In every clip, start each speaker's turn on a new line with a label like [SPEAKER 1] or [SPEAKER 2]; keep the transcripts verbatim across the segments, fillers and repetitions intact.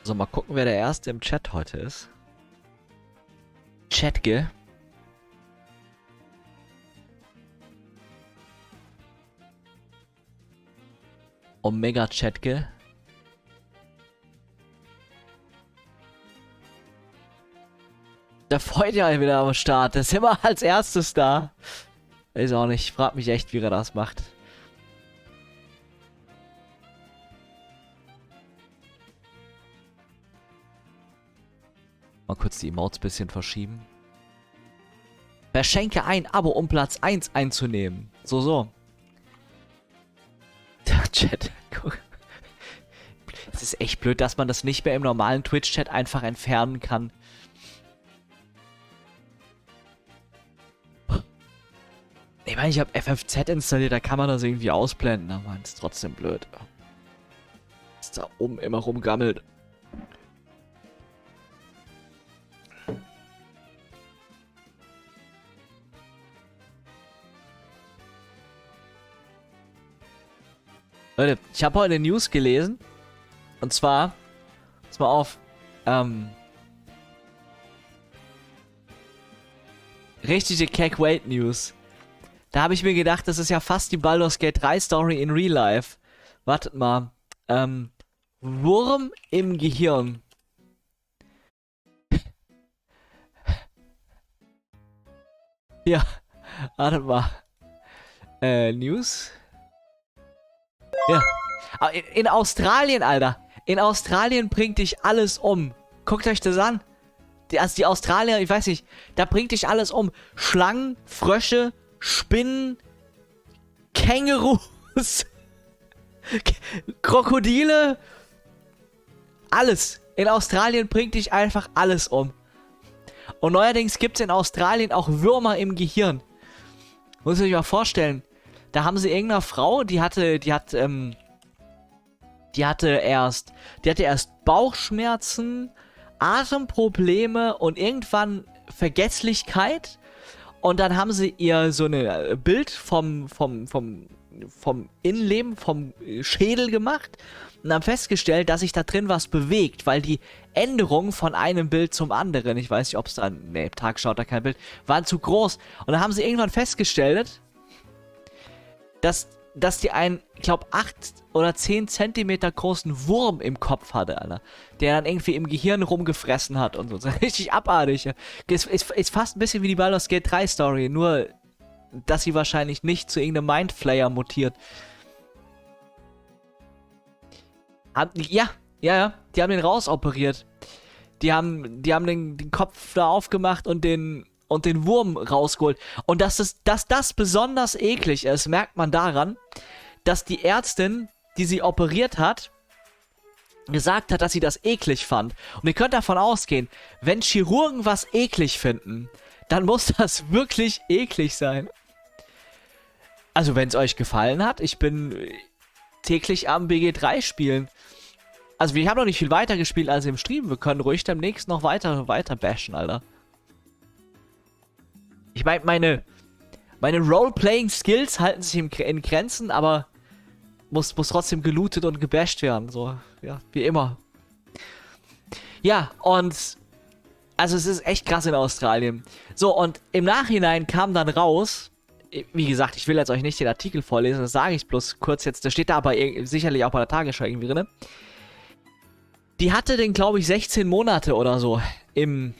[SPEAKER 1] So, mal gucken, wer der Erste im Chat heute ist. Chatge. Omega Chatge. Der freut ja wieder am Start. Der ist immer als erstes da. Weiß auch nicht. Ich frag mich echt, wie er das macht. Mal kurz die Emotes ein bisschen verschieben. Verschenke ein Abo, um Platz eins einzunehmen. So, so. Der Chat. Guck. Es ist echt blöd, dass man das nicht mehr im normalen Twitch-Chat einfach entfernen kann. Ich meine, ich habe F F Z installiert, da kann man das irgendwie ausblenden, aber es ist trotzdem blöd. Dass da oben immer rumgammelt. Leute, ich habe heute News gelesen. Und zwar, pass mal auf, ähm, richtige Cack-Wait-News. Da habe ich mir gedacht, das ist ja fast die Baldur's Gate drei Story in Real Life. Wartet mal. Ähm, Wurm im Gehirn. Ja, wartet mal. Äh, News? Ja. In, in Australien, Alter. In Australien bringt dich alles um. Guckt euch das an. Die, also die Australier, ich weiß nicht, da bringt dich alles um. Schlangen, Frösche, Spinnen, Kängurus, Krokodile, alles. In Australien bringt dich einfach alles um. Und neuerdings gibt es in Australien auch Würmer im Gehirn. Muss ich euch mal vorstellen. Da haben sie irgendeiner Frau, die hatte, die hat, ähm, die hatte erst, die hatte erst Bauchschmerzen, Atemprobleme und irgendwann Vergesslichkeit. Und dann haben sie ihr so ein Bild vom, vom, vom, vom Innenleben, vom Schädel gemacht und haben festgestellt, dass sich da drin was bewegt, weil die Änderungen von einem Bild zum anderen, ich weiß nicht, ob es da, ne, Tag schaut da kein Bild, waren zu groß. Und dann haben sie irgendwann festgestellt, dass, dass die einen, ich glaube, acht oder zehn Zentimeter großen Wurm im Kopf hatte, Alter. Der dann irgendwie im Gehirn rumgefressen hat und so. So richtig abartig. Ist, ist, ist fast ein bisschen wie die Baldur's Gate drei Story, nur, dass sie wahrscheinlich nicht zu irgendeinem Mindflayer mutiert. Haben, ja, ja, ja, die haben den rausoperiert. Die haben, die haben den, den Kopf da aufgemacht und den, und den Wurm rausgeholt. Und dass das, dass das besonders eklig ist, merkt man daran, dass die Ärztin, die sie operiert hat, gesagt hat, dass sie das eklig fand. Und ihr könnt davon ausgehen, wenn Chirurgen was eklig finden, dann muss das wirklich eklig sein. Also wenn es euch gefallen hat, ich bin täglich am B G drei spielen. Also wir haben noch nicht viel weiter gespielt als im Stream. Wir können ruhig demnächst noch weiter, weiter bashen, Alter. Ich meine, meine, meine Roleplaying-Skills halten sich in Grenzen, aber muss, muss trotzdem gelootet und gebasht werden. So, ja, wie immer. Ja, und also es ist echt krass in Australien. So, und im Nachhinein kam dann raus, wie gesagt, ich will jetzt euch nicht den Artikel vorlesen, das sage ich bloß kurz jetzt, das steht da aber sicherlich auch bei der Tagesschau irgendwie drin. Die hatte den, glaube ich, sechzehn Monate oder so im,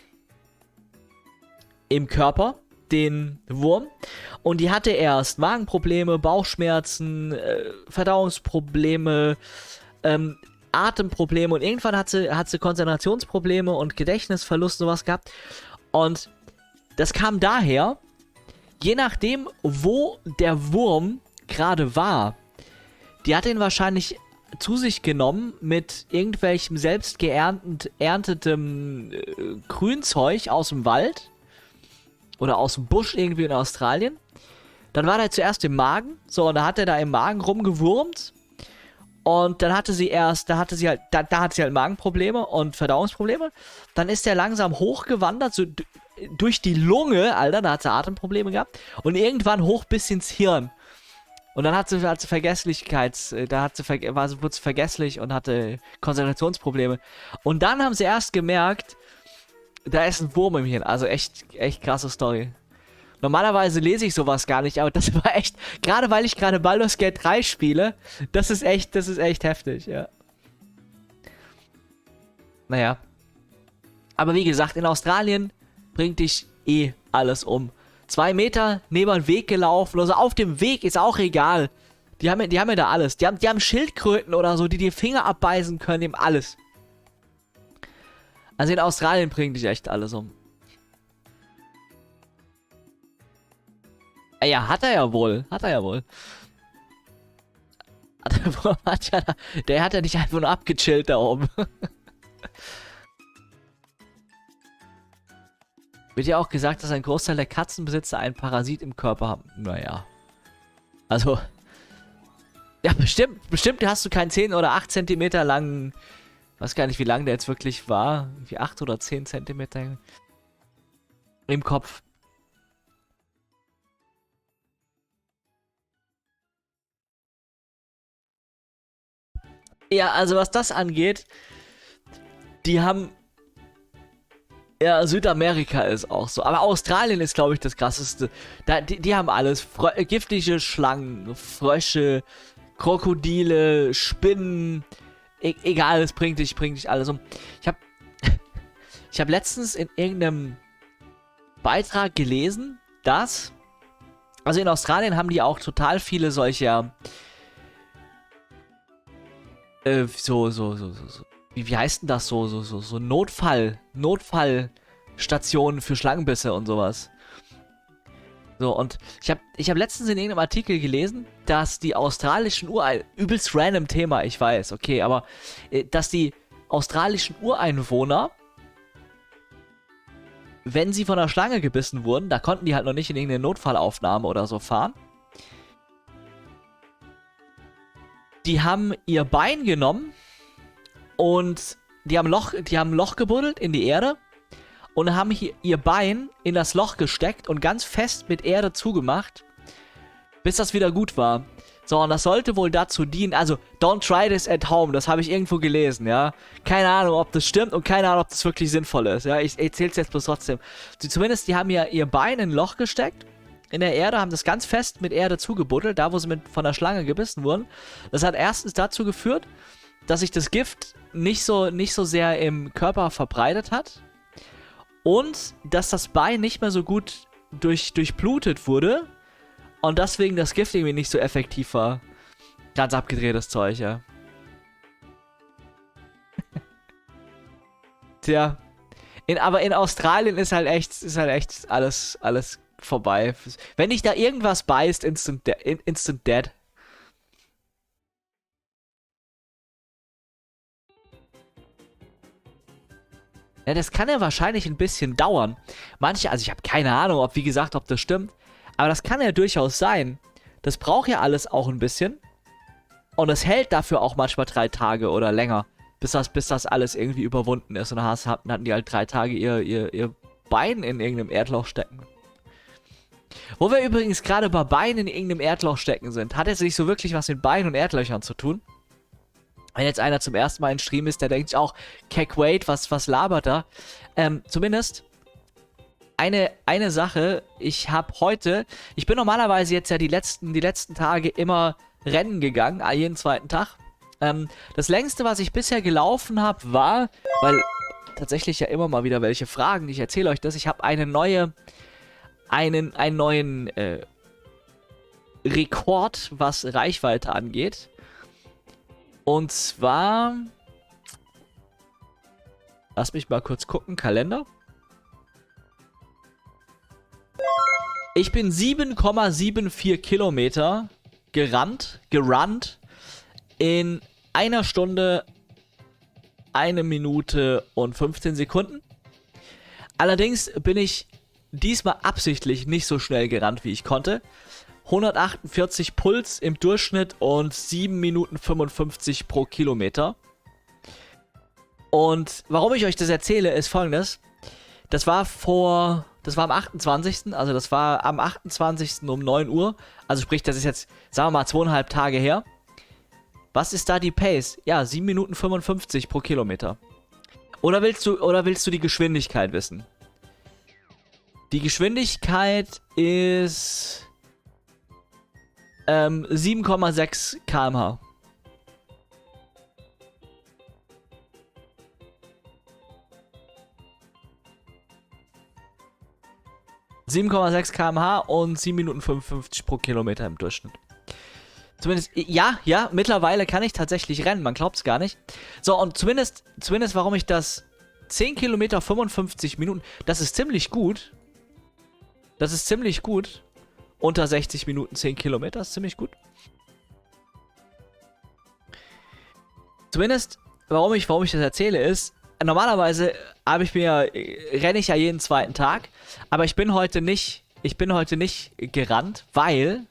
[SPEAKER 1] im Körper, den Wurm. Und die hatte erst Magenprobleme, Bauchschmerzen, äh, Verdauungsprobleme, ähm, Atemprobleme und irgendwann hat sie, hat sie Konzentrationsprobleme und Gedächtnisverlust und sowas gehabt. Und das kam daher, je nachdem, wo der Wurm gerade war, die hat ihn wahrscheinlich zu sich genommen mit irgendwelchem selbst geerntetem äh, Grünzeug aus dem Wald oder aus dem Busch irgendwie in Australien. Dann war er zuerst im Magen, so, und da hat er da im Magen rumgewurmt. Und dann hatte sie erst, da hatte sie halt, da, da hatte sie halt Magenprobleme und Verdauungsprobleme. Dann ist er langsam hochgewandert, so durch die Lunge, Alter, da hat sie Atemprobleme gehabt. Und irgendwann hoch bis ins Hirn. Und dann hat sie, hat sie Vergesslichkeits, äh, da hat sie, verge war sie, wurde sie vergesslich und hatte Konzentrationsprobleme. Und dann haben sie erst gemerkt, da ist ein Wurm im Hirn. Also echt, echt krasse Story. Normalerweise lese ich sowas gar nicht, aber das war echt, gerade weil ich gerade Baldur's Gate drei spiele, das ist echt, das ist echt heftig, ja. Naja. Aber wie gesagt, in Australien bringt dich eh alles um. Zwei Meter neben den Weg gelaufen, also auf dem Weg ist auch egal. Die haben, die haben ja da alles. Die haben, die haben Schildkröten oder so, die dir Finger abbeißen können, eben alles. Also in Australien bringt dich echt alles um. Ja, hat er ja wohl. Hat er ja wohl. Hat er, hat ja, der hat ja nicht einfach nur abgechillt da oben. Wird ja auch gesagt, dass ein Großteil der Katzenbesitzer einen Parasit im Körper haben. Naja. Also. Ja, bestimmt. Bestimmt hast du keinen zehn oder acht Zentimeter langen. Weiß gar nicht, wie lang der jetzt wirklich war. Wie acht oder zehn Zentimeter im Kopf. Ja, also was das angeht, die haben. Ja, Südamerika ist auch so. Aber Australien ist, glaube ich, das krasseste. Da, die, die haben alles. Frö giftige Schlangen, Frösche, Krokodile, Spinnen. E egal, es bringt dich, bringt dich alles um. Ich habe ich hab letztens in irgendeinem Beitrag gelesen, dass. Also in Australien haben die auch total viele solcher. Äh, so, so, so, so, so. Wie, wie heißt denn das so? So, so, so Notfall, Notfallstationen für Schlangenbisse und sowas. So, und ich habe ich hab letztens in irgendeinem Artikel gelesen, dass die australischen Ureinwohner, übelst random Thema, ich weiß, okay, aber äh, dass die australischen Ureinwohner, wenn sie von einer Schlange gebissen wurden, da konnten die halt noch nicht in irgendeine Notfallaufnahme oder so fahren, die haben ihr Bein genommen und die haben Loch, die haben ein Loch gebuddelt in die Erde und haben hier ihr Bein in das Loch gesteckt und ganz fest mit Erde zugemacht, bis das wieder gut war. So, und das sollte wohl dazu dienen, also, don't try this at home, das habe ich irgendwo gelesen, ja. Keine Ahnung, ob das stimmt und keine Ahnung, ob das wirklich sinnvoll ist, ja. Ich erzähl's jetzt bloß trotzdem. Sie, zumindest, die haben ja ihr Bein in ein Loch gesteckt, in der Erde, haben das ganz fest mit Erde zugebuddelt, da wo sie mit, von der Schlange gebissen wurden. Das hat erstens dazu geführt, dass sich das Gift nicht so, nicht so sehr im Körper verbreitet hat und dass das Bein nicht mehr so gut durch, durchblutet wurde und deswegen das Gift irgendwie nicht so effektiv war. Ganz abgedrehtes Zeug, ja. Tja. In, aber in Australien ist halt echt, ist halt echt alles, alles vorbei. Wenn dich da irgendwas beißt, instant, de instant dead. Ja, das kann ja wahrscheinlich ein bisschen dauern. Manche, also ich habe keine Ahnung, ob, wie gesagt, ob das stimmt. Aber das kann ja durchaus sein. Das braucht ja alles auch ein bisschen. Und es hält dafür auch manchmal drei Tage oder länger. Bis das, bis das alles irgendwie überwunden ist. Und dann hatten die halt drei Tage ihr, ihr, ihr Bein in irgendeinem Erdloch stecken. Wo wir übrigens gerade bei Beinen in irgendeinem Erdloch stecken sind, hat jetzt nicht so wirklich was mit Beinen und Erdlöchern zu tun. Wenn jetzt einer zum ersten Mal in Stream ist, der denkt sich auch, Keck Wait, was, was labert da? Ähm, zumindest eine, eine Sache, ich habe heute, ich bin normalerweise jetzt ja die letzten, die letzten Tage immer Rennen gegangen, jeden zweiten Tag. Ähm, das längste, was ich bisher gelaufen habe, war, weil tatsächlich ja immer mal wieder welche fragen, ich erzähle euch das, ich habe eine neue, einen, einen neuen äh, Rekord, was Reichweite angeht. Und zwar, lass mich mal kurz gucken, Kalender. Ich bin sieben Komma vierundsiebzig Kilometer gerannt, gerannt in einer Stunde, eine Minute und fünfzehn Sekunden. Allerdings bin ich diesmal absichtlich nicht so schnell gerannt, wie ich konnte. hundertachtundvierzig Puls im Durchschnitt und sieben Minuten fünfundfünfzig pro Kilometer. Und warum ich euch das erzähle, ist folgendes. Das war vor Das war am achtundzwanzigsten Also das war am achtundzwanzigsten um neun Uhr. Also sprich, das ist jetzt, sagen wir mal, zweieinhalb Tage her. Was ist da die Pace? Ja, sieben Minuten fünfundfünfzig pro Kilometer. Oder willst du, oder willst du die Geschwindigkeit wissen? Die Geschwindigkeit ist ähm, sieben Komma sechs Kilometer pro Stunde. sieben Komma sechs Kilometer pro Stunde und sieben Minuten fünfundfünfzig pro Kilometer im Durchschnitt. Zumindest, ja, ja, mittlerweile kann ich tatsächlich rennen, man glaubt es gar nicht. So, und zumindest, zumindest warum ich das zehn Kilometer fünfundfünfzig Minuten, das ist ziemlich gut. Das ist ziemlich gut. Unter sechzig Minuten zehn Kilometer ist ziemlich gut. Zumindest, warum ich, warum ich das erzähle, ist, normalerweise habe ich mir, renne ich ja jeden zweiten Tag, aber ich bin heute nicht, ich bin heute nicht gerannt, weil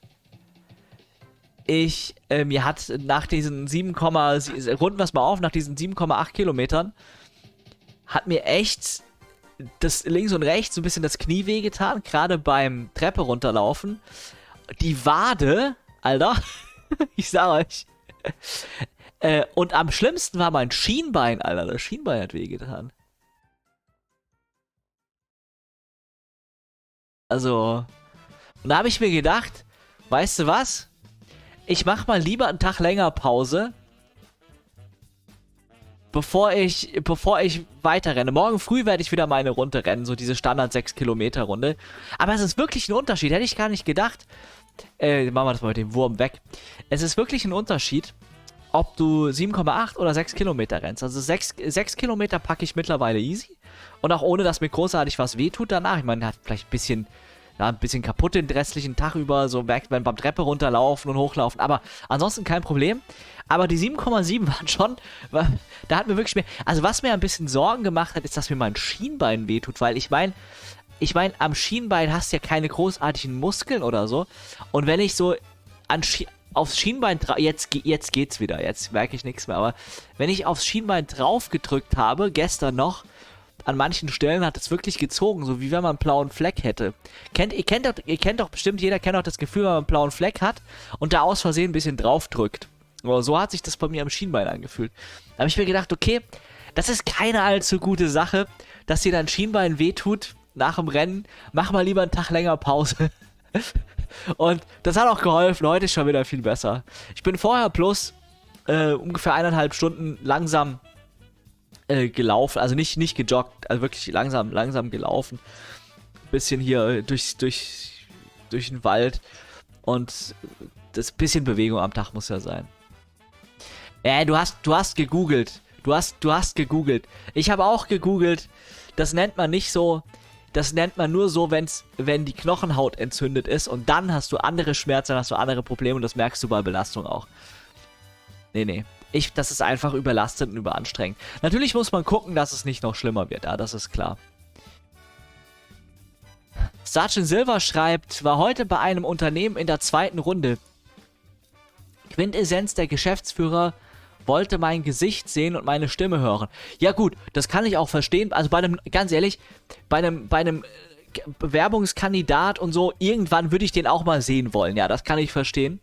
[SPEAKER 1] ich, äh, mir hat nach diesen sieben, runden wir es mal auf, nach diesen sieben Komma acht Kilometern, hat mir echt das links und rechts so ein bisschen das Knie wehgetan, gerade beim Treppe runterlaufen. Die Wade, Alter, ich sag euch. Äh, und am schlimmsten war mein Schienbein, Alter. Das Schienbein hat wehgetan. Also, und da habe ich mir gedacht, weißt du was? Ich mach mal lieber einen Tag länger Pause, bevor ich, bevor ich weiter renne. Morgen früh werde ich wieder meine Runde rennen, so diese Standard sechs Kilometer Runde. Aber es ist wirklich ein Unterschied, hätte ich gar nicht gedacht. Äh, machen wir das mal mit dem Wurm weg. Es ist wirklich ein Unterschied, ob du sieben Komma acht oder sechs Kilometer rennst. Also sechs, sechs Kilometer packe ich mittlerweile easy. Und auch ohne, dass mir großartig was wehtut danach. Ich meine, hat vielleicht ein bisschen, ja, ein bisschen kaputt den restlichen Tag über, so beim Treppe runterlaufen und hochlaufen. Aber ansonsten kein Problem. Aber die sieben Komma sieben waren schon, war, da hat mir wirklich mehr, also was mir ein bisschen Sorgen gemacht hat, ist, dass mir mein Schienbein wehtut, weil ich meine, ich meine, am Schienbein hast du ja keine großartigen Muskeln oder so. Und wenn ich so an Schien, aufs Schienbein, jetzt, jetzt geht's wieder, jetzt merke ich nichts mehr, aber wenn ich aufs Schienbein drauf gedrückt habe, gestern noch, an manchen Stellen hat es wirklich gezogen, so wie wenn man einen blauen Fleck hätte. Kennt, ihr, kennt doch, ihr kennt doch bestimmt, jeder kennt doch das Gefühl, wenn man einen blauen Fleck hat und da aus Versehen ein bisschen drauf drückt. Aber so hat sich das bei mir am Schienbein angefühlt. Da habe ich mir gedacht, okay, das ist keine allzu gute Sache, dass dir dein Schienbein wehtut nach dem Rennen. Mach mal lieber einen Tag länger Pause. Und das hat auch geholfen. Heute ist schon wieder viel besser. Ich bin vorher plus äh, ungefähr eineinhalb Stunden langsam äh, gelaufen. Also nicht, nicht gejoggt, also wirklich langsam, langsam gelaufen. Bisschen hier durch, durch, durch den Wald. Und das bisschen Bewegung am Tag muss ja sein. Äh, du hast, du hast gegoogelt. Du hast, du hast gegoogelt. Ich habe auch gegoogelt. Das nennt man nicht so. Das nennt man nur so, wenn's, wenn die Knochenhaut entzündet ist. Und dann hast du andere Schmerzen, dann hast du andere Probleme. Und das merkst du bei Belastung auch. Nee, nee. Ich, das ist einfach überlastet und überanstrengend. Natürlich muss man gucken, dass es nicht noch schlimmer wird. Ja, das ist klar. Sergeant Silver schreibt, war heute bei einem Unternehmen in der zweiten Runde. Quintessenz, der Geschäftsführer wollte mein Gesicht sehen und meine Stimme hören. Ja gut, das kann ich auch verstehen. Also bei einem, ganz ehrlich, bei einem, bei einem Bewerbungskandidat und so, irgendwann würde ich den auch mal sehen wollen. Ja, das kann ich verstehen.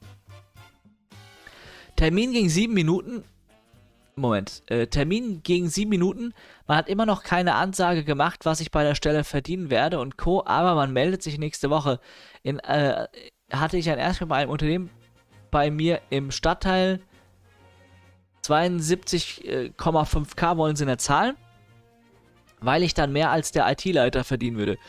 [SPEAKER 1] Termin ging sieben Minuten. Moment, äh, Termin ging sieben Minuten. Man hat immer noch keine Ansage gemacht, was ich bei der Stelle verdienen werde und Co. Aber man meldet sich nächste Woche. In, äh, hatte ich ein Erstgespräch bei einem Unternehmen bei mir im Stadtteil. zweiundsiebzig Komma fünf K wollen sie nicht zahlen, weil ich dann mehr als der I T-Leiter verdienen würde.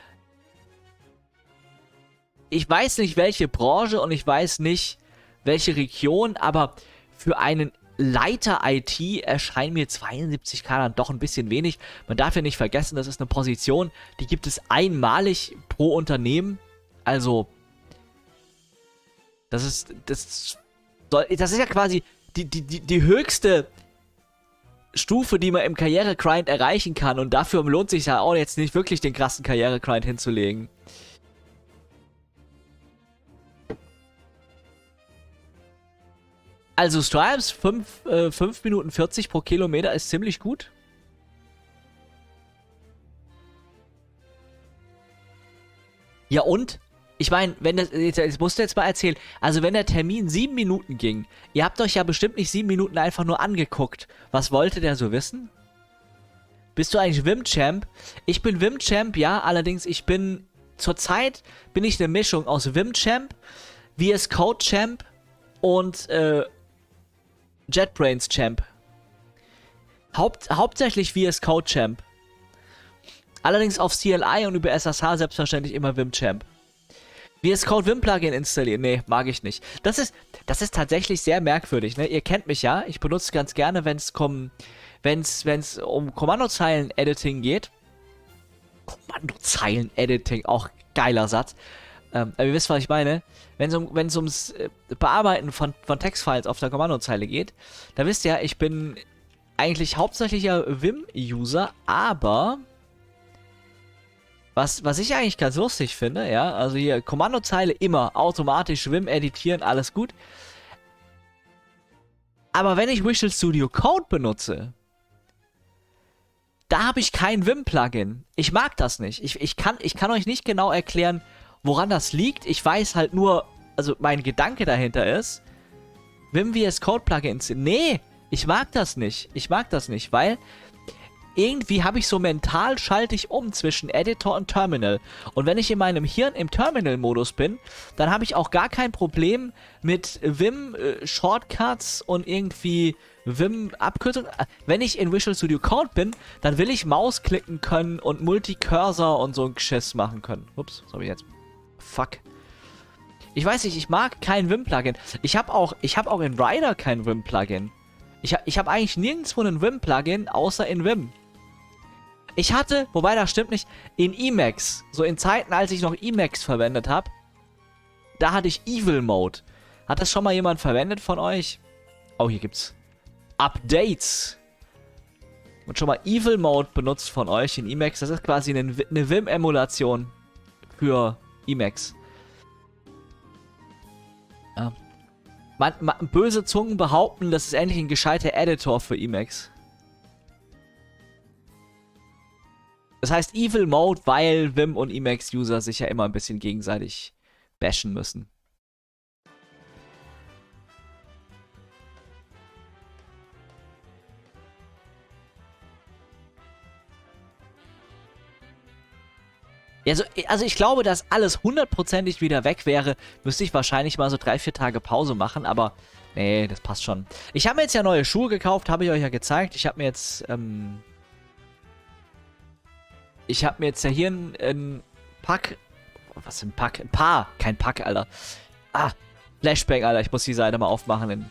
[SPEAKER 1] Ich weiß nicht, welche Branche und ich weiß nicht, welche Region, aber für einen Leiter I T erscheinen mir zweiundsiebzig K dann doch ein bisschen wenig. Man darf ja nicht vergessen, das ist eine Position, die gibt es einmalig pro Unternehmen. Also, das ist, das soll, das ist ja quasi die, die, die, die höchste Stufe, die man im Karriere-Grind erreichen kann. Und dafür lohnt sich ja auch jetzt nicht wirklich den krassen Karriere-Grind hinzulegen. Also Stripes, fünf Minuten vierzig pro Kilometer ist ziemlich gut. Ja und? Ich meine, wenn das, jetzt, jetzt musst du jetzt mal erzählen, also wenn der Termin sieben Minuten ging, ihr habt euch ja bestimmt nicht sieben Minuten einfach nur angeguckt. Was wollte der so wissen? Bist du eigentlich Wim-Champ? Ich bin Wim-Champ, ja, allerdings ich bin, zurzeit bin ich eine Mischung aus Wim-Champ, V S Code-Champ und äh, JetBrains-Champ. Haupt, hauptsächlich V S Code-Champ. Allerdings auf C L I und über S S H selbstverständlich immer Wim-Champ. V S Code Vim Plugin installieren. Nee, mag ich nicht. Das ist, das ist tatsächlich sehr merkwürdig, ne? Ihr kennt mich ja. Ich benutze ganz gerne, wenn es wenn's, wenn's um Kommandozeilen-Editing geht. Kommandozeilen-Editing, auch geiler Satz. Ähm, aber ihr wisst, was ich meine. Wenn es um, wenn's ums äh, Bearbeiten von, von Textfiles auf der Kommandozeile geht, da wisst ihr, ich bin eigentlich hauptsächlicher Vim-User, aber Was, was ich eigentlich ganz lustig finde, ja, also hier Kommandozeile immer automatisch Vim editieren, alles gut. Aber wenn ich Visual Studio Code benutze, da habe ich kein Vim-Plugin. Ich mag das nicht. Ich, ich, kann, ich kann euch nicht genau erklären, woran das liegt. Ich weiß halt nur, also mein Gedanke dahinter ist, Vim V S Code Plugins. Nee, ich mag das nicht. Ich mag das nicht, weil irgendwie habe ich so mental, schalte ich um zwischen Editor und Terminal. Und wenn ich in meinem Hirn im Terminal-Modus bin, dann habe ich auch gar kein Problem mit Vim-Shortcuts äh, und irgendwie Vim-Abkürzungen. Wenn ich in Visual Studio Code bin, dann will ich Maus klicken können und Multicursor und so ein Geschiss machen können. Ups, was habe ich jetzt? Fuck. Ich weiß nicht, ich mag kein Vim-Plugin. Ich habe auch, ich habe auch in Rider kein Vim-Plugin. Ich, ha ich habe eigentlich nirgendwo ein Vim-Plugin, außer in Vim. Ich hatte, wobei das stimmt nicht, in Emacs, so in Zeiten, als ich noch Emacs verwendet habe, da hatte ich Evil Mode. Hat das schon mal jemand verwendet von euch? Oh, hier gibt's Updates. Und schon mal Evil Mode benutzt von euch in Emacs. Das ist quasi eine, eine Vim-Emulation für Emacs. Ja. Man, man, böse Zungen behaupten, das ist endlich ein gescheiter Editor für Emacs. Das heißt Evil Mode, weil Vim und Emacs-User sich ja immer ein bisschen gegenseitig bashen müssen. Also, also ich glaube, dass alles hundertprozentig wieder weg wäre, müsste ich wahrscheinlich mal so drei, vier Tage Pause machen, aber nee, das passt schon. Ich habe mir jetzt ja neue Schuhe gekauft, habe ich euch ja gezeigt. Ich habe mir jetzt, ähm... Ich habe mir jetzt ja hier ein, ein Pack... Was ist ein Pack? Ein Paar, kein Pack, Alter. Ah, Flashback, Alter. Ich muss die Seite mal aufmachen in...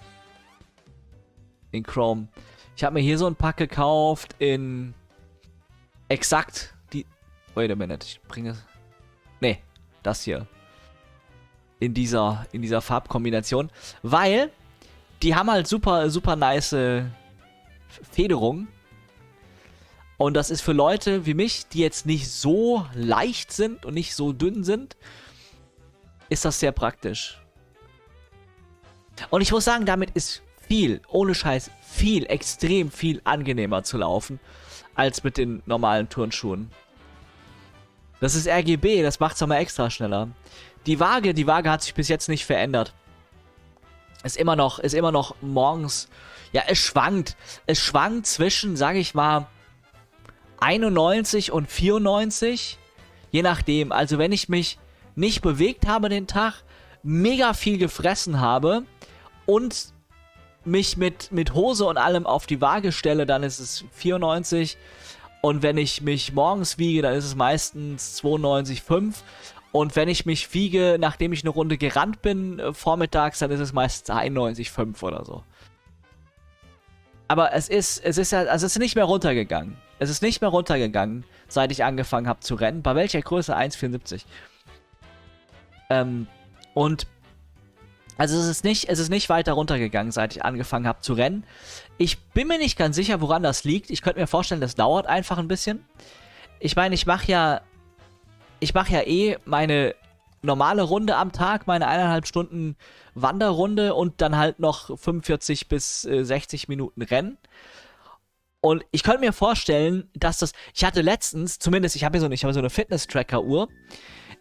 [SPEAKER 1] In Chrome. Ich habe mir hier so ein Pack gekauft in... Exakt... Wait a minute, ich bringe... Nee, das hier. In dieser, in dieser Farbkombination. Weil, die haben halt super, super nice Federung. Und das ist für Leute wie mich, die jetzt nicht so leicht sind und nicht so dünn sind, ist das sehr praktisch. Und ich muss sagen, damit ist viel, ohne Scheiß, viel, extrem viel angenehmer zu laufen, als mit den normalen Turnschuhen. Das ist R G B, das macht's nochmal extra schneller. Die Waage, die Waage hat sich bis jetzt nicht verändert. Ist immer noch, ist immer noch morgens, ja, es schwankt. Es schwankt zwischen, sage ich mal, einundneunzig und vierundneunzig. Je nachdem, also wenn ich mich nicht bewegt habe den Tag, mega viel gefressen habe und mich mit, mit Hose und allem auf die Waage stelle, dann ist es vierundneunzig. Und wenn ich mich morgens wiege, dann ist es meistens zweiundneunzig Komma fünf. Und wenn ich mich wiege, nachdem ich eine Runde gerannt bin, äh, vormittags, dann ist es meistens einundneunzig Komma fünf oder so. Aber es ist, es ist ja, also es ist nicht mehr runtergegangen. Es ist nicht mehr runtergegangen, seit ich angefangen habe zu rennen. Bei welcher Größe? eins Komma vierundsiebzig. Ähm, und also es ist nicht, es ist nicht weiter runtergegangen, seit ich angefangen habe zu rennen. Ich bin mir nicht ganz sicher, woran das liegt. Ich könnte mir vorstellen, das dauert einfach ein bisschen. Ich meine, ich mache ja, ich mache ja eh meine normale Runde am Tag, meine eineinhalb Stunden Wanderrunde und dann halt noch fünfundvierzig bis sechzig Minuten Rennen. Und ich könnte mir vorstellen, dass das, ich hatte letztens, zumindest, ich habe hier so, ich habe so eine Fitness-Tracker-Uhr.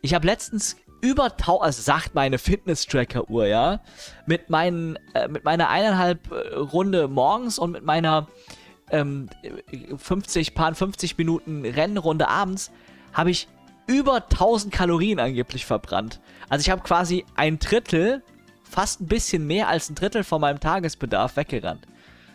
[SPEAKER 1] Ich habe letztens über tausend, also sagt meine Fitness-Tracker-Uhr, ja, mit meinen, äh, mit meiner eineinhalb äh, Runde morgens und mit meiner ähm, fünfzig, paar fünfzig Minuten Rennrunde abends, habe ich über tausend Kalorien angeblich verbrannt. Also ich habe quasi ein Drittel, fast ein bisschen mehr als ein Drittel von meinem Tagesbedarf weggerannt.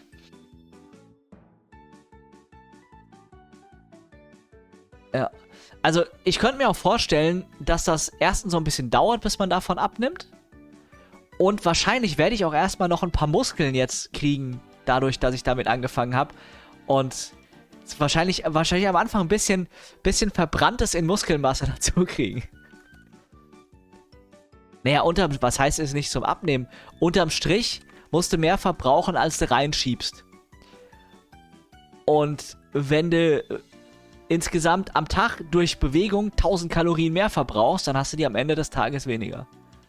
[SPEAKER 1] Ja. Also, ich könnte mir auch vorstellen, dass das erstens so ein bisschen dauert, bis man davon abnimmt. Und wahrscheinlich werde ich auch erstmal noch ein paar Muskeln jetzt kriegen, dadurch, dass ich damit angefangen habe. Und wahrscheinlich, wahrscheinlich am Anfang ein bisschen, bisschen Verbranntes in Muskelmasse dazu kriegen. Naja, unterm, was heißt es nicht zum Abnehmen? Unterm Strich musst du mehr verbrauchen, als du reinschiebst. Und wenn du insgesamt am Tag durch Bewegung tausend Kalorien mehr verbrauchst, dann hast du die am Ende des Tages weniger.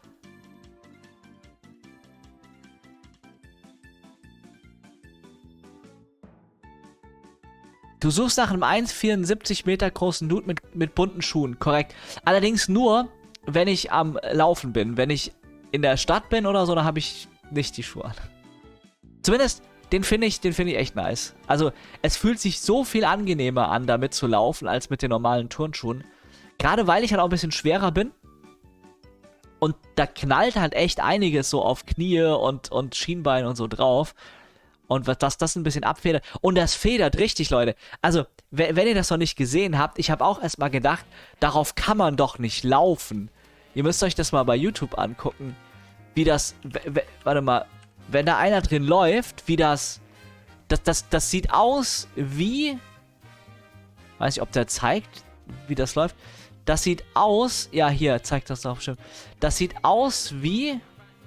[SPEAKER 1] Du suchst nach einem eins Komma vierundsiebzig Meter großen Dude mit, mit bunten Schuhen, korrekt. Allerdings nur, wenn ich am Laufen bin. Wenn ich in der Stadt bin oder so, dann habe ich nicht die Schuhe an. Zumindest, den finde ich, den finde ich echt nice. Also, es fühlt sich so viel angenehmer an, damit zu laufen, als mit den normalen Turnschuhen. Gerade weil ich halt auch ein bisschen schwerer bin. Und da knallt halt echt einiges so auf Knie und, und Schienbein und so drauf. Und dass das ein bisschen abfedert. Und das federt richtig, Leute. Also, wenn ihr das noch nicht gesehen habt, ich habe auch erstmal gedacht, darauf kann man doch nicht laufen. Ihr müsst euch das mal bei YouTube angucken, wie das, warte mal, wenn da einer drin läuft, wie das, das, das, das sieht aus wie, weiß nicht, ob der zeigt, wie das läuft. Das sieht aus, ja, hier, zeigt das doch bestimmt. Das sieht aus wie,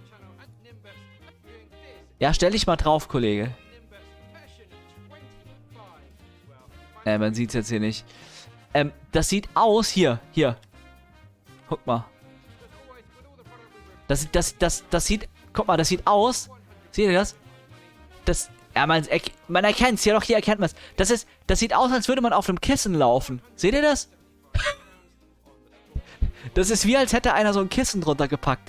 [SPEAKER 1] ja, stell dich mal drauf, Kollege. Äh, man sieht es jetzt hier nicht. Ähm, das sieht aus, hier, hier. Guck mal. Das, das, das, das sieht, guck mal, das sieht aus. Seht ihr das? Das, ja, man, man erkennt es, ja doch, hier erkennt man es. Das ist, das sieht aus, als würde man auf einem Kissen laufen. Seht ihr das? Das ist wie, als hätte einer so ein Kissen drunter gepackt.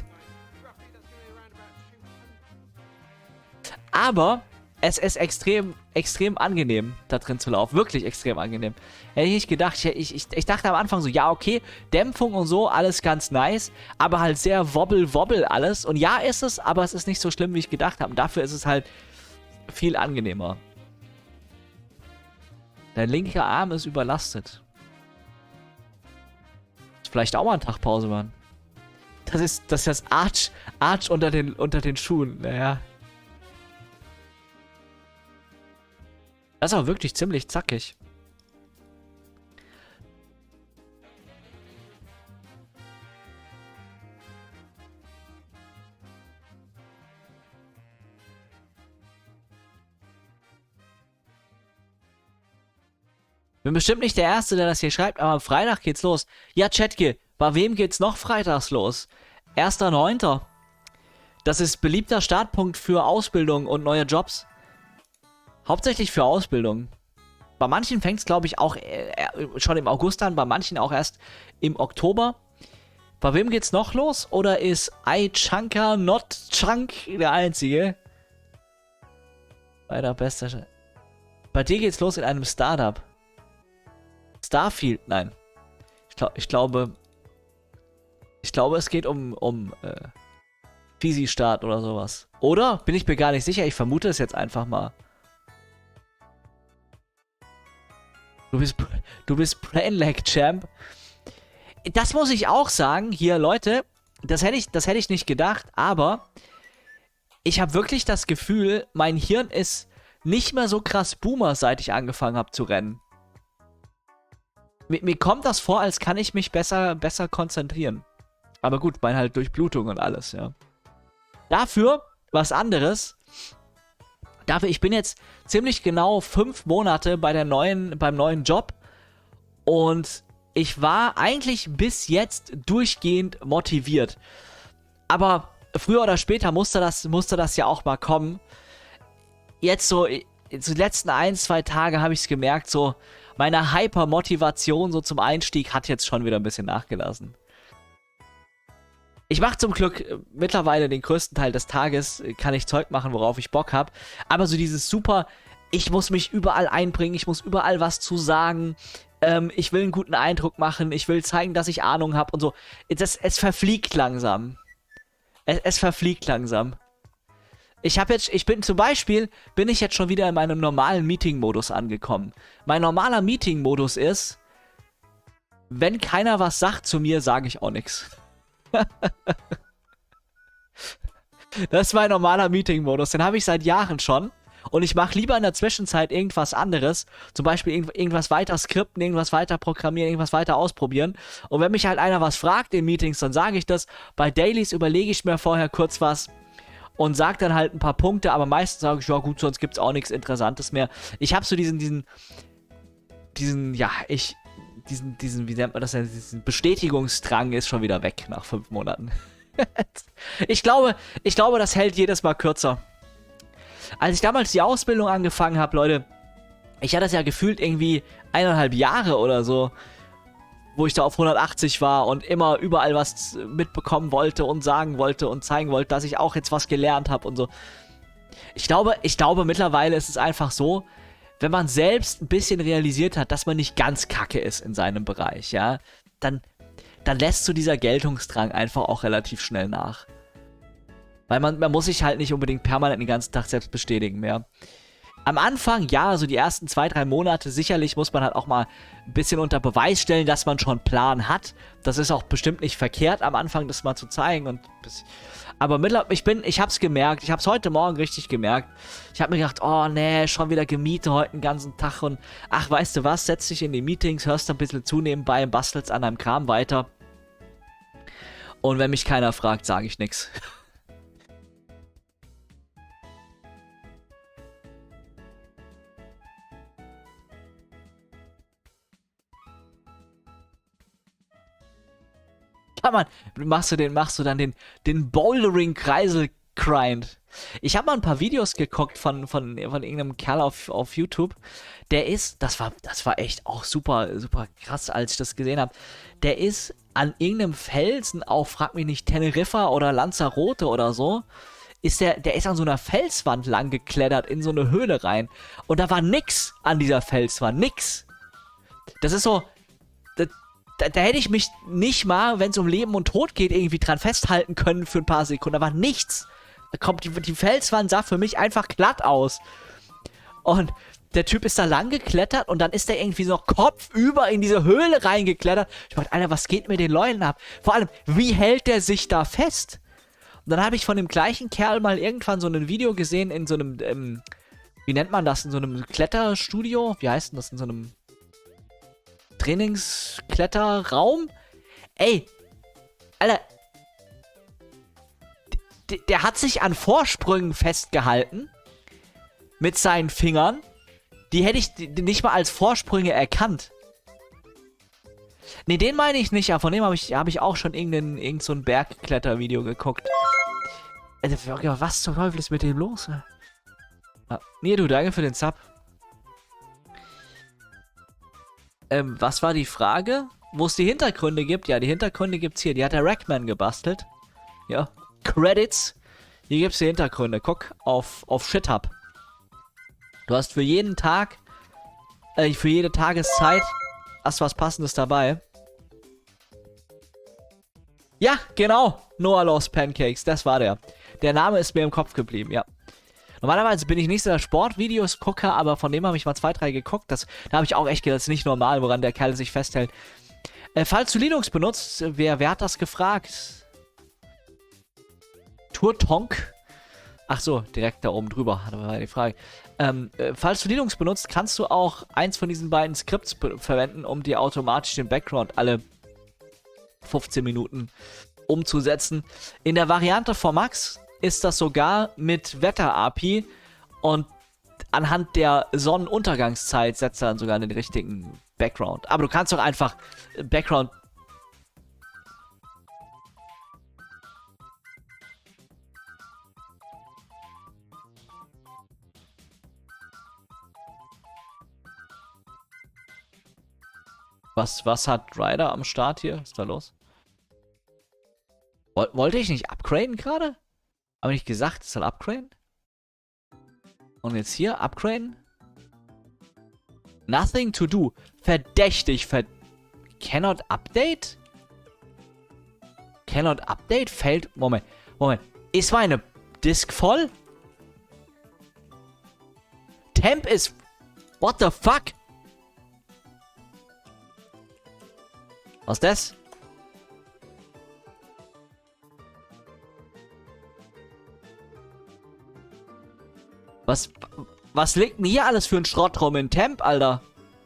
[SPEAKER 1] Aber es ist extrem, extrem angenehm, da drin zu laufen. Wirklich extrem angenehm. Hätte ich nicht gedacht. Ich, ich, ich dachte am Anfang so, ja, okay, Dämpfung und so, alles ganz nice. Aber halt sehr wobbel-wobbel alles. Und ja, ist es, aber es ist nicht so schlimm, wie ich gedacht habe. Und dafür ist es halt viel angenehmer. Dein linker Arm ist überlastet. Vielleicht auch mal einen Tag Pause machen. Das ist das, ist das Arch, Arch unter den, unter den Schuhen. Naja. Das ist auch wirklich ziemlich zackig. Bin bestimmt nicht der Erste, der das hier schreibt, aber am Freitag geht's los. Ja, Chatke, bei wem geht's noch freitags los? erster neunter Das ist beliebter Startpunkt für Ausbildung und neue Jobs. Hauptsächlich für Ausbildung. Bei manchen fängt es, glaube ich, auch äh, schon im August an, bei manchen auch erst im Oktober. Bei wem geht's noch los? Oder ist iChunker Not Chunk der Einzige? Bei der beste. Bei dir geht's los in einem Startup. Starfield, nein. Ich, glaub, ich glaube. Ich glaube, es geht um, um äh, Fisi-Start oder sowas. Oder? Bin ich mir gar nicht sicher. Ich vermute es jetzt einfach mal. Du bist, du bist Brainlag Champ. Das muss ich auch sagen. Hier, Leute, das hätte ich, das hätte ich nicht gedacht, aber ich habe wirklich das Gefühl, mein Hirn ist nicht mehr so krass Boomer, seit ich angefangen habe zu rennen. Mir, mir kommt das vor, als kann ich mich besser, besser konzentrieren. Aber gut, mein halt Durchblutung und alles, ja. Dafür was anderes. Dafür, ich bin jetzt ziemlich genau fünf Monate bei der neuen, beim neuen Job und ich war eigentlich bis jetzt durchgehend motiviert. Aber früher oder später musste das, musste das ja auch mal kommen. Jetzt so, die letzten ein, zwei Tage habe ich es gemerkt, so meine Hypermotivation so zum Einstieg hat jetzt schon wieder ein bisschen nachgelassen. Ich mache zum Glück äh, mittlerweile den größten Teil des Tages, äh, kann ich Zeug machen, worauf ich Bock habe. Aber so dieses super, ich muss mich überall einbringen, ich muss überall was zu sagen, ähm, ich will einen guten Eindruck machen, ich will zeigen, dass ich Ahnung habe und so. Das, es verfliegt langsam. Es, es verfliegt langsam. Ich habe jetzt, ich bin zum Beispiel, bin ich jetzt schon wieder in meinem normalen Meeting-Modus angekommen. Mein normaler Meeting-Modus ist, wenn keiner was sagt zu mir, sage ich auch nichts. Das ist mein normaler Meeting-Modus. Den habe ich seit Jahren schon. Und ich mache lieber in der Zwischenzeit irgendwas anderes. Zum Beispiel irgend irgendwas weiter skripten, irgendwas weiter programmieren, irgendwas weiter ausprobieren. Und wenn mich halt einer was fragt in Meetings, dann sage ich das. Bei Dailies überlege ich mir vorher kurz was und sage dann halt ein paar Punkte. Aber meistens sage ich, ja gut, sonst gibt es auch nichts Interessantes mehr. Ich habe so diesen, diesen, diesen, ja, ich, diesen, diesen, wie nennt man das denn, diesen Bestätigungsdrang ist schon wieder weg nach fünf Monaten. Ich glaube, ich glaube, das hält jedes Mal kürzer. Als ich damals die Ausbildung angefangen habe, Leute, ich hatte das ja gefühlt irgendwie eineinhalb Jahre oder so, wo ich da auf hundertachtzig war und immer überall was mitbekommen wollte und sagen wollte und zeigen wollte, dass ich auch jetzt was gelernt habe und so. Ich glaube, ich glaube mittlerweile ist es einfach so, wenn man selbst ein bisschen realisiert hat, dass man nicht ganz kacke ist in seinem Bereich, ja, dann dann lässt so dieser Geltungsdrang einfach auch relativ schnell nach. Weil man, man muss sich halt nicht unbedingt permanent den ganzen Tag selbst bestätigen mehr. Am Anfang, ja, so die ersten zwei, drei Monate, sicherlich muss man halt auch mal ein bisschen unter Beweis stellen, dass man schon einen Plan hat. Das ist auch bestimmt nicht verkehrt, am Anfang das mal zu zeigen. Und bis, aber mittlerweile, ich bin, ich hab's gemerkt, ich hab's heute Morgen richtig gemerkt. Ich hab mir gedacht, oh nee, schon wieder Gemiete heute den ganzen Tag und ach, weißt du was, setz dich in die Meetings, hörst ein bisschen zu nebenbei und bastelst an deinem Kram weiter. Und wenn mich keiner fragt, sage ich nichts. Ja, Mann, machst du den, machst du dann den, den Bouldering-Kreisel-Grind. Ich habe mal ein paar Videos geguckt von, von, von irgendeinem Kerl auf, auf YouTube. Der ist, das war, das war echt auch super, super krass, als ich das gesehen habe. Der ist an irgendeinem Felsen auf, frag mich nicht, Teneriffa oder Lanzarote oder so, ist der, der ist an so einer Felswand lang geklettert, in so eine Höhle rein. Und da war nix an dieser Felswand, nix. Das ist so, da, da, da hätte ich mich nicht mal, wenn es um Leben und Tod geht, irgendwie dran festhalten können für ein paar Sekunden. Da war nichts. Da kommt, die, die Felswand sah für mich einfach glatt aus. Und der Typ ist da lang geklettert und dann ist der irgendwie so noch kopfüber in diese Höhle reingeklettert. Ich dachte, Alter, was geht mit den Leuten ab? Vor allem, wie hält der sich da fest? Und dann habe ich von dem gleichen Kerl mal irgendwann so ein Video gesehen in so einem, ähm, wie nennt man das, in so einem Kletterstudio? Wie heißt denn das? In so einem Trainingskletterraum? Ey, Alter, d- der hat sich an Vorsprüngen festgehalten mit seinen Fingern. Die hätte ich nicht mal als Vorsprünge erkannt. Ne, den meine ich nicht, aber von dem habe ich, hab ich auch schon irgendein, irgend so ein Bergklettervideo geguckt. Also, was zum Teufel ist mit dem los? Ah, nee, du, danke für den Sub. Ähm, was war die Frage? Wo es die Hintergründe gibt? Ja, die Hintergründe gibt's hier. Die hat der Rackman gebastelt. Ja, Credits. Hier gibt's die Hintergründe. Guck auf, auf ShitHub. Du hast für jeden Tag, äh, für jede Tageszeit, hast was Passendes dabei. Ja, genau. Noah Lost Pancakes, das war der. Der Name ist mir im Kopf geblieben, ja. Normalerweise bin ich nicht so der Sportvideos-Gucker, aber von dem habe ich mal zwei, drei geguckt. Das, da habe ich auch echt gedacht, das ist nicht normal, woran der Kerl sich festhält. Äh, falls du Linux benutzt, wer, wer hat das gefragt? Turtonk? Ach so, direkt da oben drüber, das war die Frage. Ähm, äh, falls du Linux benutzt, kannst du auch eins von diesen beiden Skripts verwenden, um dir automatisch den Background alle fünfzehn Minuten umzusetzen. In der Variante von Max ist das sogar mit Wetter-A P I und anhand der Sonnenuntergangszeit setzt er dann sogar den richtigen Background. Aber du kannst doch einfach Background. Was, was hat Ryder am Start hier? Was ist da los? Woll, wollte ich nicht upgraden gerade? Habe ich nicht gesagt, es soll upgraden? Und jetzt hier, upgraden? Nothing to do. Verdächtig, ver... Cannot update? Cannot update? Fällt... Moment, Moment. Ist meine Disk voll? Temp ist... What the fuck? Was ist das? Was... Was liegt denn hier alles für ein Schrott rum in Temp, Alter?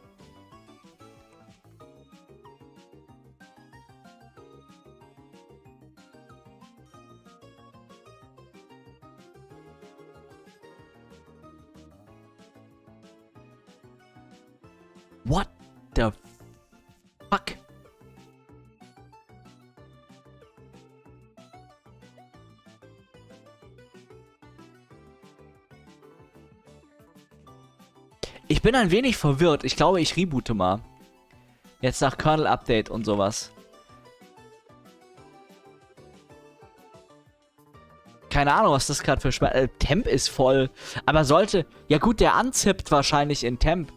[SPEAKER 1] What the fuck? Ich bin ein wenig verwirrt. Ich glaube, ich reboote mal. Jetzt nach Kernel-Update und sowas. Keine Ahnung, was das gerade für Schmerz... Äh, Temp ist voll. Aber sollte... Ja gut, der anzippt wahrscheinlich in Temp.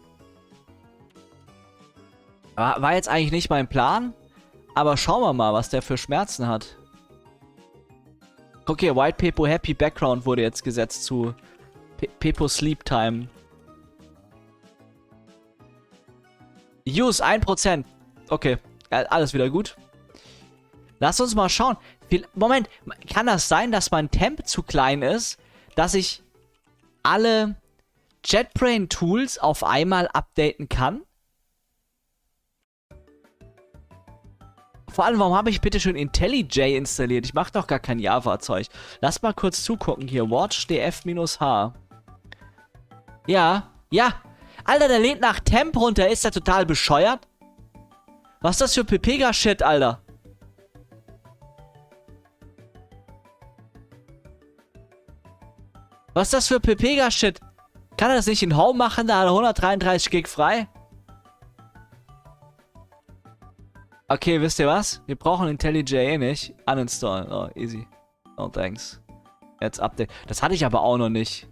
[SPEAKER 1] War, war jetzt eigentlich nicht mein Plan. Aber schauen wir mal, was der für Schmerzen hat. Okay, White Pepo Happy Background wurde jetzt gesetzt zu Pe Pepo Sleep Time. Use ein Prozent. Okay, alles wieder gut. Lass uns mal schauen. Moment, kann das sein, dass mein Temp zu klein ist, dass ich alle JetBrains-Tools auf einmal updaten kann? Vor allem, warum habe ich bitte schon IntelliJ installiert? Ich mache doch gar kein Java-Zeug. Lass mal kurz zugucken hier. Watch df-h. Ja, ja. Alter, der lädt nach Temp runter. Ist der total bescheuert? Was ist das für Pepega-Shit, Alter? Was ist das für Pepega-Shit? Kann er das nicht in Home machen? Da hat er hundertdreiunddreißig Gig frei. Okay, wisst ihr was? Wir brauchen IntelliJ eh nicht. Uninstallen. Oh, easy. No thanks. Jetzt Update. Das hatte ich aber auch noch nicht.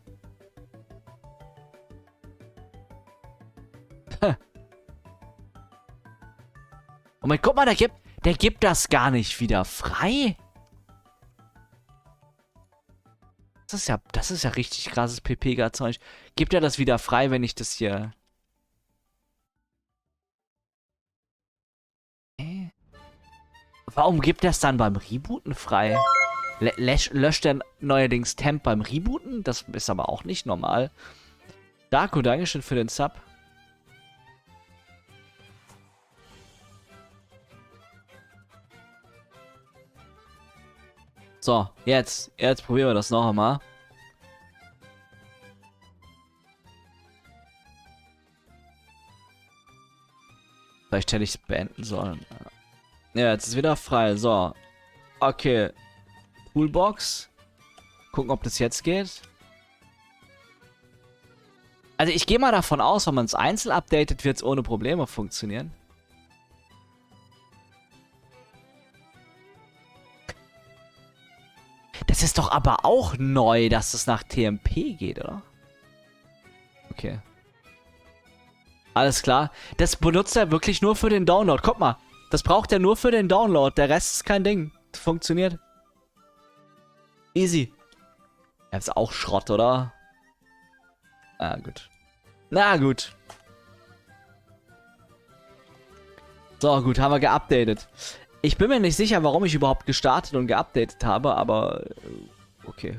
[SPEAKER 1] Moment, guck mal, der gibt, der gibt das gar nicht wieder frei. Das ist ja, das ist ja richtig krasses Pepega-Zeug. Gibt er das wieder frei, wenn ich das hier... Äh? Warum gibt er es dann beim Rebooten frei? L löscht er neuerdings Temp beim Rebooten? Das ist aber auch nicht normal. Darko, Dankeschön für den Sub. So, jetzt. Jetzt probieren wir das noch einmal. Vielleicht hätte ich es beenden sollen. Ja, jetzt ist wieder frei. So. Okay. Toolbox. Gucken, ob das jetzt geht. Also ich gehe mal davon aus, wenn man es einzeln updatet, wird es ohne Probleme funktionieren. Das ist doch aber auch neu, dass es nach T M P geht, oder? Okay. Alles klar. Das benutzt er wirklich nur für den Download. Guck mal. Das braucht er nur für den Download. Der Rest ist kein Ding. Das funktioniert. Easy. Ja, ist auch Schrott, oder? Ah, gut. Na gut. So, gut. Haben wir geupdatet. Ich bin mir nicht sicher, warum ich überhaupt gestartet und geupdatet habe, aber okay.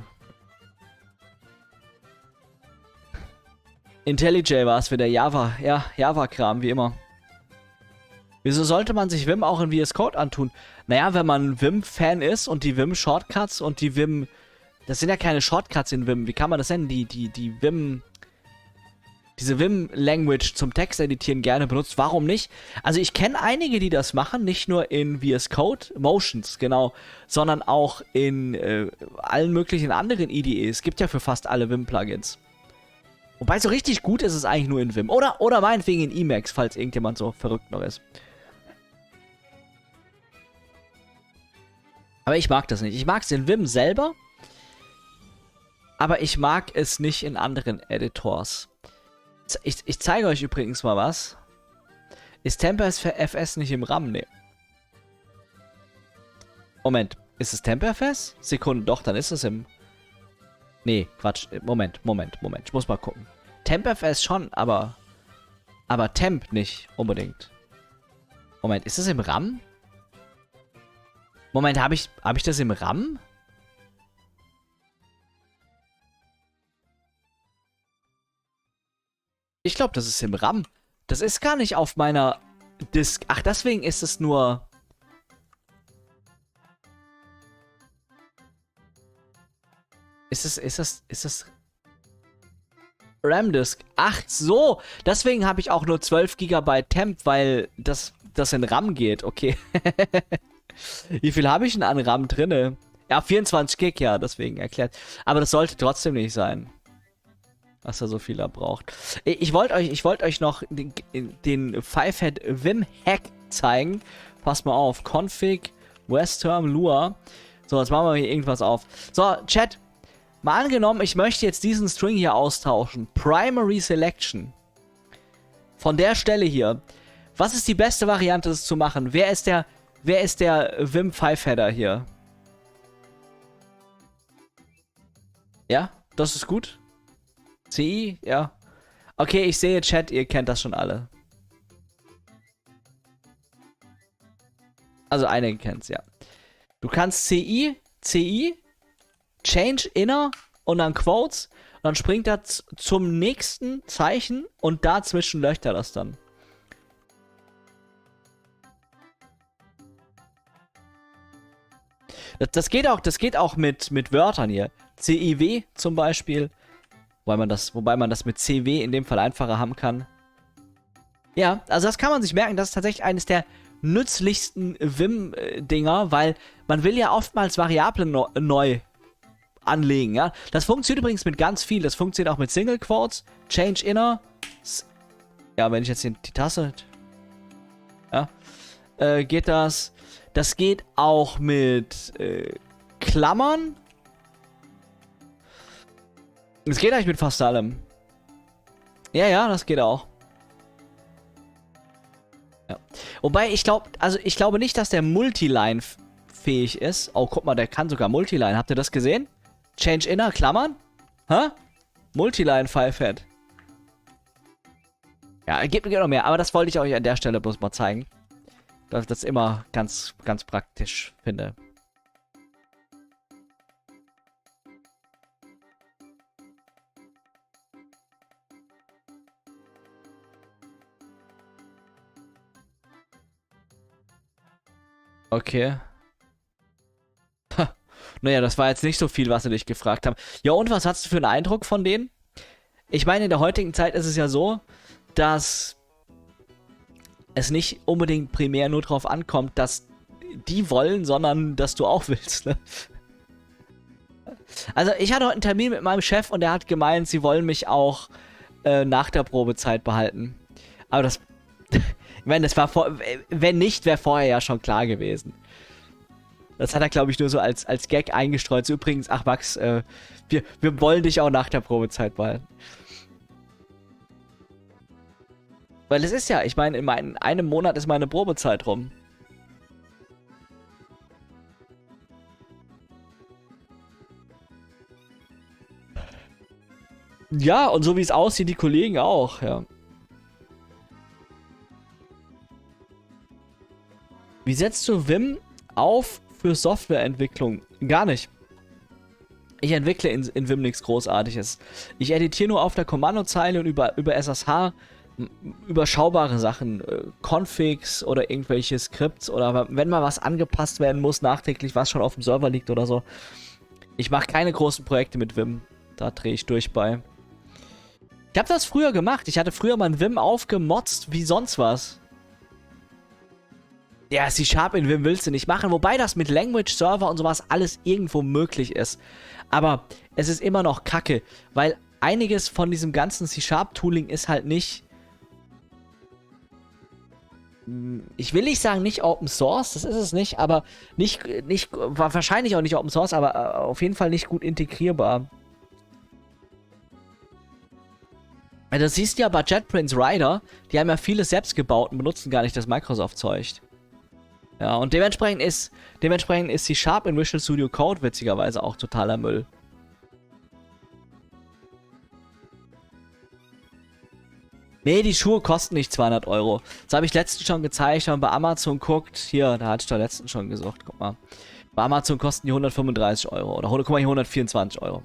[SPEAKER 1] IntelliJ war es wieder. Java. Ja, Java-Kram, wie immer. Wieso sollte man sich Vim auch in V S Code antun? Naja, wenn man Vim-Fan ist und die Vim-Shortcuts und die Vim... Das sind ja keine Shortcuts in Vim. Wie kann man das nennen? Die, die, die Vim... Diese Vim-Language zum Texteditieren gerne benutzt. Warum nicht? Also ich kenne einige, die das machen. Nicht nur in V S Code, Motions, genau. Sondern auch in äh, allen möglichen anderen I D Es. Es gibt ja für fast alle Vim-Plugins. Wobei so richtig gut ist es eigentlich nur in Vim. Oder, oder meinetwegen in Emacs, falls irgendjemand so verrückt noch ist. Aber ich mag das nicht. Ich mag es in Vim selber, aber ich mag es nicht in anderen Editors. Ich, ich zeige euch übrigens mal was. Ist TemperFS nicht im RAM? Nee. Moment. Ist es TemperFS? Sekunde, doch, dann ist es im... Nee, Quatsch. Moment, Moment, Moment. Ich muss mal gucken. TemperFS schon, aber... Aber Temp nicht unbedingt. Moment, ist es im RAM? Moment, habe ich, hab ich das im RAM? Ich glaube, das ist im RAM. Das ist gar nicht auf meiner Disk. Ach, deswegen ist es nur... Ist es, ist das, ist das... RAM-Disk. Ach so, deswegen habe ich auch nur zwölf Gigabyte Temp, weil das, das in RAM geht. Okay. Wie viel habe ich denn an RAM drinne? Ja, vierundzwanzig Gig, ja, deswegen erklärt. Aber das sollte trotzdem nicht sein, was er so viel er braucht. Ich wollte euch, ich wollte euch noch den, den Fivehead Vim Hack zeigen. Passt mal auf. Config, Westterm, Lua. So, jetzt machen wir hier irgendwas auf. So, Chat. Mal angenommen, ich möchte jetzt diesen String hier austauschen. Primary Selection. Von der Stelle hier. Was ist die beste Variante, das zu machen? Wer ist der, wer ist der Vim Fiveheader hier? Ja, das ist gut. C I, ja. Okay, ich sehe Chat, ihr kennt das schon alle. Also einige kennt's, ja. Du kannst C I, C I, Change Inner und dann Quotes und dann springt er zum nächsten Zeichen und dazwischen löscht er das dann. Das, das geht auch, das geht auch mit, mit Wörtern hier. C I W zum Beispiel. Wobei man, das, wobei man das mit C W in dem Fall einfacher haben kann. Ja, also das kann man sich merken. Das ist tatsächlich eines der nützlichsten Vim-Dinger, weil man will ja oftmals Variablen no neu anlegen, ja. Das funktioniert übrigens mit ganz viel. Das funktioniert auch mit Single Quotes, Change Inner. Ja, wenn ich jetzt die Tasse... Ja. Äh, geht das. Das geht auch mit äh, Klammern. Das geht eigentlich mit fast allem. Ja, ja, das geht auch. Ja. Wobei, ich glaube, also ich glaube nicht, dass der Multiline fähig ist. Oh, guck mal, der kann sogar Multiline. Habt ihr das gesehen? Change Inner, Klammern? Hä? Multiline Fivehead. Ja, gibt mir noch mehr, aber das wollte ich euch an der Stelle bloß mal zeigen. Dass ich das immer ganz, ganz praktisch finde. Okay. Ha. Naja, das war jetzt nicht so viel, was sie dich gefragt haben. Ja, und was hast du für einen Eindruck von denen? Ich meine, in der heutigen Zeit ist es ja so, dass es nicht unbedingt primär nur darauf ankommt, dass die wollen, sondern dass du auch willst, ne? Also, ich hatte heute einen Termin mit meinem Chef und der hat gemeint, sie wollen mich auch äh, nach der Probezeit behalten. Aber das... Ich meine, das war vor... Wenn nicht, wäre vorher ja schon klar gewesen. Das hat er, glaube ich, nur so als, als Gag eingestreut. So, übrigens, ach Max, äh, wir, wir wollen dich auch nach der Probezeit behalten. Weil es ist ja, ich meine, in mein, einem Monat ist meine Probezeit rum. Ja, und so wie es aussieht, die Kollegen auch, ja. Wie setzt du Vim auf für Softwareentwicklung? Gar nicht. Ich entwickle in, in Vim nichts Großartiges. Ich editiere nur auf der Kommandozeile und über, über S S H überschaubare Sachen. Äh, Configs oder irgendwelche Skripts oder wenn mal was angepasst werden muss, nachträglich, was schon auf dem Server liegt oder so. Ich mache keine großen Projekte mit Vim. Da drehe ich durch bei. Ich habe das früher gemacht. Ich hatte früher mein Vim aufgemotzt wie sonst was. Ja, C-Sharp in Vim willst du nicht machen, wobei das mit Language Server und sowas alles irgendwo möglich ist. Aber es ist immer noch kacke, weil einiges von diesem ganzen C-Sharp-Tooling ist halt nicht... Ich will nicht sagen, nicht Open Source, das ist es nicht, aber nicht, nicht, wahrscheinlich auch nicht Open Source, aber äh, auf jeden Fall nicht gut integrierbar. Das siehst du ja bei JetBrains Rider, die haben ja viele selbst gebaut und benutzen gar nicht das Microsoft-Zeug. Ja, und dementsprechend ist, dementsprechend ist C Sharp in Visual Studio Code witzigerweise auch totaler Müll. Nee, die Schuhe kosten nicht zweihundert Euro. Das habe ich letztens schon gezeigt, wenn man bei Amazon guckt. Hier, da hatte ich doch letztens schon gesagt, guck mal. Bei Amazon kosten die hundertfünfunddreißig Euro. Oder guck mal hier, hundertvierundzwanzig Euro.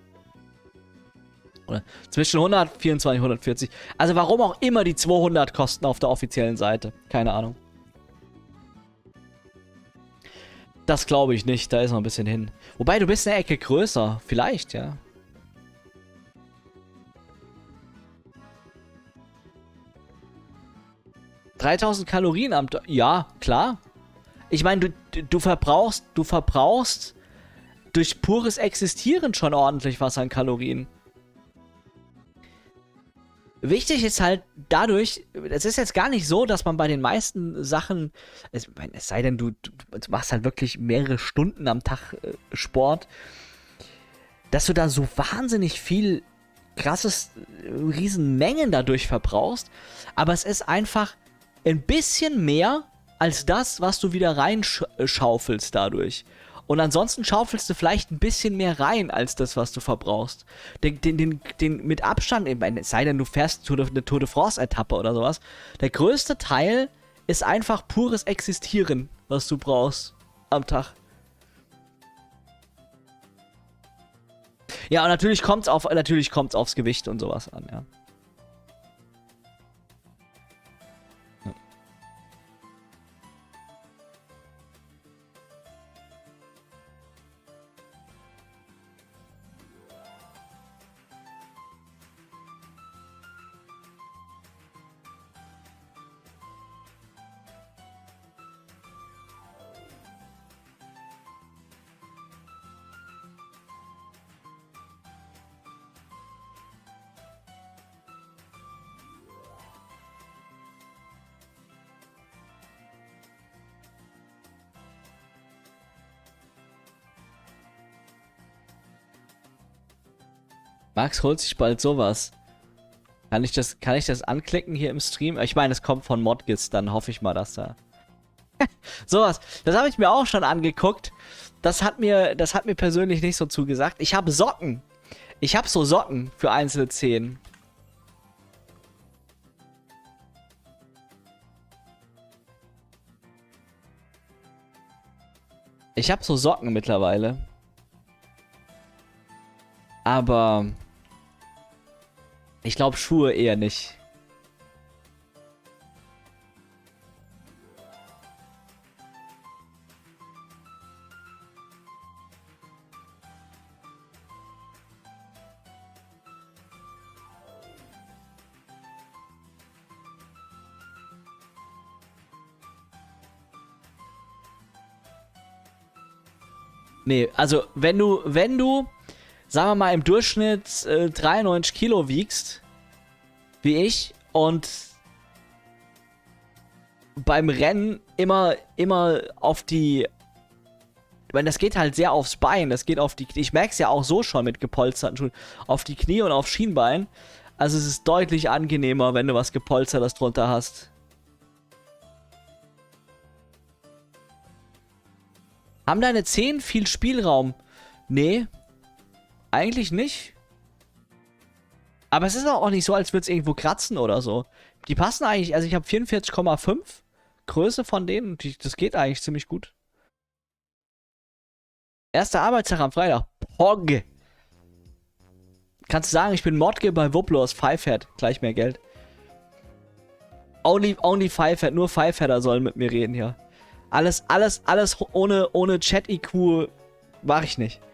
[SPEAKER 1] Oder zwischen hundertvierundzwanzig und hundertvierzig. Also warum auch immer die zweihundert kosten auf der offiziellen Seite. Keine Ahnung. Das glaube ich nicht, da ist noch ein bisschen hin. Wobei, du bist eine Ecke größer. Vielleicht, ja. dreitausend Kalorien am Tag. Ja, klar. Ich meine, du, du verbrauchst, du verbrauchst durch pures Existieren schon ordentlich was an Kalorien. Wichtig ist halt dadurch, es ist jetzt gar nicht so, dass man bei den meisten Sachen, es, es sei denn, du, du, du machst halt wirklich mehrere Stunden am Tag äh, Sport, dass du da so wahnsinnig viel krasses, äh, Riesenmengen dadurch verbrauchst, aber es ist einfach ein bisschen mehr als das, was du wieder reinschaufelst dadurch. Und ansonsten schaufelst du vielleicht ein bisschen mehr rein, als das, was du verbrauchst. Den, den, den, den mit Abstand, es sei denn, du fährst eine Tour de France-Etappe oder sowas, der größte Teil ist einfach pures Existieren, was du brauchst am Tag. Ja, und natürlich kommt's auf, natürlich kommt's aufs Gewicht und sowas an, ja. Max holt sich bald sowas. Kann ich das, kann ich das anklicken hier im Stream? Ich meine, es kommt von Modgis, dann hoffe ich mal, dass da... sowas. Das habe ich mir auch schon angeguckt. Das hat mir, das hat mir persönlich nicht so zugesagt. Ich habe Socken. Ich habe so Socken für einzelne Zehen. Ich habe so Socken mittlerweile. Aber... ich glaube Schuhe eher nicht. Nee, also wenn du, wenn du, sagen wir mal im Durchschnitt äh, dreiundneunzig Kilo wiegst, wie ich, und beim Rennen immer, immer auf die, ich meine, das geht halt sehr aufs Bein, das geht auf die, ich merke es ja auch so schon mit gepolsterten Schuhen, auf die Knie und auf Schienbein. Also es ist deutlich angenehmer, wenn du was Gepolstertes drunter hast. Haben deine Zehen viel Spielraum? Nee, eigentlich nicht. Aber es ist auch nicht so, als würde es irgendwo kratzen oder so. Die passen eigentlich, also ich habe vierundvierzig Komma fünf Größe von denen und die, das geht eigentlich ziemlich gut. Erster Arbeitstag am Freitag. Pog. Kannst du sagen, ich bin Modge bei Wuplos, Fivehead, gleich mehr Geld. Only, only Fivehead, nur Fiveheader sollen mit mir reden hier. Alles, alles, alles ohne, ohne Chat-I Q mache ich nicht.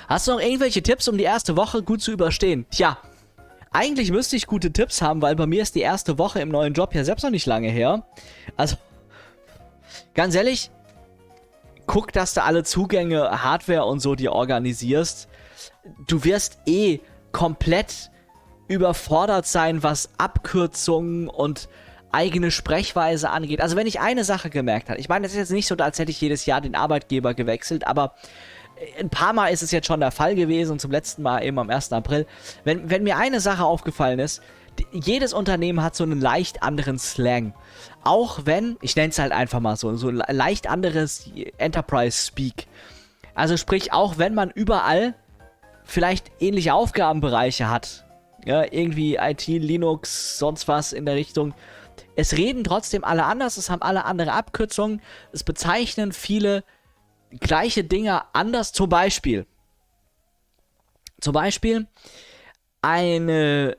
[SPEAKER 1] Hast du noch irgendwelche Tipps, um die erste Woche gut zu überstehen? Tja, eigentlich müsste ich gute Tipps haben, weil bei mir ist die erste Woche im neuen Job ja selbst noch nicht lange her. Also, ganz ehrlich, guck, dass du alle Zugänge, Hardware und so dir organisierst. Du wirst eh komplett überfordert sein, was Abkürzungen und eigene Sprechweise angeht. Also wenn ich eine Sache gemerkt habe, ich meine, es ist jetzt nicht so, als hätte ich jedes Jahr den Arbeitgeber gewechselt, aber ein paar Mal ist es jetzt schon der Fall gewesen und zum letzten Mal eben am ersten April. Wenn, wenn mir eine Sache aufgefallen ist, die, jedes Unternehmen hat so einen leicht anderen Slang. Auch wenn, ich nenne es halt einfach mal so, so leicht anderes Enterprise-Speak. Also sprich, auch wenn man überall vielleicht ähnliche Aufgabenbereiche hat, ja, irgendwie I T, Linux, sonst was in der Richtung, es reden trotzdem alle anders, es haben alle andere Abkürzungen, es bezeichnen viele gleiche Dinge anders, zum Beispiel. Zum Beispiel eine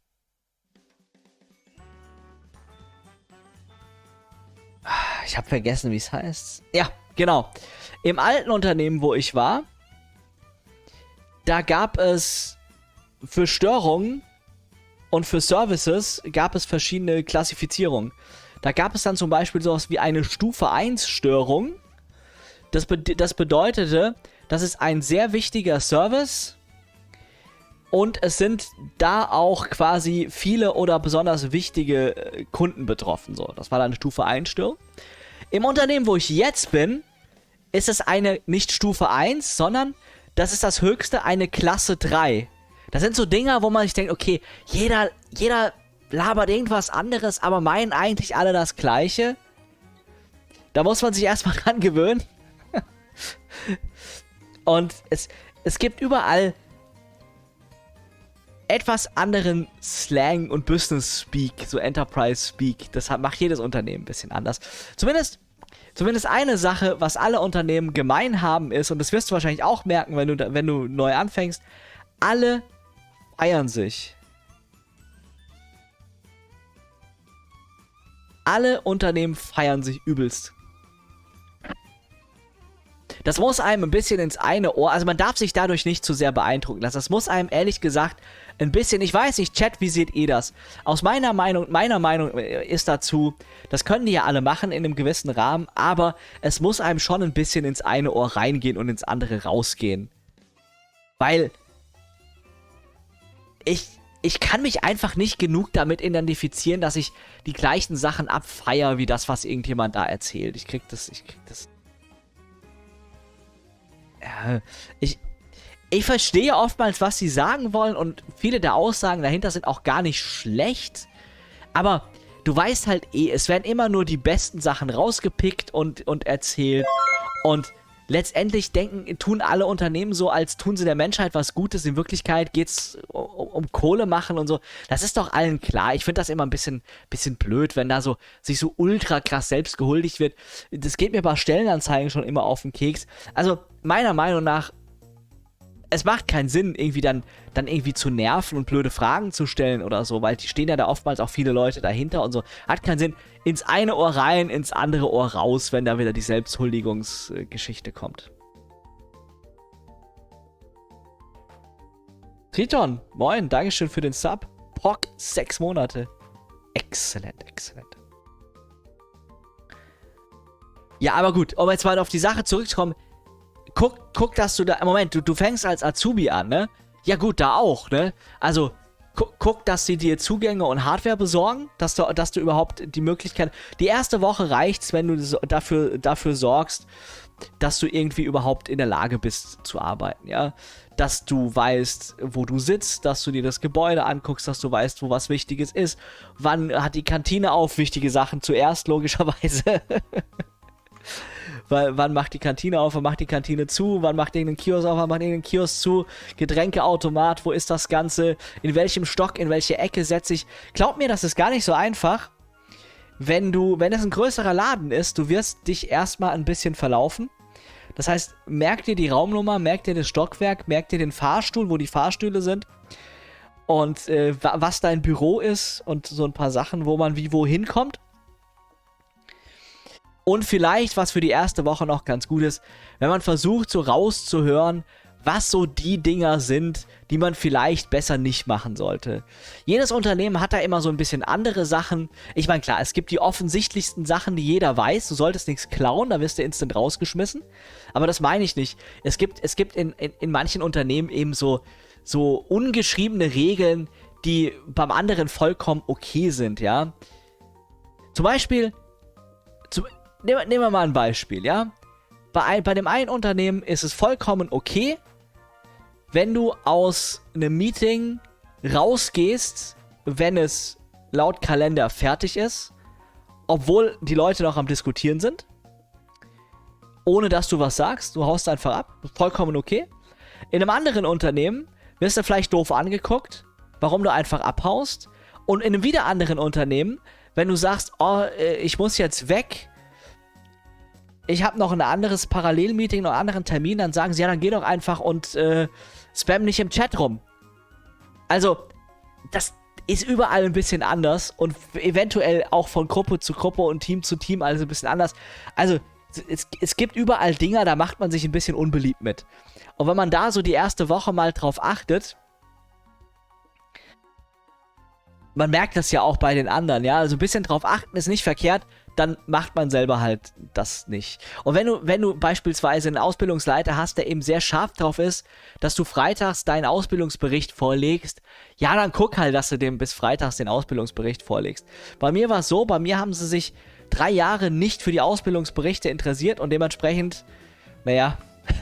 [SPEAKER 1] ich habe vergessen, wie es heißt. Ja, genau. Im alten Unternehmen, wo ich war, da gab es für Störungen und für Services gab es verschiedene Klassifizierungen. Da gab es dann zum Beispiel sowas wie eine Stufe eins Störung. Das, be das bedeutete, das ist ein sehr wichtiger Service und es sind da auch quasi viele oder besonders wichtige Kunden betroffen. So, das war dann eine Stufe eins Störung. Im Unternehmen, wo ich jetzt bin, ist es eine nicht Stufe eins, sondern das ist das höchste, eine Klasse drei. Das sind so Dinger, wo man sich denkt, okay, jeder, jeder labert irgendwas anderes, aber meinen eigentlich alle das Gleiche. Da muss man sich erstmal dran gewöhnen. Und es, es gibt überall etwas anderen Slang und Business Speak, so Enterprise Speak. Das hat, macht jedes Unternehmen ein bisschen anders. Zumindest, zumindest eine Sache, was alle Unternehmen gemein haben, ist, und das wirst du wahrscheinlich auch merken, wenn du, wenn du neu anfängst, alle feiern sich. Alle Unternehmen feiern sich übelst. Das muss einem ein bisschen ins eine Ohr, also man darf sich dadurch nicht zu sehr beeindrucken lassen. Das muss einem ehrlich gesagt ein bisschen, ich weiß nicht, Chat, wie seht ihr das? Aus meiner Meinung, meiner Meinung ist dazu, das können die ja alle machen in einem gewissen Rahmen, aber es muss einem schon ein bisschen ins eine Ohr reingehen und ins andere rausgehen. Weil ich, ich kann mich einfach nicht genug damit identifizieren, dass ich die gleichen Sachen abfeiere, wie das, was irgendjemand da erzählt. Ich krieg das, ich krieg das... Ja, ich, ich verstehe oftmals, was sie sagen wollen und viele der Aussagen dahinter sind auch gar nicht schlecht, aber du weißt halt eh, es werden immer nur die besten Sachen rausgepickt und, und erzählt und letztendlich denken, tun alle Unternehmen so, als tun sie der Menschheit was Gutes. In Wirklichkeit geht's um, um Kohle machen und so. Das ist doch allen klar. Ich finde das immer ein bisschen, bisschen blöd, wenn da so sich so ultra krass selbst gehuldigt wird. Das geht mir bei Stellenanzeigen schon immer auf den Keks. Also, meiner Meinung nach, es macht keinen Sinn, irgendwie dann, dann irgendwie zu nerven und blöde Fragen zu stellen oder so, weil die stehen ja da oftmals auch viele Leute dahinter und so. Hat keinen Sinn. Ins eine Ohr rein, ins andere Ohr raus, wenn da wieder die Selbsthuldigungsgeschichte kommt. Triton, moin, Dankeschön für den Sub. Pock, sechs Monate. Exzellent, exzellent. Ja, aber gut, um jetzt mal auf die Sache zurückzukommen, guck, guck, dass du da, Moment, du, du fängst als Azubi an, ne? Ja gut, da auch, ne? Also, guck, guck, dass sie dir Zugänge und Hardware besorgen, dass du, dass du überhaupt die Möglichkeit, die erste Woche reicht's, wenn du so, dafür, dafür sorgst, dass du irgendwie überhaupt in der Lage bist zu arbeiten, ja? Dass du weißt, wo du sitzt, dass du dir das Gebäude anguckst, dass du weißt, wo was Wichtiges ist, wann hat die Kantine auf, wichtige Sachen zuerst, logischerweise. Weil, wann macht die Kantine auf, wann macht die Kantine zu, wann macht irgendein Kiosk auf, wann macht irgendein Kiosk zu, Getränkeautomat, wo ist das Ganze, in welchem Stock, in welche Ecke setze ich. Glaub mir, das ist gar nicht so einfach, wenn du, wenn es ein größerer Laden ist, du wirst dich erstmal ein bisschen verlaufen. Das heißt, merk dir die Raumnummer, merk dir das Stockwerk, merk dir den Fahrstuhl, wo die Fahrstühle sind und äh, was dein Büro ist und so ein paar Sachen, wo man wie wohin kommt. Und vielleicht, was für die erste Woche noch ganz gut ist, wenn man versucht, so rauszuhören, was so die Dinger sind, die man vielleicht besser nicht machen sollte. Jedes Unternehmen hat da immer so ein bisschen andere Sachen. Ich meine, klar, es gibt die offensichtlichsten Sachen, die jeder weiß. Du solltest nichts klauen, da wirst du instant rausgeschmissen. Aber das meine ich nicht. Es gibt, es gibt in, in, in manchen Unternehmen eben so, so ungeschriebene Regeln, die beim anderen vollkommen okay sind, ja. Zum Beispiel, zum, nehmen, nehmen wir mal ein Beispiel, ja. Bei, ein, bei dem einen Unternehmen ist es vollkommen okay, wenn du aus einem Meeting rausgehst, wenn es laut Kalender fertig ist, obwohl die Leute noch am Diskutieren sind, ohne dass du was sagst, du haust einfach ab, vollkommen okay. In einem anderen Unternehmen wirst du vielleicht doof angeguckt, warum du einfach abhaust. Und in einem wieder anderen Unternehmen, wenn du sagst, oh, ich muss jetzt weg, ich habe noch ein anderes Parallelmeeting, noch einen anderen Termin, dann sagen sie, ja, dann geh doch einfach und äh, spam nicht im Chat rum. Also, das ist überall ein bisschen anders und eventuell auch von Gruppe zu Gruppe und Team zu Team alles ein bisschen anders. Also, es, es gibt überall Dinger, da macht man sich ein bisschen unbeliebt mit. Und wenn man da so die erste Woche mal drauf achtet, man merkt das ja auch bei den anderen, ja, also ein bisschen drauf achten ist nicht verkehrt, dann macht man selber halt das nicht. Und wenn du, wenn du beispielsweise einen Ausbildungsleiter hast, der eben sehr scharf drauf ist, dass du freitags deinen Ausbildungsbericht vorlegst, ja, dann guck halt, dass du dem bis freitags den Ausbildungsbericht vorlegst. Bei mir war es so, bei mir haben sie sich drei Jahre nicht für die Ausbildungsberichte interessiert und dementsprechend, naja.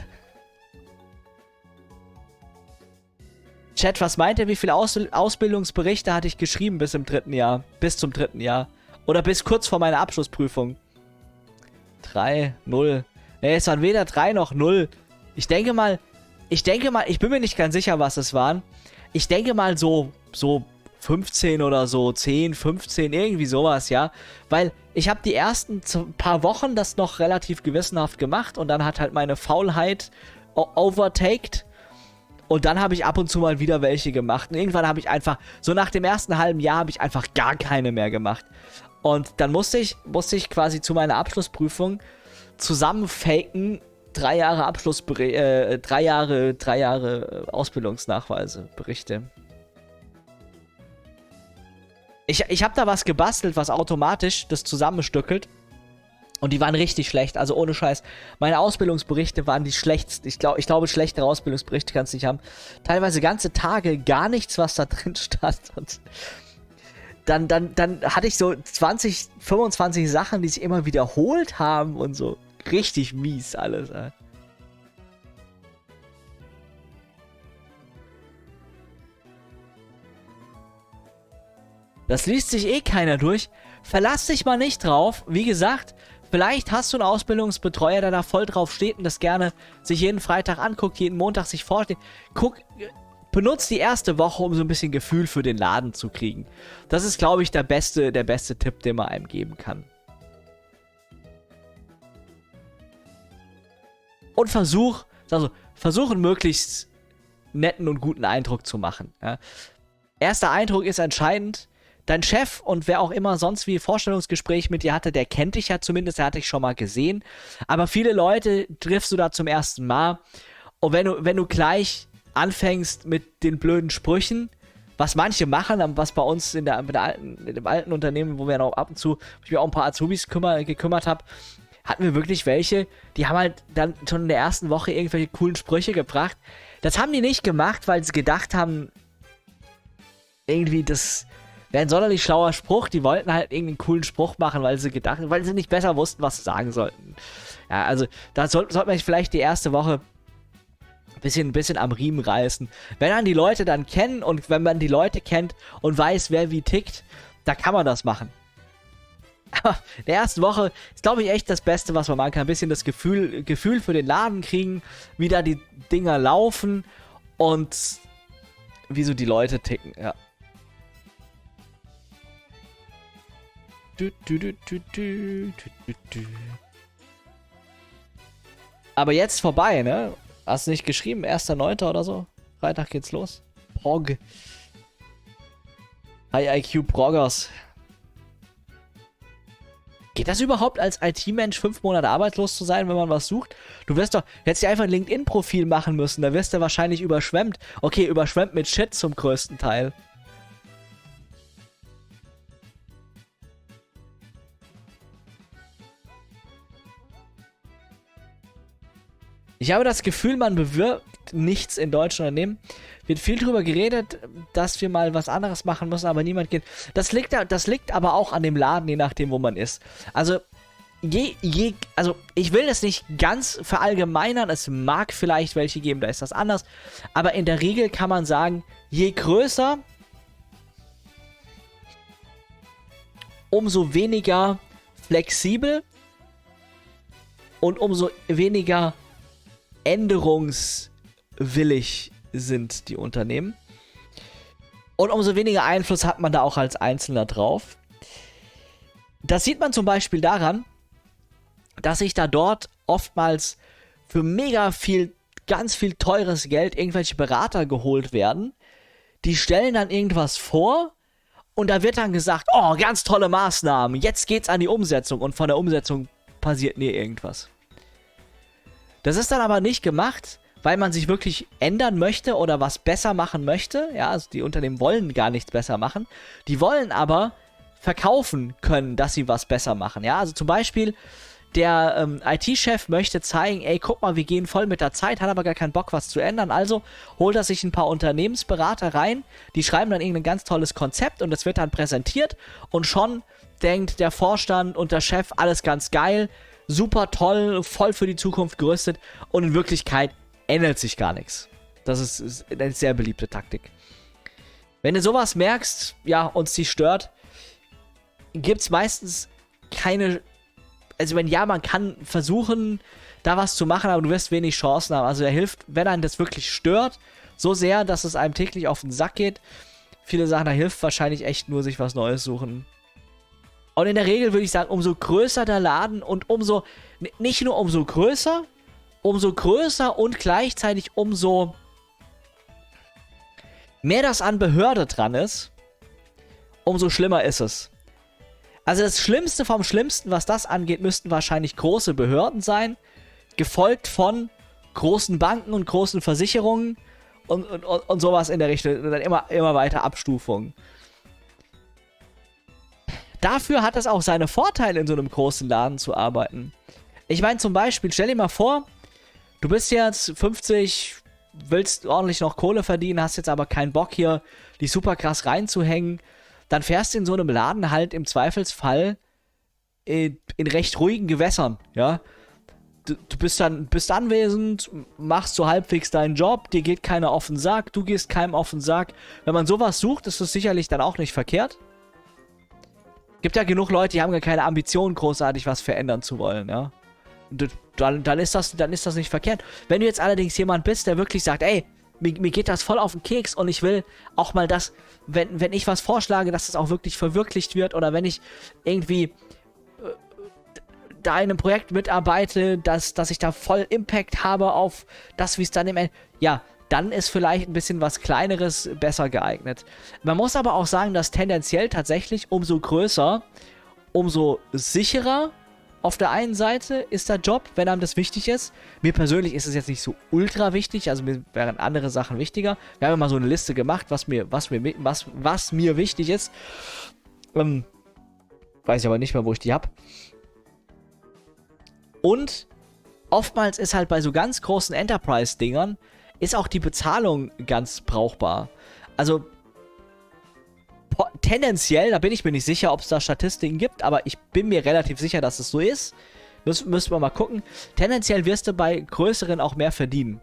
[SPEAKER 1] Chat, was meint ihr, wie viele Aus Ausbildungsberichte hatte ich geschrieben bis im dritten Jahr? Bis zum dritten Jahr. Oder bis kurz vor meiner Abschlussprüfung. drei, null. Ne, es waren weder drei noch null. Ich denke mal, ich denke mal, ich bin mir nicht ganz sicher, was es waren. Ich denke mal so, so fünfzehn oder so, zehn, fünfzehn, irgendwie sowas, ja. Weil ich habe die ersten paar Wochen das noch relativ gewissenhaft gemacht und dann hat halt meine Faulheit overtaked. Und dann habe ich ab und zu mal wieder welche gemacht. Und irgendwann habe ich einfach, so nach dem ersten halben Jahr habe ich einfach gar keine mehr gemacht. Und dann musste ich, musste ich quasi zu meiner Abschlussprüfung zusammenfaken, drei Jahre Abschlussberichte, äh, drei Jahre, drei Jahre Ausbildungsnachweise, Berichte. Ich, ich habe da was gebastelt, was automatisch das zusammenstückelt. Und die waren richtig schlecht, also ohne Scheiß. Meine Ausbildungsberichte waren die schlechtesten. Ich, glaub, ich glaube, schlechtere Ausbildungsberichte kannst du nicht haben. Teilweise ganze Tage, gar nichts, was da drin stand. Und dann, dann, dann hatte ich so zwanzig, fünfundzwanzig Sachen, die sich immer wiederholt haben und so. Richtig mies alles. Ey. Das liest sich eh keiner durch. Verlass dich mal nicht drauf. Wie gesagt, vielleicht hast du einen Ausbildungsbetreuer, der da voll drauf steht und das gerne sich jeden Freitag anguckt, jeden Montag sich vorstellt. Guck, benutzt die erste Woche, um so ein bisschen Gefühl für den Laden zu kriegen. Das ist, glaube ich, der beste, der beste Tipp, den man einem geben kann. Und versuch, also versuch einen möglichst netten und guten Eindruck zu machen. Ja. Erster Eindruck ist entscheidend. Dein Chef und wer auch immer sonst wie Vorstellungsgespräch mit dir hatte, der kennt dich ja zumindest, der hat dich schon mal gesehen. Aber viele Leute triffst du da zum ersten Mal. Und wenn du, wenn du gleich anfängst mit den blöden Sprüchen, was manche machen, was bei uns in, der, in, der alten, in dem alten Unternehmen, wo wir noch ab und zu, ich mich auch ein paar Azubis kümmer, gekümmert habe, hatten wir wirklich welche, die haben halt dann schon in der ersten Woche irgendwelche coolen Sprüche gebracht. Das haben die nicht gemacht, weil sie gedacht haben, irgendwie das wäre ein sonderlich schlauer Spruch. Die wollten halt irgendeinen coolen Spruch machen, weil sie gedacht, weil sie nicht besser wussten, was sie sagen sollten. Ja, also da sollte sollt man sich vielleicht die erste Woche ein bisschen, ein bisschen am Riemen reißen. Wenn man die Leute dann kennen und wenn man die Leute kennt und weiß, wer wie tickt, da kann man das machen. Aber in der ersten Woche ist, glaube ich, echt das Beste, was man machen kann. Ein bisschen das Gefühl, Gefühl für den Laden kriegen, wie da die Dinger laufen und wie so die Leute ticken, ja. Du, du, du, du, du, du, du. Aber jetzt vorbei, ne? Hast du nicht geschrieben? erster neunter oder so? Freitag geht's los. Prog. High I Q Proggers. Geht das überhaupt als I T-Mensch fünf Monate arbeitslos zu sein, wenn man was sucht? Du wirst doch, du hättest ja einfach ein LinkedIn-Profil machen müssen, da wirst du wahrscheinlich überschwemmt. Okay, überschwemmt mit Shit zum größten Teil. Ich habe das Gefühl, man bewirbt nichts in deutschen Unternehmen. Wird viel drüber geredet, dass wir mal was anderes machen müssen, aber niemand geht. Das liegt, das liegt aber auch an dem Laden, je nachdem, wo man ist. Also, je, je, also ich will das nicht ganz verallgemeinern. Es mag vielleicht welche geben, da ist das anders. Aber in der Regel kann man sagen, je größer, umso weniger flexibel und umso weniger änderungswillig sind die Unternehmen. Und umso weniger Einfluss hat man da auch als Einzelner drauf. Das sieht man zum Beispiel daran, dass sich da dort oftmals für mega viel, ganz viel teures Geld irgendwelche Berater geholt werden. Die stellen dann irgendwas vor und da wird dann gesagt, oh, ganz tolle Maßnahmen, jetzt geht's an die Umsetzung und von der Umsetzung passiert nie irgendwas. Das ist dann aber nicht gemacht, weil man sich wirklich ändern möchte oder was besser machen möchte. Ja, also die Unternehmen wollen gar nichts besser machen. Die wollen aber verkaufen können, dass sie was besser machen. Ja, also zum Beispiel der ähm, I T-Chef möchte zeigen, ey, guck mal, wir gehen voll mit der Zeit, hat aber gar keinen Bock, was zu ändern. Also holt er sich ein paar Unternehmensberater rein, die schreiben dann irgendein ganz tolles Konzept und das wird dann präsentiert und schon denkt der Vorstand und der Chef, alles ganz geil, super toll, voll für die Zukunft gerüstet und in Wirklichkeit ändert sich gar nichts. Das ist, ist eine sehr beliebte Taktik. Wenn du sowas merkst, ja, uns die stört, gibt es meistens keine, also wenn ja, man kann versuchen, da was zu machen, aber du wirst wenig Chancen haben. Also er hilft, wenn einen das wirklich stört, so sehr, dass es einem täglich auf den Sack geht. Viele Sachen, da hilft wahrscheinlich echt nur sich was Neues suchen. Und in der Regel würde ich sagen, umso größer der Laden und umso, nicht nur umso größer, umso größer und gleichzeitig umso mehr das an Behörde dran ist, umso schlimmer ist es. Also das Schlimmste vom Schlimmsten, was das angeht, müssten wahrscheinlich große Behörden sein, gefolgt von großen Banken und großen Versicherungen und, und, und sowas in der Richtung. Und dann immer, immer weiter Abstufungen. Dafür hat es auch seine Vorteile, in so einem großen Laden zu arbeiten. Ich meine zum Beispiel, stell dir mal vor, du bist jetzt fünfzig, willst ordentlich noch Kohle verdienen, hast jetzt aber keinen Bock hier, dich super krass reinzuhängen. Dann fährst du in so einem Laden halt im Zweifelsfall in, in recht ruhigen Gewässern, ja. Du, du bist dann bist anwesend, machst so halbwegs deinen Job, dir geht keiner auf den Sack, du gehst keinem auf den Sack. Wenn man sowas sucht, ist das sicherlich dann auch nicht verkehrt. Gibt ja genug Leute, die haben gar keine Ambition, großartig was verändern zu wollen, ja. Und dann, dann, ist das, dann ist das nicht verkehrt. Wenn du jetzt allerdings jemand bist, der wirklich sagt, ey, mir, mir geht das voll auf den Keks und ich will auch mal das, wenn, wenn ich was vorschlage, dass das auch wirklich verwirklicht wird oder wenn ich irgendwie äh, da in einem Projekt mitarbeite, dass, dass ich da voll Impact habe auf das, wie es dann im Ende, ja, dann ist vielleicht ein bisschen was Kleineres besser geeignet. Man muss aber auch sagen, dass tendenziell tatsächlich umso größer, umso sicherer auf der einen Seite ist der Job, wenn einem das wichtig ist. Mir persönlich ist es jetzt nicht so ultra wichtig, also mir wären andere Sachen wichtiger. Wir haben ja mal so eine Liste gemacht, was mir, was mir, was, was mir wichtig ist. Ähm, weiß ich aber nicht mehr, wo ich die habe. Und oftmals ist halt bei so ganz großen Enterprise-Dingern ist auch die Bezahlung ganz brauchbar. Also tendenziell, da bin ich mir nicht sicher, ob es da Statistiken gibt, aber ich bin mir relativ sicher, dass es so ist. Müssen, müssen wir mal gucken. Tendenziell wirst du bei größeren auch mehr verdienen.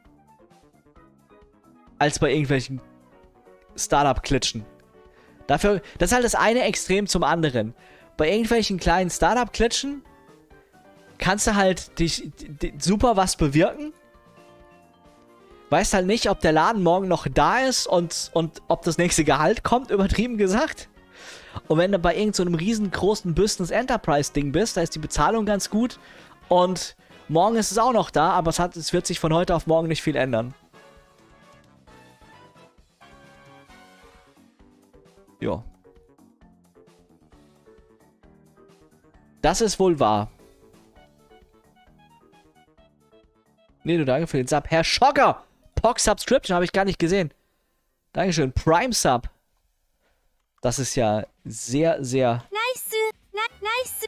[SPEAKER 1] Als bei irgendwelchen Startup-Klitschen. Dafür, das ist halt das eine Extrem zum anderen. Bei irgendwelchen kleinen Startup-Klitschen kannst du halt dich, dich super was bewirken. Weißt halt nicht, ob der Laden morgen noch da ist und, und ob das nächste Gehalt kommt, übertrieben gesagt. Und wenn du bei irgendeinem so riesengroßen Business-Enterprise-Ding bist, da ist die Bezahlung ganz gut und morgen ist es auch noch da, aber es, hat, es wird sich von heute auf morgen nicht viel ändern. Ja. Das ist wohl wahr. Nee, du, danke für den Sub. Herr Schocker! Pox Subscription habe ich gar nicht gesehen. Dankeschön. Prime Sub. Das ist ja sehr, sehr...
[SPEAKER 2] Nice. Na, nice.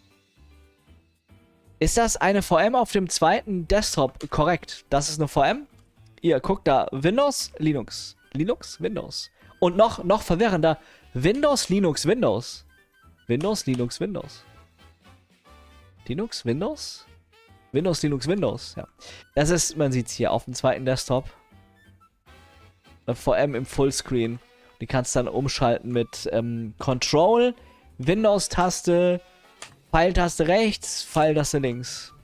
[SPEAKER 1] Ist das eine V M auf dem zweiten Desktop? Korrekt. Das ist eine V M. Ihr guckt da. Windows, Linux. Linux, Windows. Und noch, noch verwirrender. Windows, Linux, Windows. Windows, Linux, Windows. Linux, Windows? Windows, Linux, Windows. Ja. Das ist, man sieht es hier, auf dem zweiten Desktop. Eine V M im Fullscreen. Die kannst du dann umschalten mit ähm, Control, Windows-Taste, Pfeiltaste rechts, Pfeiltaste links.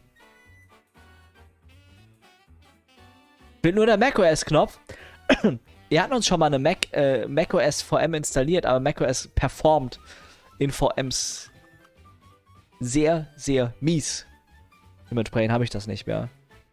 [SPEAKER 1] Fehlt nur der macOS-Knopf. Wir hatten uns schon mal eine Mac, äh, macOS V M installiert, aber macOS performt in V Ms sehr, sehr mies. Dementsprechend habe ich das nicht mehr.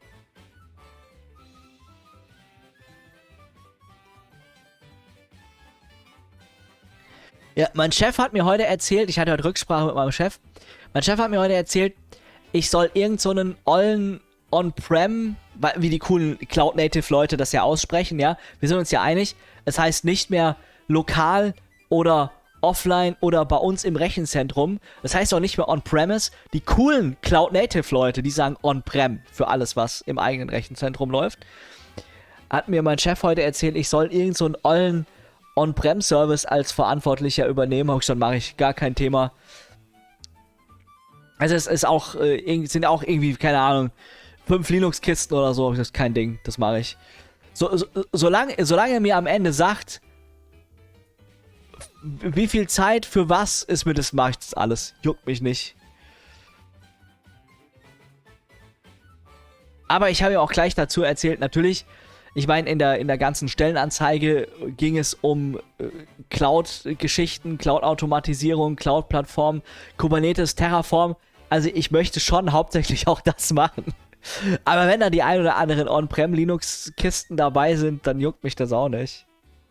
[SPEAKER 1] Ja, mein Chef hat mir heute erzählt, ich hatte heute Rücksprache mit meinem Chef, mein Chef hat mir heute erzählt, ich soll irgend so einen ollen On-Prem, wie die coolen Cloud-Native-Leute das ja aussprechen, ja, wir sind uns ja einig, es heißt nicht mehr lokal oder offline oder bei uns im Rechenzentrum, das heißt auch nicht mehr On-Premise, die coolen Cloud-Native-Leute, die sagen On-Prem für alles, was im eigenen Rechenzentrum läuft, hat mir mein Chef heute erzählt, ich soll irgend so einen ollen On-Prem-Service als Verantwortlicher übernehmen. Habe ich gesagt, mache ich, gar kein Thema. Also es ist auch, äh, sind auch irgendwie, keine Ahnung, fünf Linux-Kisten oder so. Das ist kein Ding, das mache ich. So, so, solange, solange er mir am Ende sagt, wie viel Zeit für was ist mir das, mache ich das alles. Juckt mich nicht. Aber ich habe ja auch gleich dazu erzählt, natürlich, ich meine, in der, in der ganzen Stellenanzeige ging es um äh, Cloud-Geschichten, Cloud-Automatisierung, Cloud-Plattform, Kubernetes, Terraform. Also ich möchte schon hauptsächlich auch das machen. Aber wenn da die ein oder anderen On-Prem-Linux-Kisten dabei sind, dann juckt mich das auch nicht.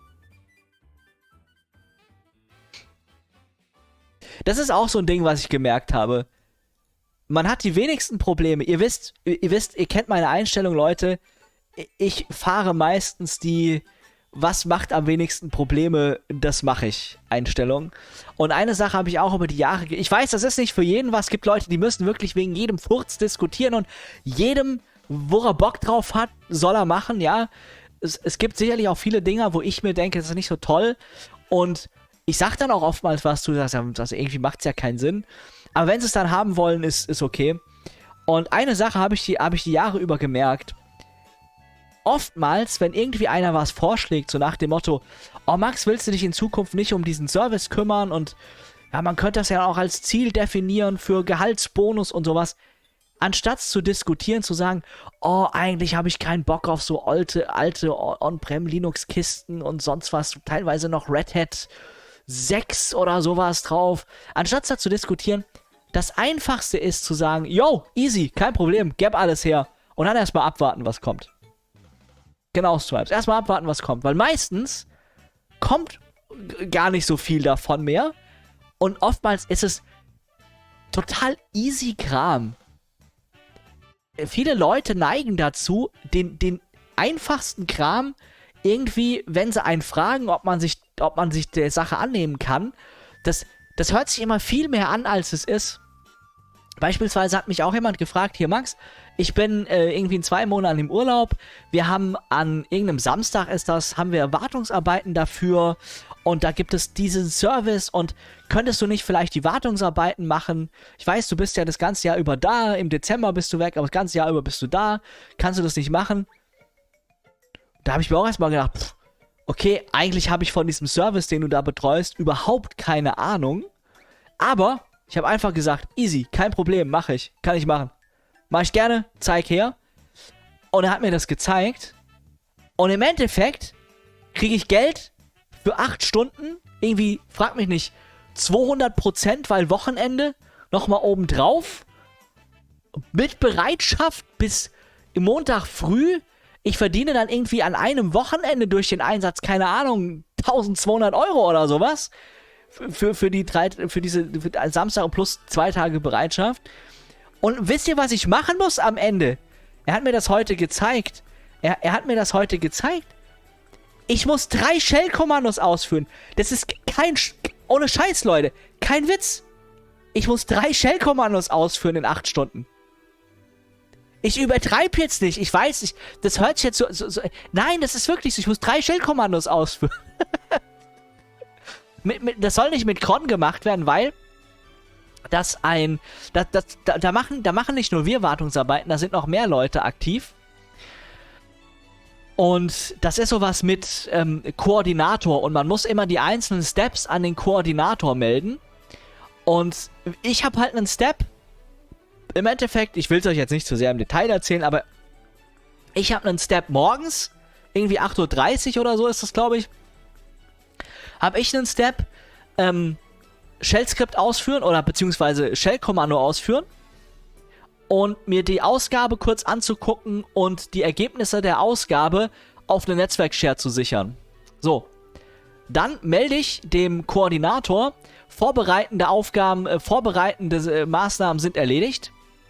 [SPEAKER 1] Das ist auch so ein Ding, was ich gemerkt habe. Man hat die wenigsten Probleme. Ihr wisst, ihr wisst, ihr kennt meine Einstellung, Leute. Ich fahre meistens die was macht am wenigsten Probleme, das mache ich Einstellung. Und eine Sache habe ich auch über die Jahre... Ich weiß, das ist nicht für jeden was. Es gibt Leute, die müssen wirklich wegen jedem Furz diskutieren und jedem, wo er Bock drauf hat, soll er machen, ja. Es, es gibt sicherlich auch viele Dinge, wo ich mir denke, das ist nicht so toll. Und ich sag dann auch oftmals was, du sagst, also irgendwie macht es ja keinen Sinn. Aber wenn sie es dann haben wollen, ist, ist okay. Und eine Sache habe ich, die, hab ich die Jahre über gemerkt. Oftmals, wenn irgendwie einer was vorschlägt, so nach dem Motto, oh Max, willst du dich in Zukunft nicht um diesen Service kümmern und ja, man könnte das ja auch als Ziel definieren für Gehaltsbonus und sowas, anstatt zu diskutieren, zu sagen, oh, eigentlich habe ich keinen Bock auf so alte, alte On-Prem-Linux-Kisten und sonst was, teilweise noch Red Hat sechs oder sowas drauf, anstatt da zu diskutieren, das Einfachste ist zu sagen, yo, easy, kein Problem, gib alles her und dann erstmal abwarten, was kommt. Genau, Stripes. Erstmal abwarten, was kommt. Weil meistens kommt gar nicht so viel davon mehr. Und oftmals ist es total easy Kram. Viele Leute neigen dazu, den, den einfachsten Kram irgendwie, wenn sie einen fragen, ob man sich, ob man sich der Sache annehmen kann, das, das hört sich immer viel mehr an, als es ist. Beispielsweise hat mich auch jemand gefragt, hier Max, ich bin äh, irgendwie in zwei Monaten im Urlaub, wir haben an irgendeinem Samstag ist das, haben wir Wartungsarbeiten dafür und da gibt es diesen Service und könntest du nicht vielleicht die Wartungsarbeiten machen? Ich weiß, du bist ja das ganze Jahr über da, im Dezember bist du weg, aber das ganze Jahr über bist du da, kannst du das nicht machen? Da habe ich mir auch erstmal gedacht, pff, okay, eigentlich habe ich von diesem Service, den du da betreust, überhaupt keine Ahnung, aber ich habe einfach gesagt, easy, kein Problem, mache ich, kann ich machen. Mache ich gerne, zeig her. Und er hat mir das gezeigt. Und im Endeffekt kriege ich Geld für acht Stunden. Irgendwie, frag mich nicht, zweihundert Prozent, weil Wochenende nochmal obendrauf. Mit Bereitschaft bis Montag früh. Ich verdiene dann irgendwie an einem Wochenende durch den Einsatz, keine Ahnung, eintausendzweihundert Euro oder sowas. für, für die drei, für diese für Samstag plus zwei Tage Bereitschaft. Und wisst ihr, was ich machen muss am Ende? Er hat mir das heute gezeigt. Er, er hat mir das heute gezeigt. Ich muss drei Shell-Kommandos ausführen. Das ist kein... Ohne Scheiß, Leute. Kein Witz. Ich muss drei Shell-Kommandos ausführen in acht Stunden. Ich übertreibe jetzt nicht. Ich weiß nicht. Das hört sich jetzt so... so, so nein, das ist wirklich so. Ich muss drei Shell-Kommandos ausführen. mit, mit, das soll nicht mit Cron gemacht werden, weil... Das ein... Das, das, da, da, machen, da machen nicht nur wir Wartungsarbeiten. Da sind noch mehr Leute aktiv. Und das ist sowas mit ähm, Koordinator. Und man muss immer die einzelnen Steps an den Koordinator melden. Und ich habe halt einen Step. Im Endeffekt, ich will es euch jetzt nicht zu sehr im Detail erzählen, aber ich habe einen Step morgens. Irgendwie acht Uhr dreißig oder so ist das, glaube ich. Habe ich einen Step, ähm, Shell-Skript ausführen oder beziehungsweise Shell-Kommando ausführen. Und mir die Ausgabe kurz anzugucken und die Ergebnisse der Ausgabe auf eine Netzwerk-Share zu sichern. So. Dann melde ich dem Koordinator, vorbereitende Aufgaben, äh, vorbereitende äh, Maßnahmen sind erledigt.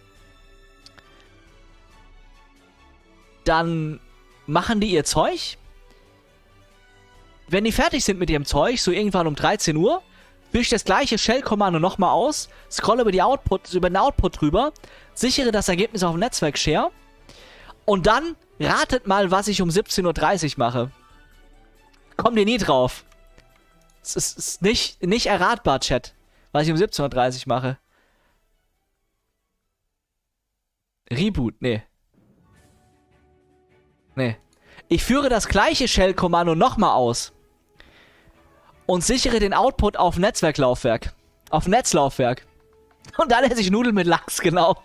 [SPEAKER 1] Dann machen die ihr Zeug. Wenn die fertig sind mit ihrem Zeug, so irgendwann um dreizehn Uhr, führe ich das gleiche Shell-Kommando nochmal aus, scrolle über, die Output, über den Output drüber, sichere das Ergebnis auf dem Netzwerk-Share und dann ratet mal, was ich um siebzehn Uhr dreißig mache. Kommt ihr nie drauf. Es ist, ist nicht, nicht erratbar, Chat, was ich um siebzehn Uhr dreißig mache. Reboot, nee. Nee. Ich führe das gleiche Shell-Kommando nochmal aus. Und sichere den Output auf Netzwerklaufwerk. Auf Netzlaufwerk. Und dann esse ich Nudeln mit Lachs, genau.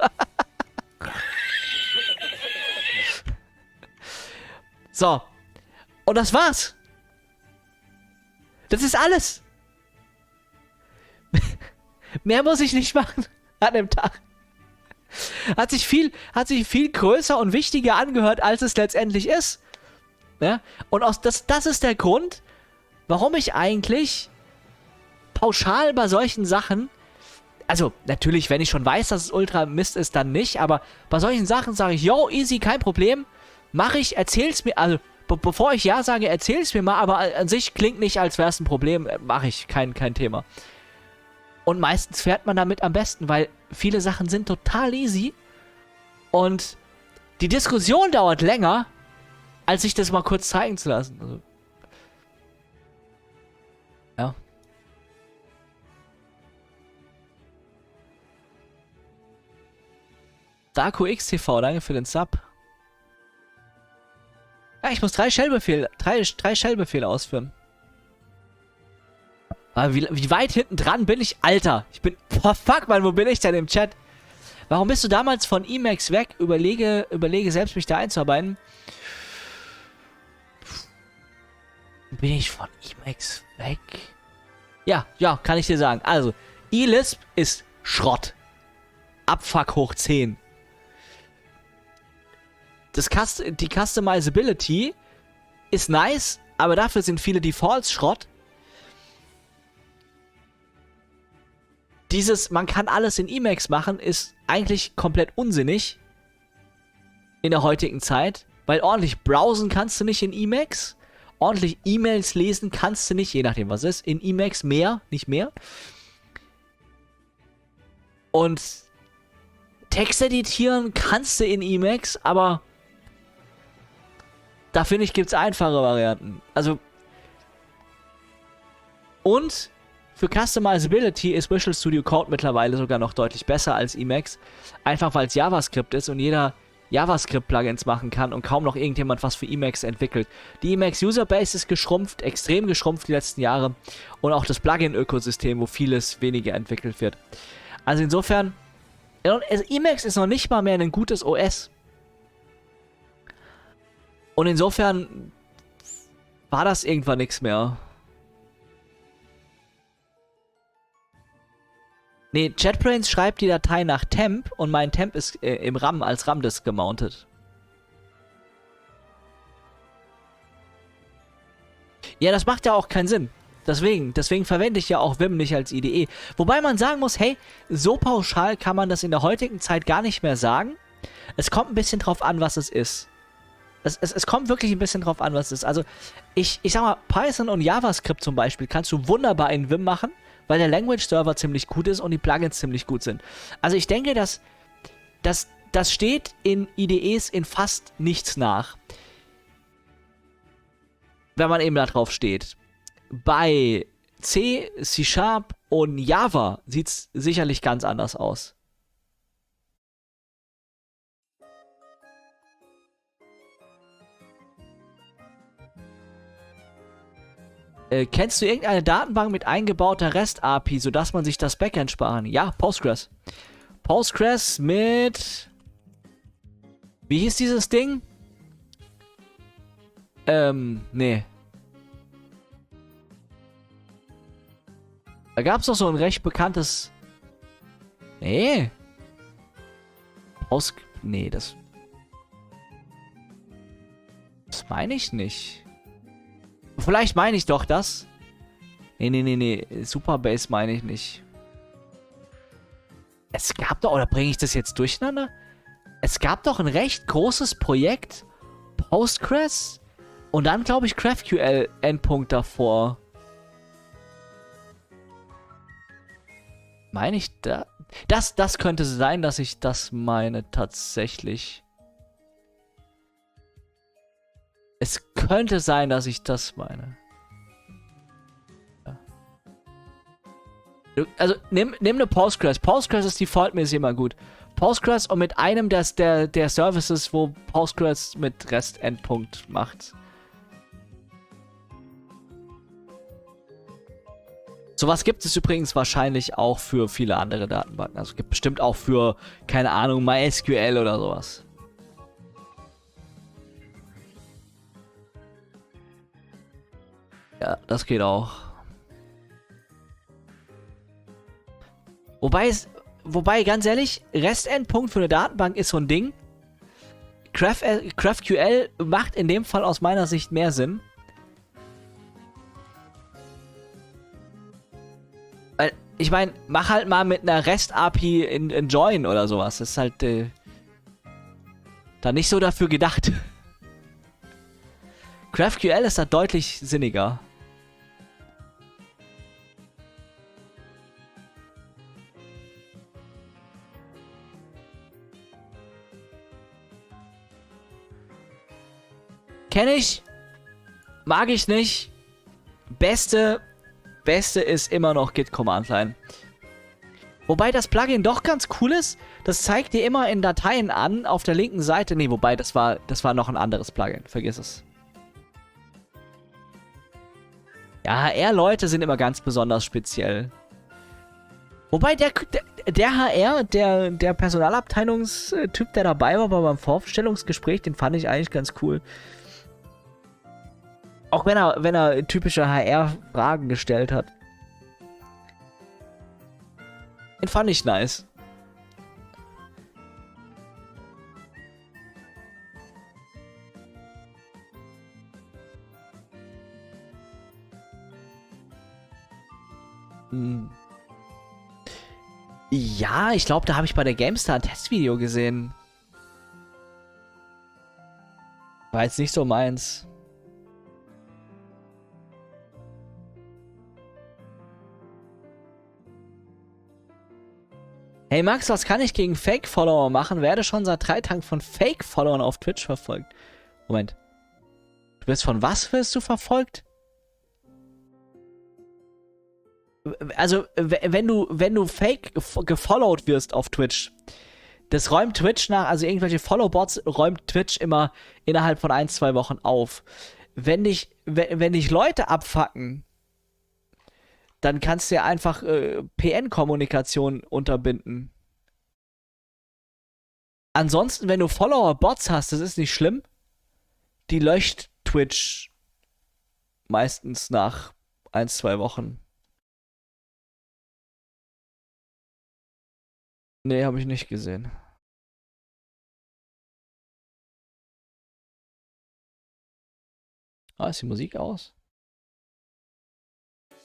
[SPEAKER 1] So. Und das war's. Das ist alles. Mehr muss ich nicht machen an dem Tag. Hat sich viel, hat sich viel größer und wichtiger angehört, als es letztendlich ist. Ja? Und aus, das, das ist der Grund, warum ich eigentlich pauschal bei solchen Sachen, also natürlich, wenn ich schon weiß, dass es Ultra Mist ist, dann nicht, aber bei solchen Sachen sage ich, yo, easy, kein Problem, mache ich, erzähl's mir, also be bevor ich ja sage, erzähl's mir mal, aber an sich klingt nicht, als wäre es ein Problem, mache ich, kein, kein Thema. Und meistens fährt man damit am besten, weil viele Sachen sind total easy und die Diskussion dauert länger, als sich das mal kurz zeigen zu lassen. Also, ja. Darko X T V, danke für den Sub. Ja, ich muss drei Shell-Befehle, drei, drei Shell-Befehle ausführen. Aber wie, wie weit hinten dran bin ich? Alter, ich bin... Oh, fuck, Mann, wo bin ich denn im Chat? Warum bist du damals von Emacs weg? Überlege, überlege selbst, mich da einzuarbeiten. Bin ich von Emacs weg? Ja, ja, kann ich dir sagen. Also, eLisp ist Schrott. Abfuck hoch zehn. Das Cust die Customizability ist nice, aber dafür sind viele Defaults Schrott. Dieses, man kann alles in Emacs machen, ist eigentlich komplett unsinnig. In der heutigen Zeit. Weil ordentlich browsen kannst du nicht in Emacs. Ordentlich E-Mails lesen kannst du nicht, je nachdem was es ist. In Emacs mehr, nicht mehr. Und Text editieren kannst du in Emacs, aber da finde ich, gibt es einfache Varianten. Also und für Customizability ist Visual Studio Code mittlerweile sogar noch deutlich besser als Emacs. Einfach weil es JavaScript ist und jeder JavaScript-Plugins machen kann und kaum noch irgendjemand was für Emacs entwickelt. Die Emacs Userbase ist geschrumpft, extrem geschrumpft die letzten Jahre. Und auch das Plugin-Ökosystem, wo vieles weniger entwickelt wird. Also insofern, also Emacs ist noch nicht mal mehr ein gutes O S. Und insofern war das irgendwann nichts mehr. Nee, JetBrains schreibt die Datei nach Temp und mein Temp ist äh, im RAM als RAM-Disk gemountet. Ja, das macht ja auch keinen Sinn. Deswegen, deswegen verwende ich ja auch Vim nicht als I D E. Wobei man sagen muss, hey, so pauschal kann man das in der heutigen Zeit gar nicht mehr sagen. Es kommt ein bisschen drauf an, was es ist. Es, es, es kommt wirklich ein bisschen drauf an, was es ist. Also, ich, ich sag mal, Python und JavaScript zum Beispiel kannst du wunderbar in Vim machen, weil der Language-Server ziemlich gut ist und die Plugins ziemlich gut sind. Also, ich denke, dass, dass das steht in I D Es in fast nichts nach. Wenn man eben da drauf steht. Bei C, C Sharp und Java sieht es sicherlich ganz anders aus. Äh, kennst du irgendeine Datenbank mit eingebauter REST-A P I, sodass man sich das Backend sparen? Ja, Postgres. Postgres mit... Wie hieß dieses Ding? Ähm, nee. Da gab es doch so ein recht bekanntes... Nee. Post... Nee, das... Das meine ich nicht. Vielleicht meine ich doch das. Nee, nee, nee, nee. Superbase meine ich nicht. Es gab doch... Oder bringe ich das jetzt durcheinander? Es gab doch ein recht großes Projekt. Postgres. Und dann, glaube ich, GraphQL-Endpunkt davor. Meine ich da... Das, das könnte sein, dass ich das meine tatsächlich. Es könnte sein, dass ich das meine. Ja. Also, nimm, nimm eine Postgres. Postgres ist defaultmäßig immer gut. Postgres und mit einem der, der, der Services, wo Postgres mit REST-Endpunkt macht. Sowas gibt es übrigens wahrscheinlich auch für viele andere Datenbanken. Also gibt bestimmt auch für, keine Ahnung, MySQL oder sowas. Ja, das geht auch. Wobei es, wobei, ganz ehrlich, REST-Endpunkt für eine Datenbank ist so ein Ding. Graph, äh, GraphQL macht in dem Fall aus meiner Sicht mehr Sinn. Weil, ich meine, mach halt mal mit einer REST-A P I in, in Join oder sowas. Das ist halt äh, da nicht so dafür gedacht. GraphQL ist da deutlich sinniger. Kenne ich. Mag ich nicht. Beste, Beste ist immer noch Git Command Line. Wobei das Plugin doch ganz cool ist. Das zeigt dir immer in Dateien an, auf der linken Seite. Nee, wobei, das war, das war noch ein anderes Plugin. Vergiss es. Ja, H R-Leute sind immer ganz besonders speziell. Wobei der, der, der H R, der, der Personalabteilungstyp, der dabei war beim Vorstellungsgespräch, den fand ich eigentlich ganz cool. Auch wenn er, wenn er typische H R-Fragen gestellt hat. Den fand ich nice. Hm. Ja, ich glaube, da habe ich bei der GameStar ein Testvideo gesehen. War jetzt nicht so meins. Hey Max, was kann ich gegen Fake-Follower machen? Werde schon seit drei Tagen von Fake-Followern auf Twitch verfolgt. Moment. Du wirst von was wirst du verfolgt? Also, wenn du, wenn du fake gefollowt wirst auf Twitch, das räumt Twitch nach, also irgendwelche Follow-Bots räumt Twitch immer innerhalb von ein, zwei Wochen auf. Wenn dich, wenn, wenn dich Leute abfacken, dann kannst du ja einfach äh, P N-Kommunikation unterbinden. Ansonsten, wenn du Follower-Bots hast, das ist nicht schlimm. Die löscht Twitch meistens nach ein, zwei Wochen. Nee, habe ich nicht gesehen. Ah, ist die Musik aus?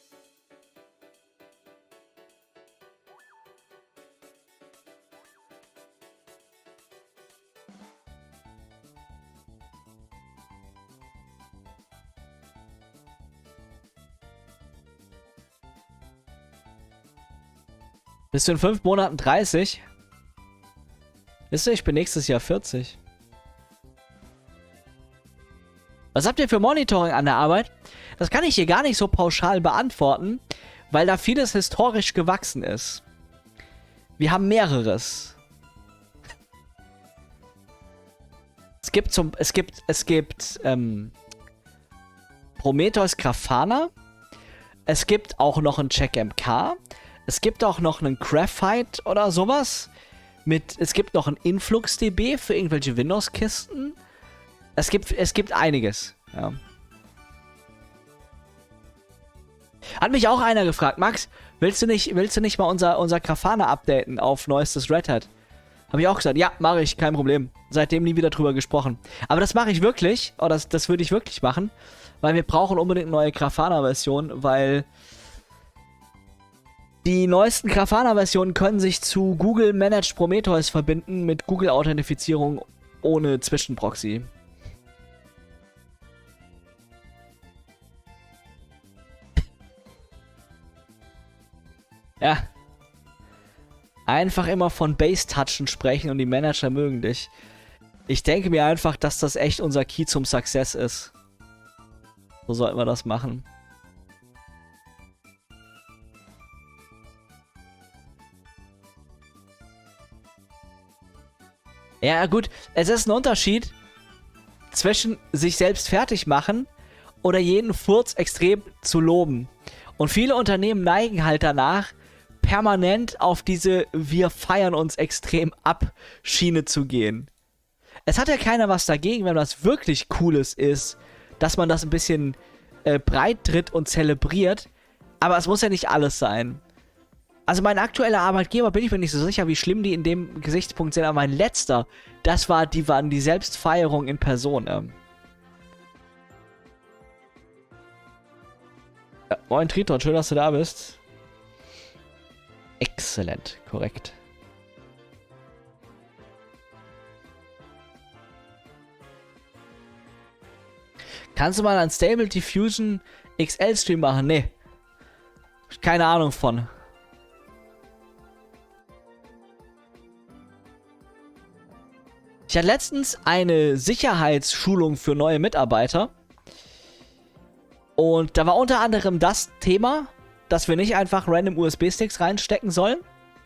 [SPEAKER 1] Bist du in fünf Monaten dreißig? Wisst ihr, ich bin nächstes Jahr vierzig. Was habt ihr für Monitoring an der Arbeit? Das kann ich hier gar nicht so pauschal beantworten, weil da vieles historisch gewachsen ist. Wir haben mehreres. Es gibt zum, es gibt, es gibt, ähm, Prometheus Grafana. Es gibt auch noch einen Check M K. Es gibt auch noch einen Graphite oder sowas. Mit, es gibt noch einen InfluxDB für irgendwelche Windows-Kisten. Es gibt, es gibt einiges. Ja. Hat mich auch einer gefragt, Max, willst du nicht, willst du nicht mal unser, unser Grafana updaten auf neuestes Red Hat? Habe ich auch gesagt, ja, mache ich, kein Problem. Seitdem nie wieder drüber gesprochen. Aber das mache ich wirklich, oder das, das würde ich wirklich machen, weil wir brauchen unbedingt eine neue Grafana-Version, weil die neuesten Grafana-Versionen können sich zu Google Managed Prometheus verbinden mit Google-Authentifizierung ohne Zwischenproxy. Ja. Einfach immer von Base-Touchen sprechen und die Manager mögen dich. Ich denke mir einfach, dass das echt unser Key zum Success ist. So sollten wir das machen. Ja, gut. Es ist ein Unterschied zwischen sich selbst fertig machen oder jeden Furz extrem zu loben. Und viele Unternehmen neigen halt danach, permanent auf diese wir feiern uns extrem ab Schiene zu gehen. Es hat ja keiner was dagegen, wenn was wirklich Cooles ist, dass man das ein bisschen äh, breit tritt und zelebriert. Aber es muss ja nicht alles sein. Also mein aktueller Arbeitgeber, bin ich mir nicht so sicher, wie schlimm die in dem Gesichtspunkt sind, aber mein letzter, das war, die waren die Selbstfeierung in Person. Ähm. Ja, moin Triton, schön, dass du da bist. Exzellent, korrekt. Kannst du mal einen Stable Diffusion X L Stream machen? Nee. Keine Ahnung von. Ich hatte letztens eine Sicherheitsschulung für neue Mitarbeiter. Und da war unter anderem das Thema, dass wir nicht einfach random U S B-Sticks reinstecken sollen.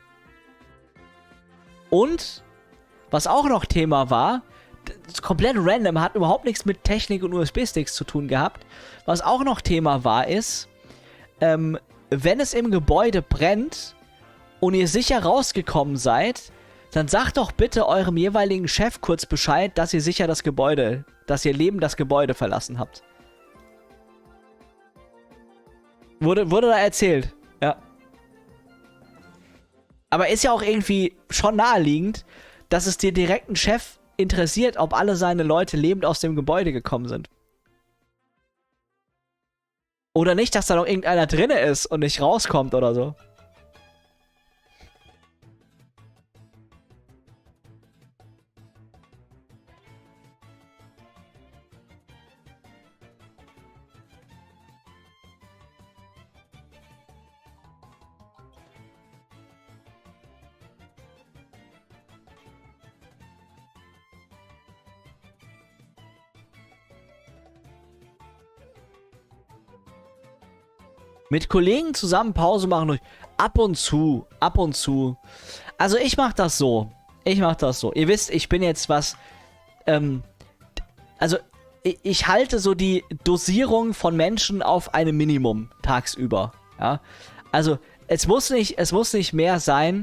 [SPEAKER 1] Und was auch noch Thema war, komplett random, hat überhaupt nichts mit Technik und U S B-Sticks zu tun gehabt. Was auch noch Thema war, ist, ähm, wenn es im Gebäude brennt und ihr sicher rausgekommen seid, dann sagt doch bitte eurem jeweiligen Chef kurz Bescheid, dass ihr sicher das Gebäude, dass ihr lebend das Gebäude verlassen habt. Wurde, wurde da erzählt, ja. Aber ist ja auch irgendwie schon naheliegend, dass es dir direkt einen Chef interessiert, ob alle seine Leute lebend aus dem Gebäude gekommen sind. Oder nicht, dass da noch irgendeiner drinne ist und nicht rauskommt oder so. Mit Kollegen zusammen Pause machen durch. Ab und zu. Ab und zu. Also ich mach das so. Ich mach das so. Ihr wisst, ich bin jetzt was. Ähm, also ich, ich halte so die Dosierung von Menschen auf einem Minimum tagsüber. Ja. Also es muss nicht, es muss nicht mehr sein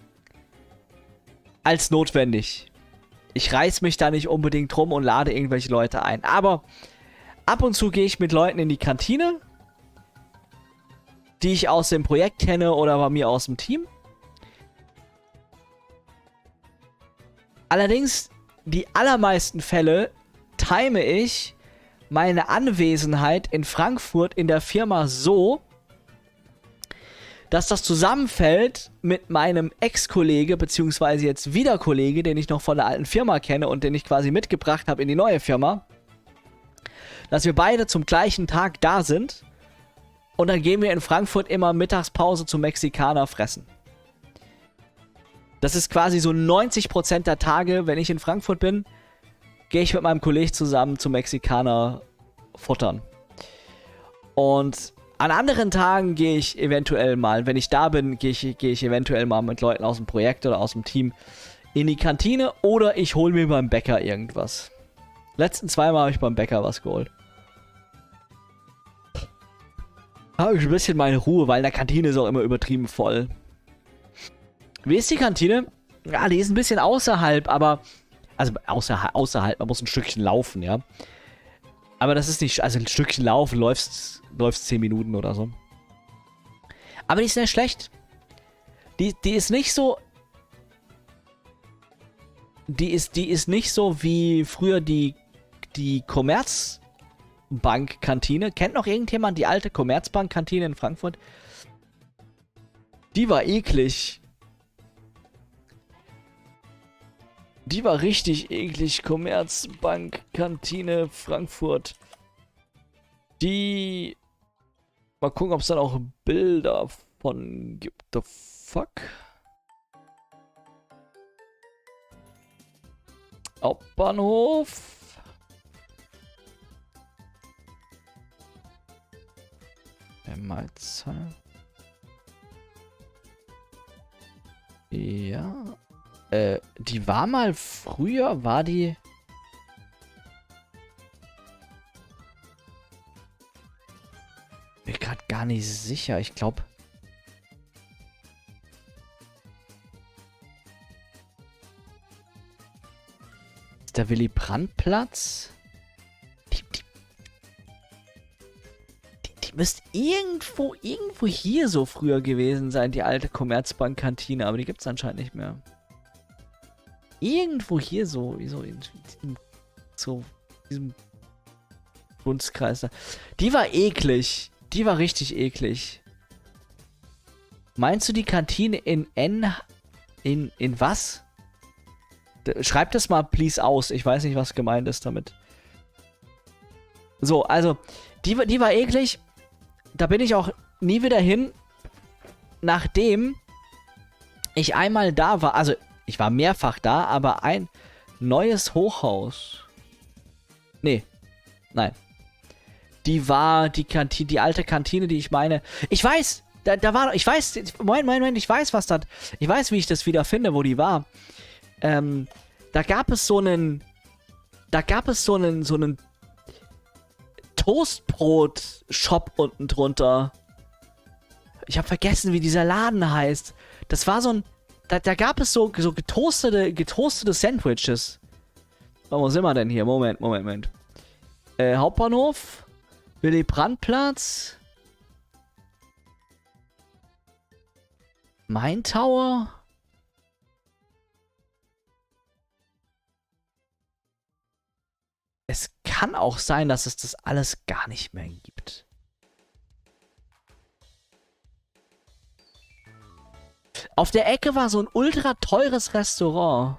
[SPEAKER 1] als notwendig. Ich reiß mich da nicht unbedingt drum und lade irgendwelche Leute ein. Aber ab und zu gehe ich mit Leuten in die Kantine, die ich aus dem Projekt kenne oder bei mir aus dem Team. Allerdings, die allermeisten Fälle time ich meine Anwesenheit in Frankfurt in der Firma so, dass das zusammenfällt mit meinem Ex-Kollege, beziehungsweise jetzt wieder Kollege, den ich noch von der alten Firma kenne und den ich quasi mitgebracht habe in die neue Firma, dass wir beide zum gleichen Tag da sind. Und dann gehen wir in Frankfurt immer Mittagspause zum Mexikaner fressen. Das ist quasi so neunzig Prozent der Tage, wenn ich in Frankfurt bin, gehe ich mit meinem Kollegen zusammen zum Mexikaner futtern. Und an anderen Tagen gehe ich eventuell mal, wenn ich da bin, gehe ich, gehe ich eventuell mal mit Leuten aus dem Projekt oder aus dem Team in die Kantine oder ich hole mir beim Bäcker irgendwas. Letzten zweimal habe ich beim Bäcker was geholt. Habe ich ein bisschen meine Ruhe, weil in der Kantine ist auch immer übertrieben voll. Wie ist die Kantine? Ja, die ist ein bisschen außerhalb, aber... Also außerhalb, außerhalb, man muss ein Stückchen laufen, ja. Aber das ist nicht... Also ein Stückchen laufen, läufst, läufst zehn Minuten oder so. Aber die ist nicht schlecht. Die, die ist nicht so... Die ist, die ist nicht so wie früher die, die Commerzbank-Kantine. Kennt noch irgendjemand die alte Commerzbank-Kantine in Frankfurt? Die war eklig. Die war richtig eklig. Commerzbank-Kantine Frankfurt. Die... Mal gucken, ob es dann auch Bilder von gibt. The fuck? Hauptbahnhof. Mahlzeit. Ja. Äh, die war mal früher, war die... Bin gerade gar nicht sicher. Ich glaube... Der Willy-Brandt-Platz. Die, die, die, die müsste irgendwo, irgendwo hier so früher gewesen sein, die alte Commerzbank-Kantine, aber die gibt es anscheinend nicht mehr. Irgendwo hier so, so in diesem, so, diesem Dunstkreis da. Die war eklig. Die war richtig eklig. Meinst du die Kantine in N... In, in was? Schreib das mal, please, aus. Ich weiß nicht, was gemeint ist damit. So, also, die, die war eklig. Da bin ich auch nie wieder hin, nachdem ich einmal da war. Also, ich war mehrfach da, aber ein neues Hochhaus. Nee, nein. Die war die Kantine, die alte Kantine, die ich meine. Ich weiß, da, da war, ich weiß, Moment, Moment, Moment, ich weiß, was das, ich weiß, wie ich das wieder finde, wo die war. Ähm, da gab es so einen, da gab es so einen, so einen Toastbrot-Shop unten drunter. Ich habe vergessen, wie dieser Laden heißt. Das war so ein, da, da gab es so, so getoastete, getoastete Sandwiches. Oh, wo sind wir denn hier? Moment, Moment, Moment. Äh, Hauptbahnhof, Willy-Brandt-Platz, Main Tower. Es kann auch sein, dass es das alles gar nicht mehr gibt. Auf der Ecke war so ein ultra teures Restaurant.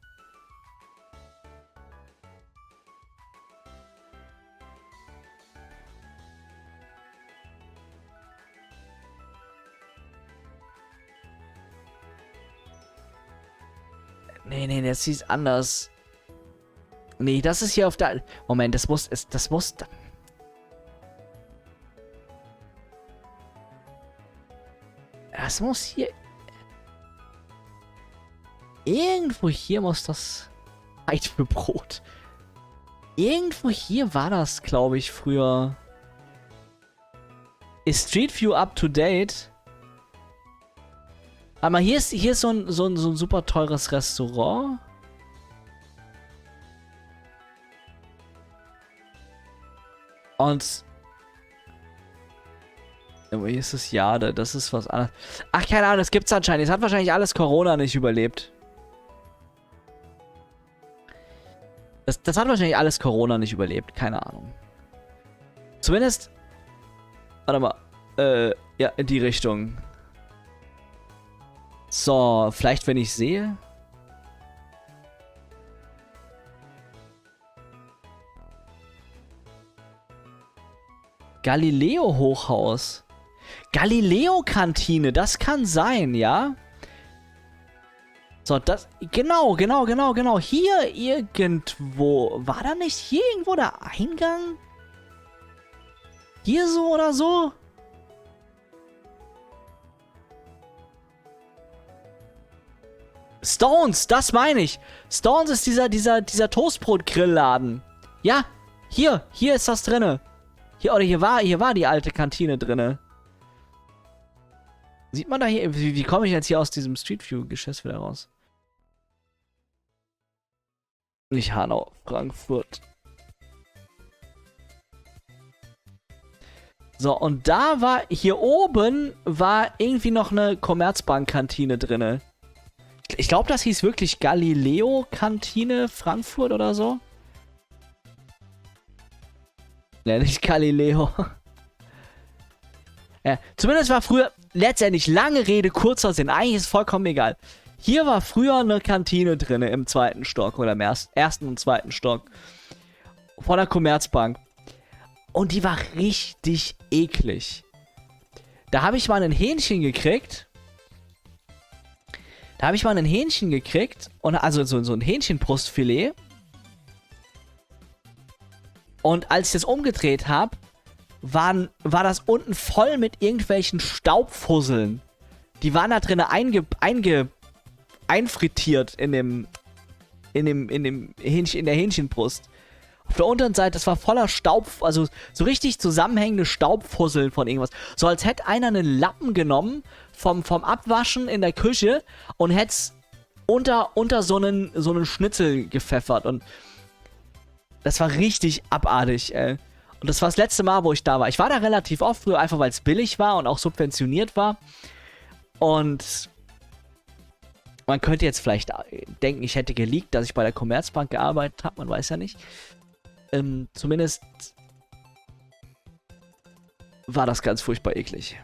[SPEAKER 1] Nee, nee, das hieß anders. Nee, das ist hier auf der... Moment, das muss... Das muss... Das muss hier... Irgendwo hier muss das... Zeit für Brot. Irgendwo hier war das, glaube ich, früher. Ist Street View up to date? Aber hier ist, hier ist so ein, so ein, so ein super teures Restaurant. Und... Aber hier ist es Jade, das ist was anderes. Ach, keine Ahnung, das gibt's anscheinend. Es hat wahrscheinlich alles Corona nicht überlebt. Das, das hat wahrscheinlich alles Corona nicht überlebt. Keine Ahnung. Zumindest... Warte mal. Äh, ja, in die Richtung. So, vielleicht wenn ich sehe... Galileo Hochhaus. Galileo Kantine, das kann sein, ja? So, das, genau, genau, genau, genau. Hier irgendwo, war da nicht hier irgendwo der Eingang? Hier so oder so? Stones, das meine ich. Stones ist dieser, dieser, dieser Toastbrot-Grillladen. Ja, hier, hier ist das drinne. Hier, oder hier war, hier war die alte Kantine drinne. Sieht man da hier, wie, wie komme ich jetzt hier aus diesem Street View-Geschiss wieder raus? Nicht Hanau, Frankfurt. So, und da war, hier oben war irgendwie noch eine Commerzbank-Kantine drinne. Ich glaube, das hieß wirklich Galileo-Kantine Frankfurt oder so. Ne, nicht Galileo. Ja, zumindest war früher, letztendlich lange Rede, kurzer Sinn, eigentlich ist es vollkommen egal. Hier war früher eine Kantine drin im zweiten Stock oder im ersten und zweiten Stock von der Commerzbank. Und die war richtig eklig. Da habe ich mal ein Hähnchen gekriegt. Da habe ich mal ein Hähnchen gekriegt. Und also so, so ein Hähnchenbrustfilet. Und als ich das umgedreht habe, waren, war das unten voll mit irgendwelchen Staubfusseln. Die waren da drin einge, einge, einfrittiert in dem, in dem, in dem Hähnchen, in der Hähnchenbrust. Auf der unteren Seite, das war voller Staub, also so richtig zusammenhängende Staubfusseln von irgendwas. So als hätte einer einen Lappen genommen vom, vom Abwaschen in der Küche und hätte es unter, unter so einen, so einen Schnitzel gepfeffert. Und das war richtig abartig, ey. Und das war das letzte Mal, wo ich da war. Ich war da relativ oft früher, einfach weil es billig war und auch subventioniert war. Und man könnte jetzt vielleicht denken, ich hätte geleakt, dass ich bei der Commerzbank gearbeitet habe. Man weiß ja nicht. Ähm, zumindest war das ganz furchtbar eklig.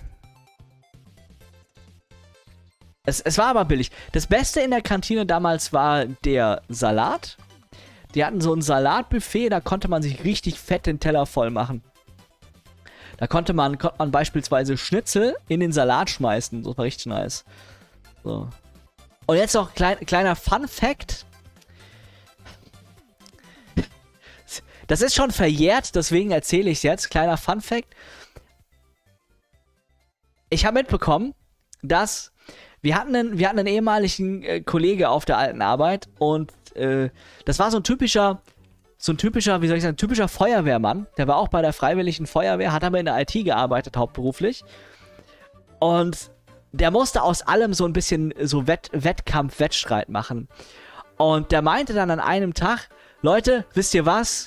[SPEAKER 1] Es, es war aber billig. Das Beste in der Kantine damals war der Salat. Die hatten so ein Salatbuffet, da konnte man sich richtig fett den Teller voll machen. Da konnte man, konnte man beispielsweise Schnitzel in den Salat schmeißen. Das war richtig nice. So. Und jetzt noch klein, kleiner Fun-Fact. Das ist schon verjährt, deswegen erzähle ich es jetzt. Kleiner Fun-Fact. Ich habe mitbekommen, dass wir hatten einen, wir hatten einen ehemaligen äh, Kollege auf der alten Arbeit und äh, das war so ein typischer, so ein typischer, wie soll ich sagen, typischer Feuerwehrmann. Der war auch bei der Freiwilligen Feuerwehr, hat aber in der I T gearbeitet, hauptberuflich. Und der musste aus allem so ein bisschen so Wett, Wettkampf, Wettstreit machen. Und der meinte dann an einem Tag, Leute, wisst ihr was?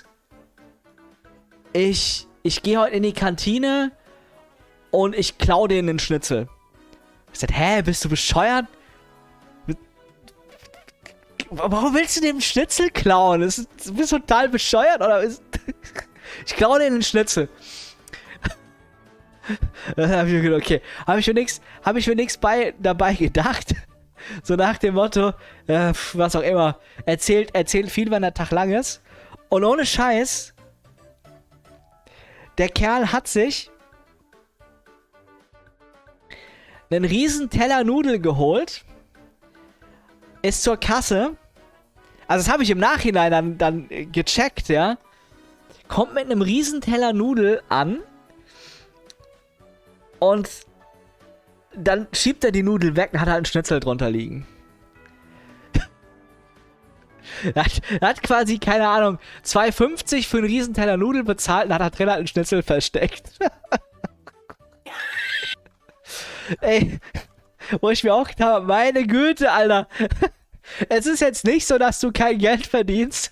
[SPEAKER 1] Ich, ich gehe heute in die Kantine und ich klau denen einen Schnitzel. Ich sag, hä, bist du bescheuert? Warum willst du dem Schnitzel klauen? Das ist, du bist total bescheuert, oder? Ich klaue denen einen Schnitzel. Dann hab ich mir gedacht, okay, habe ich mir nichts, habe ich mir nichts bei dabei gedacht. So nach dem Motto, äh, was auch immer, erzählt, erzählt viel, wenn der Tag lang ist. Und ohne Scheiß, der Kerl hat sich einen riesen Teller Nudeln geholt, ist zur Kasse, also das habe ich im Nachhinein dann, dann gecheckt, ja, kommt mit einem riesen Teller Nudel an und dann schiebt er die Nudel weg und hat halt einen Schnitzel drunter liegen. Er hat, er hat quasi, keine Ahnung, zwei fünfzig für einen riesen Teller Nudel bezahlt und hat da drin halt einen Schnitzel versteckt. Ey, wo ich mir auch gedacht habe, meine Güte, Alter. Es ist jetzt nicht so, dass du kein Geld verdienst.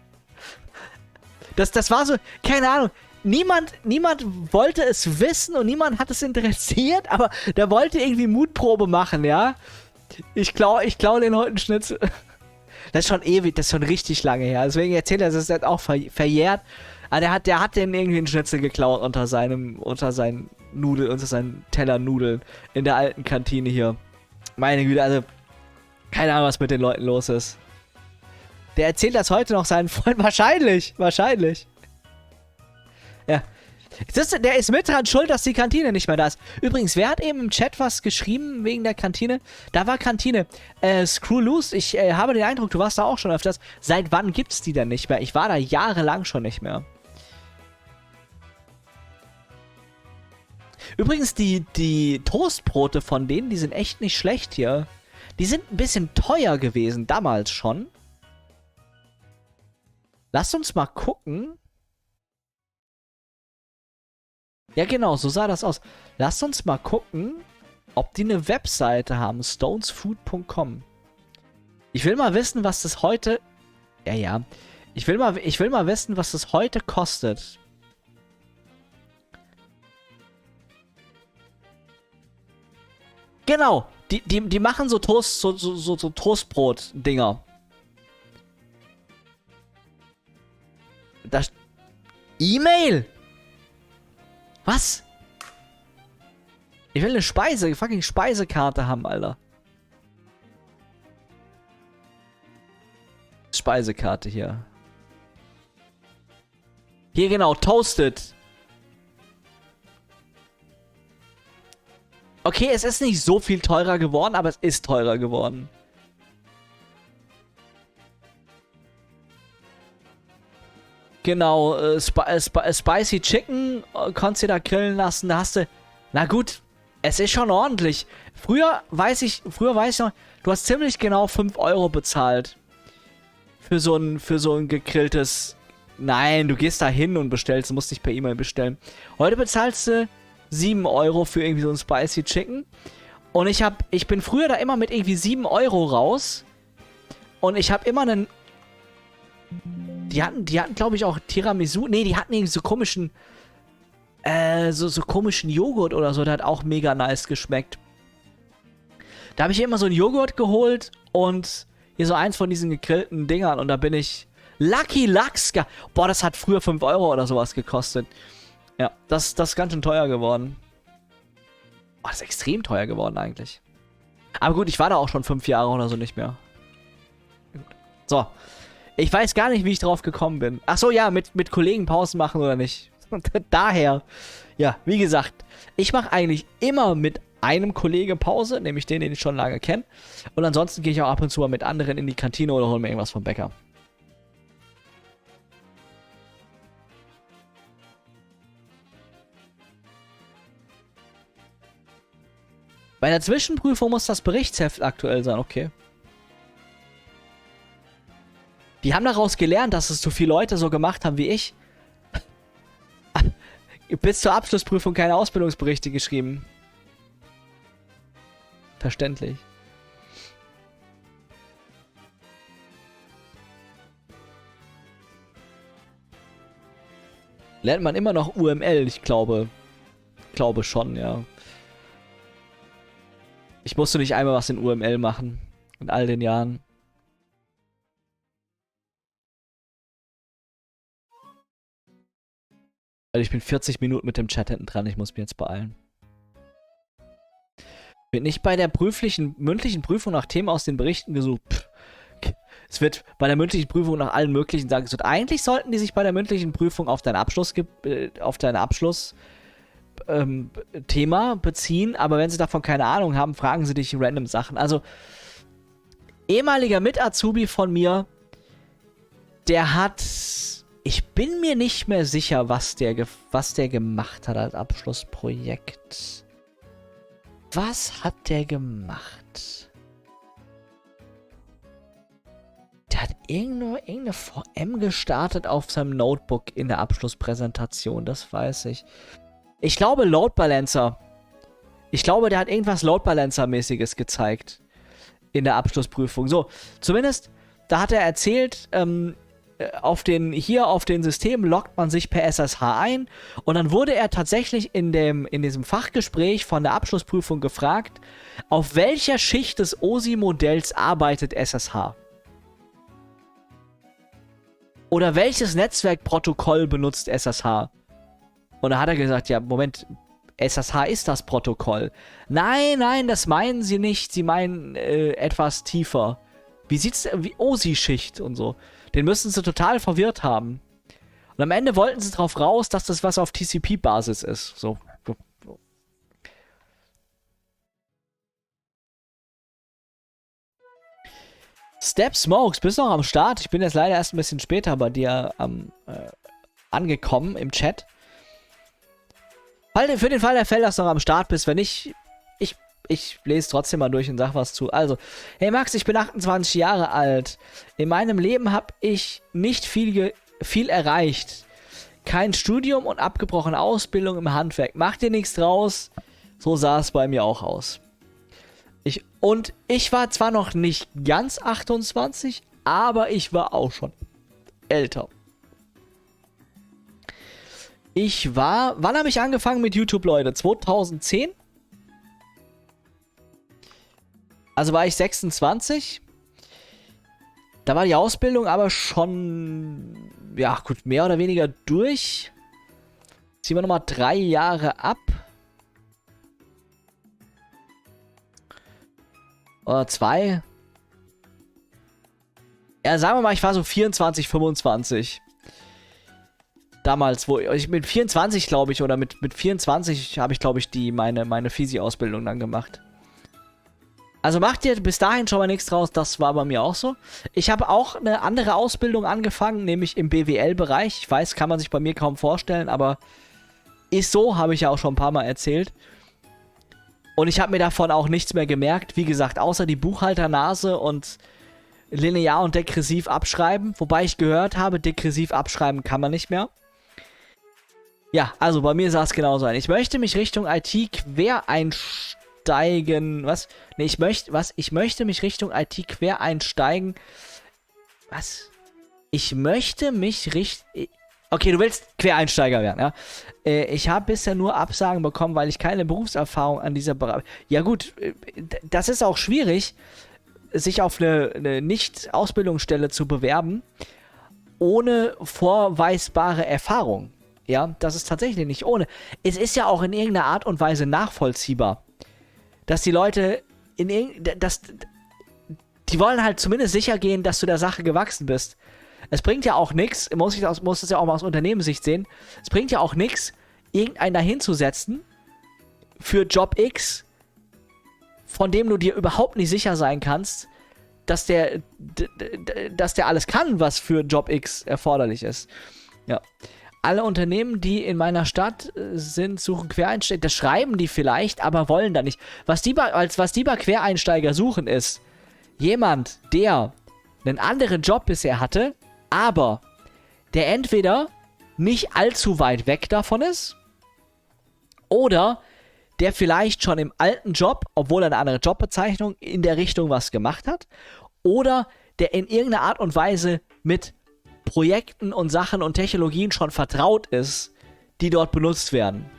[SPEAKER 1] Das, das war so, keine Ahnung, niemand, niemand wollte es wissen und niemand hat es interessiert, aber der wollte irgendwie Mutprobe machen, ja. Ich klau, ich klau den heute einen Schnitzel. Das ist schon ewig, das ist schon richtig lange her. Deswegen erzählt er, das ist jetzt auch ver verjährt. Aber der hat, der hat den irgendwie einen Schnitzel geklaut unter seinem, unter seinen Nudeln, unter seinen Teller Nudeln in der alten Kantine hier. Meine Güte, also keine Ahnung, was mit den Leuten los ist. Der erzählt das heute noch seinen Freunden. Wahrscheinlich, wahrscheinlich. Ja, Das, der ist mit dran schuld, dass die Kantine nicht mehr da ist. Übrigens, wer hat eben im Chat was geschrieben wegen der Kantine? Da war Kantine. Äh, Screw Loose, ich äh, habe den Eindruck, du warst da auch schon öfters. Seit wann gibt's die denn nicht mehr? Ich war da jahrelang schon nicht mehr. Übrigens, die, die Toastbrote von denen, die sind echt nicht schlecht hier. Die sind ein bisschen teuer gewesen, damals schon. Lasst uns mal gucken. Ja, genau, so sah das aus. Lasst uns mal gucken, ob die eine Webseite haben. stonesfood punkt com. Ich will mal wissen, was das heute... Ja, ja. Ich will mal, ich will mal wissen, was das heute kostet. Genau. Die, die, die machen so Toast, so, so, so, so Toastbrot-Dinger. Das... E-Mail! Was? Ich will eine Speise, fucking Speisekarte haben, Alter. Speisekarte hier. Hier genau, Toasted. Okay, es ist nicht so viel teurer geworden, aber es ist teurer geworden. Genau, äh, Sp Sp Spicy Chicken äh, konntest du da grillen lassen. Da hast du... Na gut, es ist schon ordentlich. Früher weiß ich, früher weiß ich noch, du hast ziemlich genau fünf Euro bezahlt. Für so ein, für so ein gegrilltes... Nein, du gehst da hin und bestellst, du musst dich per E-Mail bestellen. Heute bezahlst du sieben Euro für irgendwie so ein Spicy Chicken. Und ich hab, ich bin früher da immer mit irgendwie sieben Euro raus. Und ich habe immer einen... Die hatten, die hatten, glaube ich, auch Tiramisu. Nee, die hatten irgendwie so komischen, äh, so, so komischen Joghurt oder so. Der hat auch mega nice geschmeckt. Da habe ich immer so einen Joghurt geholt und hier so eins von diesen gegrillten Dingern. Und da bin ich... Lucky Lux. Boah, das hat früher fünf Euro oder sowas gekostet. Ja, das, das ist ganz schön teuer geworden. Boah, das ist extrem teuer geworden eigentlich. Aber gut, ich war da auch schon fünf Jahre oder so nicht mehr. So. Ich weiß gar nicht, wie ich drauf gekommen bin. Ach so, ja, mit, mit Kollegen Pausen machen oder nicht. Daher, ja, wie gesagt, ich mache eigentlich immer mit einem Kollege Pause, nämlich den, den ich schon lange kenne. Und ansonsten gehe ich auch ab und zu mal mit anderen in die Kantine oder hole mir irgendwas vom Bäcker. Bei der Zwischenprüfung muss das Berichtsheft aktuell sein, okay. Die haben daraus gelernt, dass es so viele Leute so gemacht haben wie ich. Bis zur Abschlussprüfung keine Ausbildungsberichte geschrieben. Verständlich. Lernt man immer noch U M L, ich glaube. Glaube schon, ja. Ich musste nicht einmal was in U M L machen. In all den Jahren. Also ich bin vierzig Minuten mit dem Chat hinten dran. Ich muss mich jetzt beeilen. Wird nicht bei der prüflichen, mündlichen Prüfung nach Themen aus den Berichten gesucht. Pff. Es wird bei der mündlichen Prüfung nach allen möglichen Sachen gesucht. Eigentlich sollten die sich bei der mündlichen Prüfung auf deinen Abschluss, äh, auf deinen Abschluss ähm, Thema beziehen, aber wenn sie davon keine Ahnung haben, fragen sie dich random Sachen. Also, ehemaliger Mit-Azubi von mir, der hat, ich bin mir nicht mehr sicher, was der, was der gemacht hat als Abschlussprojekt. Was hat der gemacht? Der hat irgendwo, irgendeine V M gestartet auf seinem Notebook in der Abschlusspräsentation, das weiß ich. Ich glaube Load Balancer. Ich glaube, der hat irgendwas Load Balancer-mäßiges gezeigt in der Abschlussprüfung. So, zumindest, da hat er erzählt, ähm, auf den, hier auf den Systemen loggt man sich per S S H ein und dann wurde er tatsächlich in, dem, in diesem Fachgespräch von der Abschlussprüfung gefragt, auf welcher Schicht des O S I-Modells arbeitet S S H? Oder welches Netzwerkprotokoll benutzt S S H? Und da hat er gesagt, ja, Moment, S S H ist das Protokoll. Nein, nein, das meinen sie nicht. Sie meinen äh, etwas tiefer. Wie sieht's, wie O S I-Schicht und so. Den müssen sie total verwirrt haben. Und Und am Ende wollten sie drauf raus, dass das was auf T C P-Basis ist. So. Step Smokes, bist du noch am Start? Ich bin jetzt leider erst ein bisschen später bei dir ähm, äh, angekommen im Chat. Für den Fall der Fälle, dass du noch am Start bist, wenn nicht, ich, ich lese trotzdem mal durch und sag was zu. Also, hey Max, ich bin achtundzwanzig Jahre alt. In meinem Leben habe ich nicht viel, viel erreicht. Kein Studium und abgebrochene Ausbildung im Handwerk. Mach dir nichts draus. So sah es bei mir auch aus. Ich, und ich war zwar noch nicht ganz achtundzwanzig, aber ich war auch schon älter. Ich war... Wann habe ich angefangen mit YouTube, Leute? zweitausendzehn? Also war ich sechsundzwanzig. Da war die Ausbildung aber schon... Ja, gut, mehr oder weniger durch. Ziehen wir nochmal drei Jahre ab. Oder zwei. Ja, sagen wir mal, ich war so vierundzwanzig, fünfundzwanzig. Damals, wo ich mit vierundzwanzig, glaube ich, oder mit, mit vierundzwanzig habe ich, glaube ich, die meine, meine Physio-Ausbildung dann gemacht. Also macht ihr bis dahin schon mal nichts draus, das war bei mir auch so. Ich habe auch eine andere Ausbildung angefangen, nämlich im B W L-Bereich. Ich weiß, kann man sich bei mir kaum vorstellen, aber ist so, habe ich ja auch schon ein paar Mal erzählt. Und ich habe mir davon auch nichts mehr gemerkt. Wie gesagt, außer die Buchhalternase und linear und degressiv abschreiben. Wobei ich gehört habe, degressiv abschreiben kann man nicht mehr. Ja, also bei mir sah es genauso ein. Ich möchte mich Richtung I T quer einsteigen. Was? Ne, ich möchte, was? Ich möchte mich Richtung I T quer einsteigen. Was? Ich möchte mich richtig... Okay, du willst Quereinsteiger werden, ja. Äh, ich habe bisher nur Absagen bekommen, weil ich keine Berufserfahrung an dieser Bereich... Ja gut, das ist auch schwierig, sich auf eine, eine Nicht-Ausbildungsstelle zu bewerben, ohne vorweisbare Erfahrung. Ja, das ist tatsächlich nicht ohne. Es ist ja auch in irgendeiner Art und Weise nachvollziehbar, dass die Leute in irgend... dass die wollen halt zumindest sicher gehen, dass du der Sache gewachsen bist. Es bringt ja auch nichts, muss ich das, muss das ja auch mal aus Unternehmenssicht sehen, es bringt ja auch nichts, irgendeinen dahin zu setzen für Job X, von dem du dir überhaupt nicht sicher sein kannst, dass der, dass der alles kann, was für Job X erforderlich ist. Ja. Alle Unternehmen, die in meiner Stadt sind, suchen Quereinsteiger. Das schreiben die vielleicht, aber wollen da nicht. Was die bei, als, was die bei Quereinsteiger suchen, ist jemand, der einen anderen Job bisher hatte, aber der entweder nicht allzu weit weg davon ist oder der vielleicht schon im alten Job, obwohl er eine andere Jobbezeichnung, in der Richtung was gemacht hat, oder der in irgendeiner Art und Weise mit Projekten und Sachen und Technologien schon vertraut ist, die dort benutzt werden.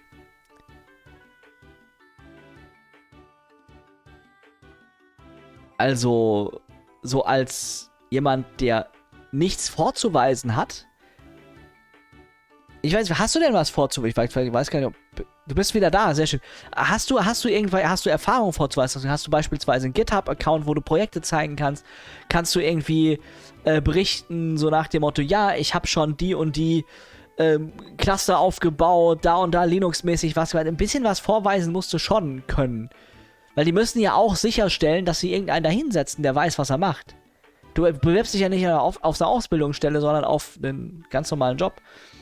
[SPEAKER 1] Also so als jemand, der nichts vorzuweisen hat. Ich weiß, hast du denn was vorzuweisen? Ich weiß, ich weiß gar nicht, ob... Du bist wieder da, sehr schön. Hast du, hast du irgendwann, hast du Erfahrung vorzuweisen? Hast du beispielsweise einen GitHub-Account, wo du Projekte zeigen kannst? Kannst du irgendwie äh, berichten, so nach dem Motto, ja, ich habe schon die und die ähm, Cluster aufgebaut, da und da Linux-mäßig was. Ein bisschen was vorweisen musst du schon können. Weil die müssen ja auch sicherstellen, dass sie irgendeinen da hinsetzen, der weiß, was er macht. Du bewirbst dich ja nicht auf, auf eine Ausbildungsstelle, sondern auf einen ganz normalen Job.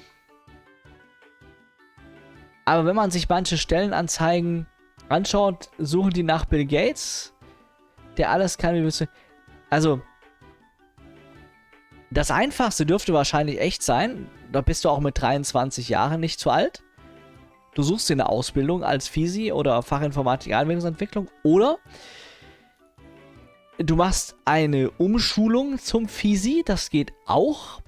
[SPEAKER 1] Aber wenn man sich manche Stellenanzeigen anschaut, suchen die nach Bill Gates, der alles kann, wie willst du... Also, das Einfachste dürfte wahrscheinlich echt sein, da bist du auch mit dreiundzwanzig Jahren nicht zu alt. Du suchst dir eine Ausbildung als Physi oder Fachinformatik Anwendungsentwicklung oder du machst eine Umschulung zum Physi, das geht auch.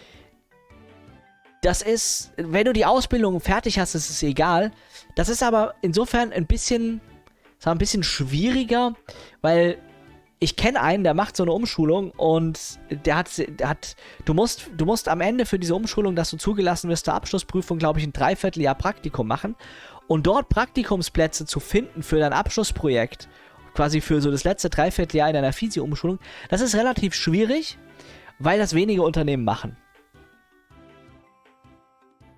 [SPEAKER 1] Das ist, wenn du die Ausbildung fertig hast, ist es egal. Das ist aber insofern ein bisschen, ist ein bisschen schwieriger, weil ich kenne einen, der macht so eine Umschulung und der hat, der hat, du musst, du musst am Ende für diese Umschulung, dass du zugelassen wirst, zur Abschlussprüfung, glaube ich, ein Dreivierteljahr Praktikum machen und dort Praktikumsplätze zu finden für dein Abschlussprojekt, quasi für so das letzte Dreivierteljahr in deiner Physio-Umschulung, das ist relativ schwierig, weil das wenige Unternehmen machen.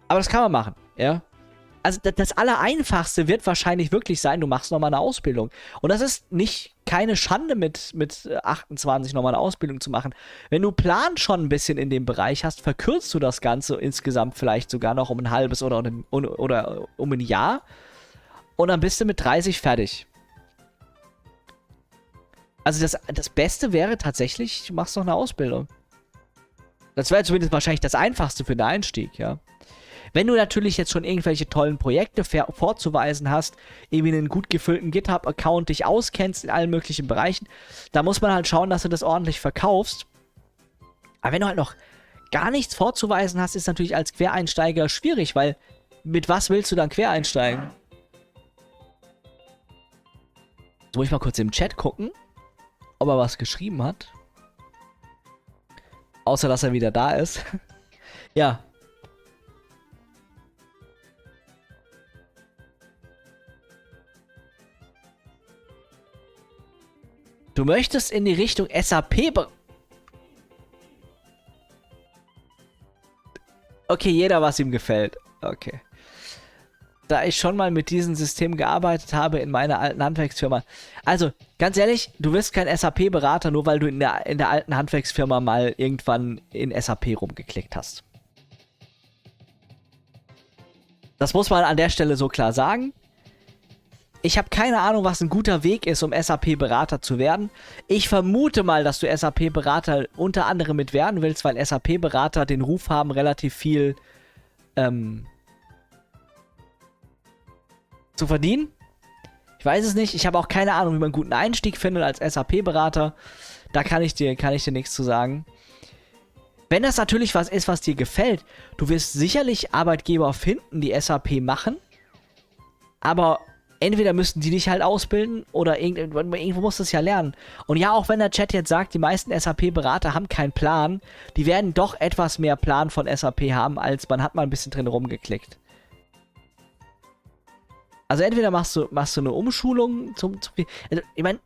[SPEAKER 1] Aber das kann man machen, ja. Also das, das Allereinfachste wird wahrscheinlich wirklich sein, du machst nochmal eine Ausbildung. Und das ist nicht keine Schande, mit, mit achtundzwanzig nochmal eine Ausbildung zu machen. Wenn du Plan schon ein bisschen in dem Bereich hast, verkürzt du das Ganze insgesamt vielleicht sogar noch um ein halbes oder, um, oder um ein Jahr. Und dann bist du mit dreißig fertig. Also das, das Beste wäre tatsächlich, du machst noch eine Ausbildung. Das wäre zumindest wahrscheinlich das Einfachste für den Einstieg, ja. Wenn du natürlich jetzt schon irgendwelche tollen Projekte vorzuweisen hast, irgendwie einen gut gefüllten GitHub-Account, dich auskennst in allen möglichen Bereichen, da muss man halt schauen, dass du das ordentlich verkaufst. Aber wenn du halt noch gar nichts vorzuweisen hast, ist natürlich als Quereinsteiger schwierig, weil mit was willst du dann quereinsteigen? Jetzt muss ich mal kurz im Chat gucken, ob er was geschrieben hat. Außer, dass er wieder da ist. Ja. Du möchtest in die Richtung S A P... Okay, jeder, was ihm gefällt. Okay. Da ich schon mal mit diesem System gearbeitet habe in meiner alten Handwerksfirma. Also, ganz ehrlich, du wirst kein S A P-Berater, nur weil du in der, in der alten Handwerksfirma mal irgendwann in S A P rumgeklickt hast. Das muss man an der Stelle so klar sagen. Ich habe keine Ahnung, was ein guter Weg ist, um S A P-Berater zu werden. Ich vermute mal, dass du S A P-Berater unter anderem mit werden willst, weil S A P-Berater den Ruf haben, relativ viel ähm, zu verdienen. Ich weiß es nicht. Ich habe auch keine Ahnung, wie man einen guten Einstieg findet als S A P-Berater. Da kann ich dir, kann ich dir nichts zu sagen. Wenn das natürlich was ist, was dir gefällt, du wirst sicherlich Arbeitgeber finden, die S A P machen. Aber entweder müssten die dich halt ausbilden oder irgendwo, irgendwo musst du es ja lernen. Und ja, auch wenn der Chat jetzt sagt, die meisten S A P-Berater haben keinen Plan, die werden doch etwas mehr Plan von S A P haben, als man hat mal ein bisschen drin rumgeklickt. Also entweder machst du, machst du eine Umschulung zum... zum also ich meine,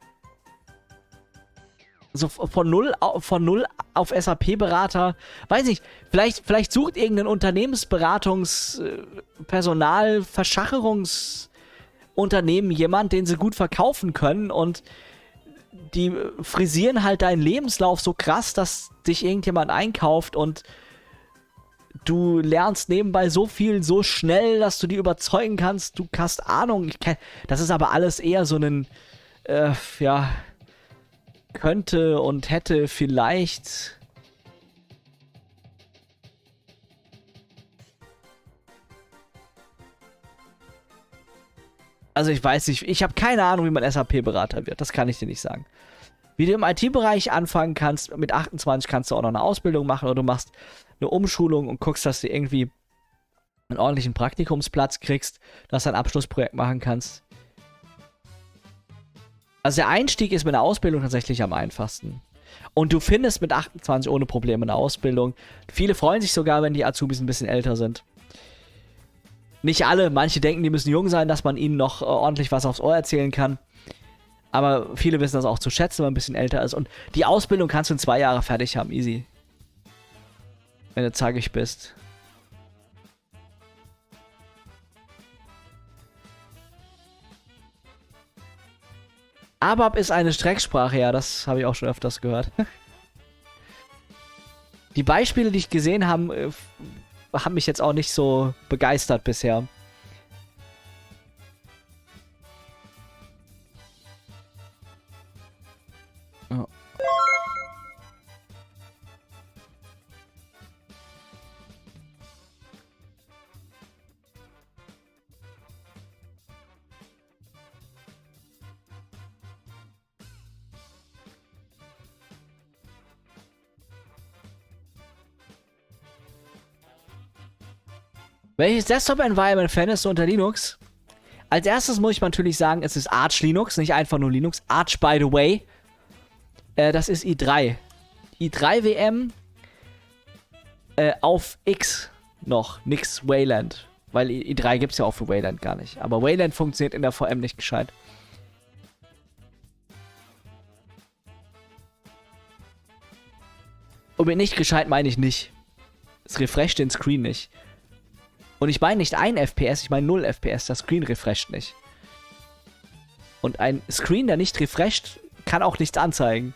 [SPEAKER 1] so von null, auf, von null auf S A P-Berater, weiß nicht, vielleicht, vielleicht sucht irgendein Unternehmensberatungs-, Personal-, Verschacherungsunternehmen jemand, den sie gut verkaufen können und die frisieren halt deinen Lebenslauf so krass, dass dich irgendjemand einkauft und du lernst nebenbei so viel, so schnell, dass du die überzeugen kannst, du hast Ahnung. Ich kenn, das ist aber alles eher so ein, äh, ja, könnte und hätte vielleicht. Also ich weiß nicht, ich habe keine Ahnung, wie man S A P-Berater wird, das kann ich dir nicht sagen. Wie du im I T-Bereich anfangen kannst, mit achtundzwanzig kannst du auch noch eine Ausbildung machen oder du machst eine Umschulung und guckst, dass du irgendwie einen ordentlichen Praktikumsplatz kriegst, dass du ein Abschlussprojekt machen kannst. Also der Einstieg ist mit einer Ausbildung tatsächlich am einfachsten. Und du findest mit achtundzwanzig ohne Probleme eine Ausbildung. Viele freuen sich sogar, wenn die Azubis ein bisschen älter sind. Nicht alle, manche denken, die müssen jung sein, dass man ihnen noch äh, ordentlich was aufs Ohr erzählen kann. Aber viele wissen das auch zu schätzen, wenn man ein bisschen älter ist. Und die Ausbildung kannst du in zwei Jahre fertig haben, easy. Wenn du zackig bist. ABAP ist eine Strecksprache, ja, das habe ich auch schon öfters gehört. Die Beispiele, die ich gesehen habe, haben mich jetzt auch nicht so begeistert bisher. Oh. Welches Desktop-Environment fändest du unter Linux? Als erstes muss ich natürlich sagen, es ist Arch Linux, nicht einfach nur Linux. Arch, by the way. Äh, das ist i drei. i drei W M äh, auf X noch, nix Wayland. Weil i drei gibt es ja auch für Wayland gar nicht. Aber Wayland funktioniert in der V M nicht gescheit. Und mit nicht gescheit meine ich nicht. Es refresht den Screen nicht. Und ich meine nicht ein F P S, ich meine null F P S. Das Screen refresht nicht. Und ein Screen, der nicht refresht, kann auch nichts anzeigen.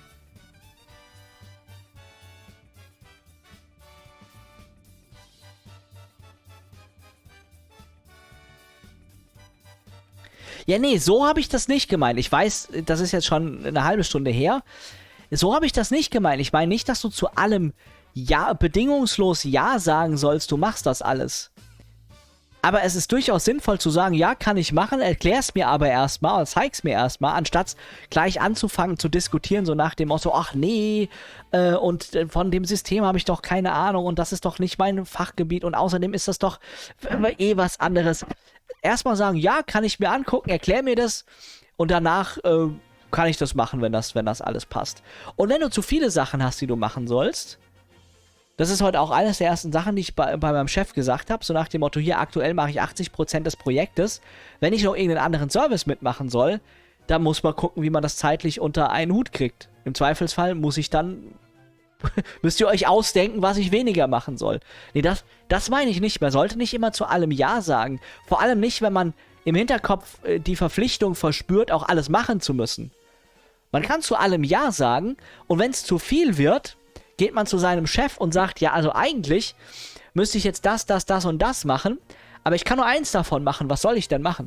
[SPEAKER 1] Ja, nee, so habe ich das nicht gemeint. Ich weiß, das ist jetzt schon eine halbe Stunde her. So habe ich das nicht gemeint. Ich meine nicht, dass du zu allem ja, bedingungslos Ja sagen sollst, du machst das alles. Aber es ist durchaus sinnvoll zu sagen, ja, kann ich machen, erklär's mir aber erstmal oder zeig's mir erstmal, anstatt gleich anzufangen zu diskutieren, so nach dem Motto, ach nee, äh, und von dem System habe ich doch keine Ahnung und das ist doch nicht mein Fachgebiet und außerdem ist das doch eh was anderes. Erstmal sagen, ja, kann ich mir angucken, erklär mir das und danach äh, kann ich das machen, wenn das, wenn das alles passt. Und wenn du zu viele Sachen hast, die du machen sollst, das ist heute auch eines der ersten Sachen, die ich bei, bei meinem Chef gesagt habe, so nach dem Motto, hier aktuell mache ich achtzig Prozent des Projektes, wenn ich noch irgendeinen anderen Service mitmachen soll, dann muss man gucken, wie man das zeitlich unter einen Hut kriegt. Im Zweifelsfall muss ich dann, müsst ihr euch ausdenken, was ich weniger machen soll. Nee, das, das meine ich nicht. Man sollte nicht immer zu allem Ja sagen. Vor allem nicht, wenn man im Hinterkopf äh, die Verpflichtung verspürt, auch alles machen zu müssen. Man kann zu allem Ja sagen und wenn es zu viel wird, geht man zu seinem Chef und sagt, ja, also eigentlich müsste ich jetzt das, das, das und das machen, aber ich kann nur eins davon machen, was soll ich denn machen?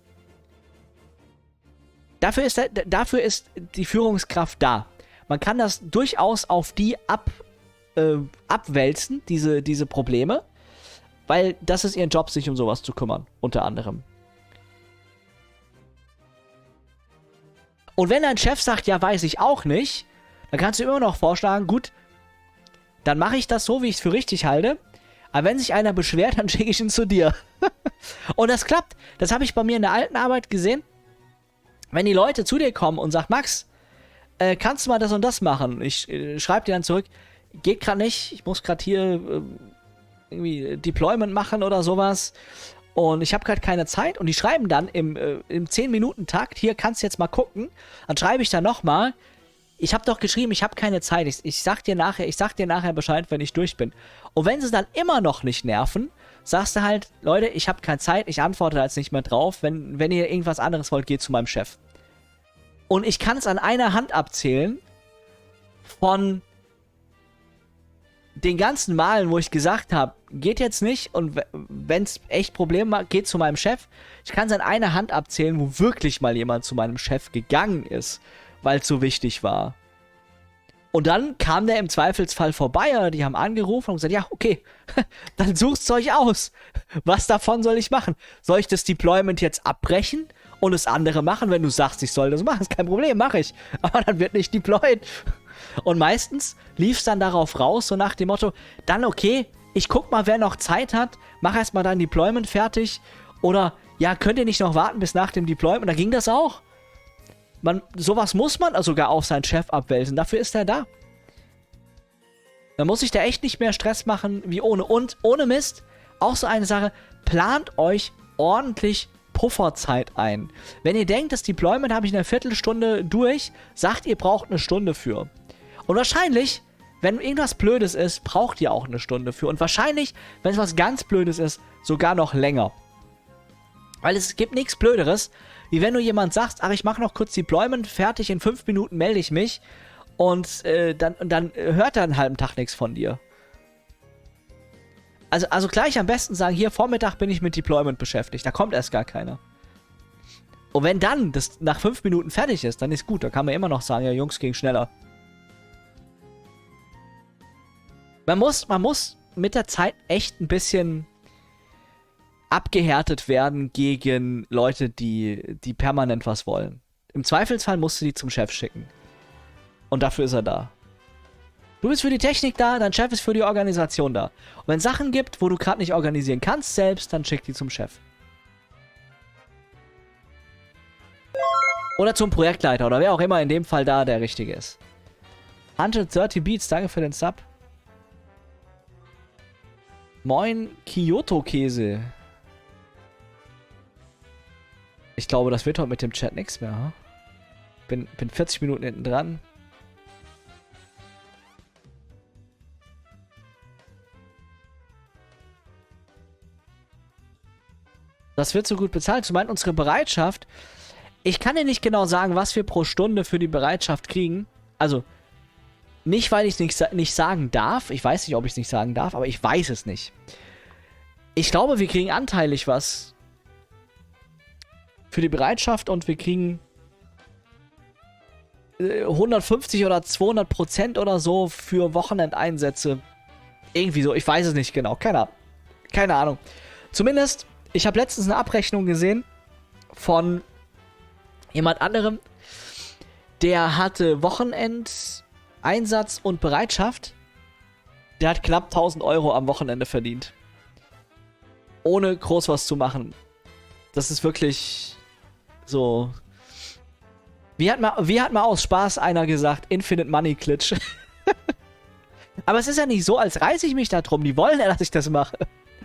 [SPEAKER 1] Dafür ist, dafür ist die Führungskraft da. Man kann das durchaus auf die ab, äh, abwälzen, diese, diese Probleme, weil das ist ihr Job, sich um sowas zu kümmern, unter anderem. Und wenn dein Chef sagt, ja, weiß ich auch nicht, dann kannst du immer noch vorschlagen, gut, dann mache ich das so, wie ich es für richtig halte. Aber wenn sich einer beschwert, dann schicke ich ihn zu dir. Und das klappt. Das habe ich bei mir in der alten Arbeit gesehen. Wenn die Leute zu dir kommen und sagen, Max, äh, kannst du mal das und das machen? Ich äh, schreibe dir dann zurück, geht gerade nicht, ich muss gerade hier äh, irgendwie Deployment machen oder sowas. Und ich habe gerade keine Zeit. Und die schreiben dann im, äh, im zehn Minuten Takt, hier kannst du jetzt mal gucken. Dann schreibe ich dann nochmal, ich habe doch geschrieben, ich habe keine Zeit. Ich, ich sag dir nachher, ich sag dir nachher Bescheid, wenn ich durch bin. Und wenn sie dann immer noch nicht nerven, sagst du halt, Leute, ich habe keine Zeit, ich antworte da jetzt nicht mehr drauf. Wenn, wenn ihr irgendwas anderes wollt, geht zu meinem Chef. Und ich kann es an einer Hand abzählen von den ganzen Malen, wo ich gesagt habe, geht jetzt nicht und wenn es echt Probleme macht, geht zu meinem Chef. Ich kann es an einer Hand abzählen, wo wirklich mal jemand zu meinem Chef gegangen ist, weil es so wichtig war. Und dann kam der im Zweifelsfall vorbei oder die haben angerufen und gesagt, ja, okay, dann sucht's euch aus. Was davon soll ich machen? Soll ich das Deployment jetzt abbrechen und das andere machen? Wenn du sagst, ich soll das machen, ist kein Problem, mache ich. Aber dann wird nicht deployed. Und meistens lief es dann darauf raus, so nach dem Motto, dann okay, ich guck mal, wer noch Zeit hat, mach erstmal dein Deployment fertig. Oder, ja, könnt ihr nicht noch warten bis nach dem Deployment? Da ging das auch. Man, sowas muss man sogar auf seinen Chef abwälzen. Dafür ist er da. Dann muss sich da echt nicht mehr Stress machen wie ohne. Und ohne Mist, auch so eine Sache, plant euch ordentlich Pufferzeit ein. Wenn ihr denkt, das Deployment habe ich in einer Viertelstunde durch, sagt, ihr braucht eine Stunde für. Und wahrscheinlich, wenn irgendwas Blödes ist, braucht ihr auch eine Stunde für. Und wahrscheinlich, wenn es was ganz Blödes ist, sogar noch länger. Weil es gibt nichts Blöderes, wie wenn du jemand sagst, ach, ich mache noch kurz Deployment, fertig, in fünf Minuten melde ich mich und äh, dann, dann hört er einen halben Tag nichts von dir. Also, also gleich am besten sagen, hier, Vormittag bin ich mit Deployment beschäftigt, da kommt erst gar keiner. Und wenn dann das nach fünf Minuten fertig ist, dann ist gut, da kann man immer noch sagen, ja, Jungs, ging schneller. Man muss, man muss mit der Zeit echt ein bisschen abgehärtet werden gegen Leute, die, die permanent was wollen. Im Zweifelsfall musst du die zum Chef schicken. Und dafür ist er da. Du bist für die Technik da, dein Chef ist für die Organisation da. Und wenn es Sachen gibt, wo du gerade nicht organisieren kannst selbst, dann schick die zum Chef. Oder zum Projektleiter oder wer auch immer in dem Fall da der Richtige ist. hundertdreißig Beats, danke für den Sub. Moin, Kyoto-Käse. Ich glaube, das wird heute mit dem Chat nichts mehr. Huh? Bin, bin vierzig Minuten hinten dran. Das wird so gut bezahlt. Du meinst unsere Bereitschaft? Ich kann dir nicht genau sagen, was wir pro Stunde für die Bereitschaft kriegen. Also, nicht, weil ich es nicht, nicht sagen darf. Ich weiß nicht, ob ich es nicht sagen darf, aber ich weiß es nicht. Ich glaube, wir kriegen anteilig was für die Bereitschaft und wir kriegen äh, hundertfünfzig oder zweihundert Prozent oder so für Wochenendeinsätze. Irgendwie so, ich weiß es nicht genau. Keine Ahnung. Keine Ahnung. Zumindest, ich habe letztens eine Abrechnung gesehen von jemand anderem, der hatte Wochenendeinsatz und Bereitschaft. Der hat knapp tausend Euro am Wochenende verdient. Ohne groß was zu machen. Das ist wirklich so. Wie hat mal, wie hat mal aus Spaß einer gesagt, Infinite Money Glitch. Aber es ist ja nicht so, als reiße ich mich da drum. Die wollen ja, dass ich das mache.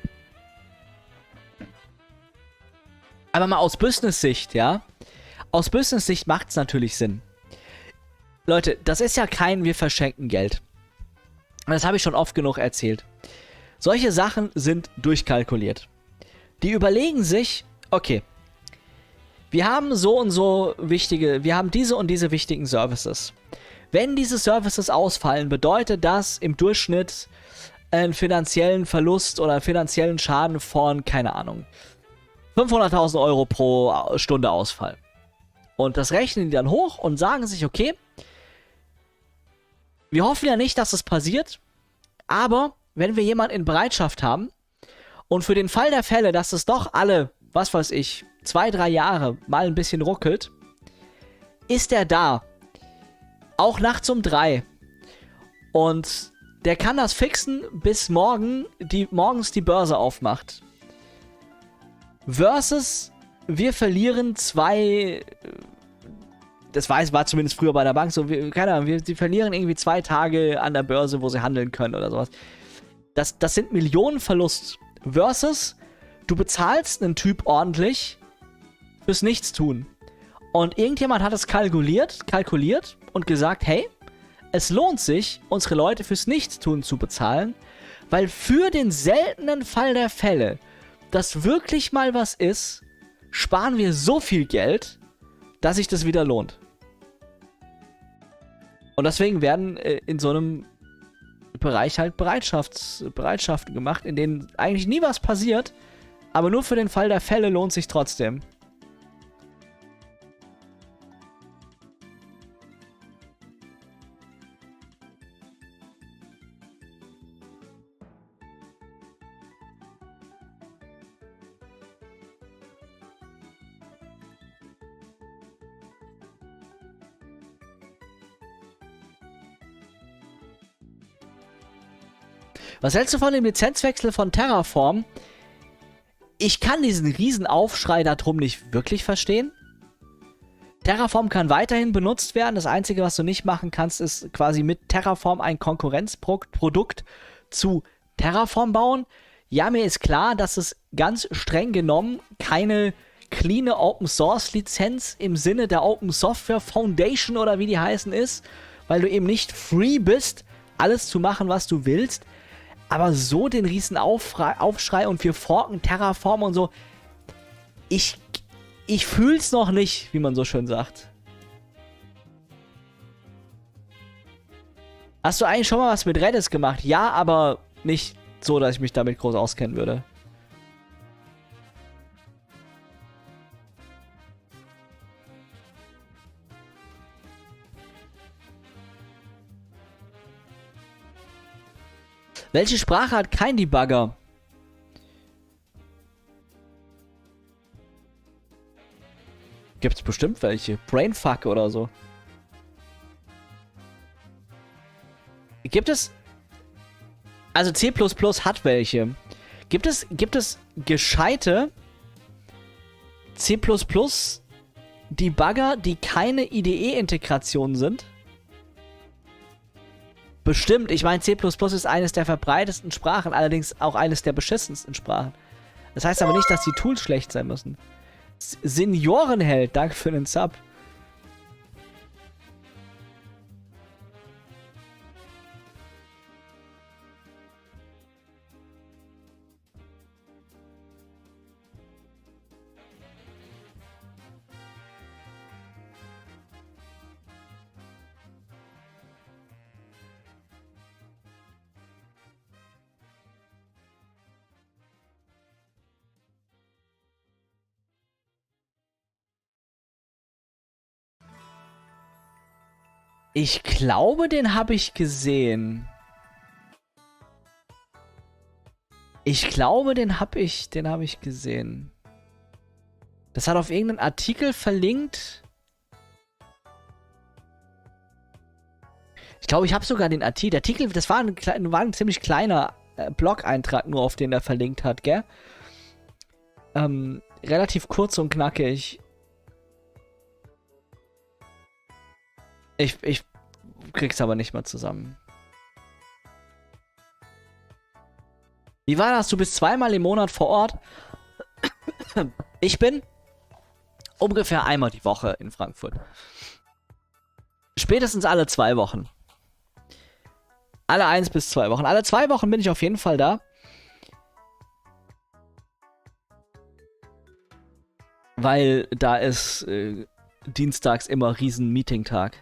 [SPEAKER 1] Aber mal aus Business-Sicht, ja. Aus Business-Sicht macht es natürlich Sinn. Leute, das ist ja kein wir verschenken Geld. Das habe ich schon oft genug erzählt. Solche Sachen sind durchkalkuliert. Die überlegen sich, okay, wir haben so und so wichtige, wir haben diese und diese wichtigen Services. Wenn diese Services ausfallen, bedeutet das im Durchschnitt einen finanziellen Verlust oder einen finanziellen Schaden von, keine Ahnung, fünfhunderttausend Euro pro Stunde Ausfall. Und das rechnen die dann hoch und sagen sich, okay, wir hoffen ja nicht, dass es passiert, aber wenn wir jemanden in Bereitschaft haben und für den Fall der Fälle, dass es doch alle, was weiß ich, zwei, drei Jahre mal ein bisschen ruckelt, ist er da. Auch nachts um drei. Und der kann das fixen, bis morgen die, morgens die Börse aufmacht. Versus, wir verlieren zwei... Das weiß, war zumindest früher bei der Bank so, wir, keine Ahnung, wir, sie verlieren irgendwie zwei Tage an der Börse, wo sie handeln können oder sowas. Das, das sind Millionen Verlust. Versus, du bezahlst einen Typ ordentlich fürs Nichtstun. Und irgendjemand hat es kalkuliert, kalkuliert und gesagt, hey, es lohnt sich, unsere Leute fürs Nichtstun zu bezahlen, weil für den seltenen Fall der Fälle, dass wirklich mal was ist, sparen wir so viel Geld, dass sich das wieder lohnt. Und deswegen werden äh, in so einem Bereich halt Bereitschafts Bereitschaften gemacht, in denen eigentlich nie was passiert, aber nur für den Fall der Fälle lohnt sich trotzdem. Was hältst du von dem Lizenzwechsel von Terraform? Ich kann diesen riesen Aufschrei darum nicht wirklich verstehen. Terraform kann weiterhin benutzt werden. Das Einzige, was du nicht machen kannst, ist quasi mit Terraform ein Konkurrenzprodukt zu Terraform bauen. Ja, mir ist klar, dass es ganz streng genommen keine cleane Open-Source-Lizenz im Sinne der Open Software Foundation oder wie die heißen ist, weil du eben nicht free bist, alles zu machen, was du willst. Aber so den riesen Aufschrei, Aufschrei und wir forken Terraform und so. Ich, ich fühl's noch nicht, wie man so schön sagt. Hast du eigentlich schon mal was mit Redis gemacht? Ja, aber nicht so, dass ich mich damit groß auskennen würde. Welche Sprache hat kein Debugger? Gibt's bestimmt welche. Brainfuck oder so. Gibt es... Also C plus plus hat welche. Gibt es, gibt es gescheite C plus plus Debugger, die keine I D E-Integration sind? Bestimmt. Ich meine, C plus plus ist eines der verbreitetsten Sprachen, allerdings auch eines der beschissensten Sprachen. Das heißt aber nicht, dass die Tools schlecht sein müssen. S Seniorenheld, danke für den Sub. Ich glaube, den habe ich gesehen. Ich glaube, den habe ich, den habe ich gesehen. Das hat auf irgendeinen Artikel verlinkt. Ich glaube, ich habe sogar den Artikel. Der Artikel, das war ein, war ein ziemlich kleiner äh, Blog-Eintrag nur, auf den er verlinkt hat, gell? Ähm, relativ kurz und knackig. Ich, ich krieg's aber nicht mehr zusammen. Wie war das? Du bist zweimal im Monat vor Ort. Ich bin ungefähr einmal die Woche in Frankfurt. Spätestens alle zwei Wochen. Alle eins bis zwei Wochen. Alle zwei Wochen bin ich auf jeden Fall da. Weil da ist äh, dienstags immer riesen Meeting-Tag.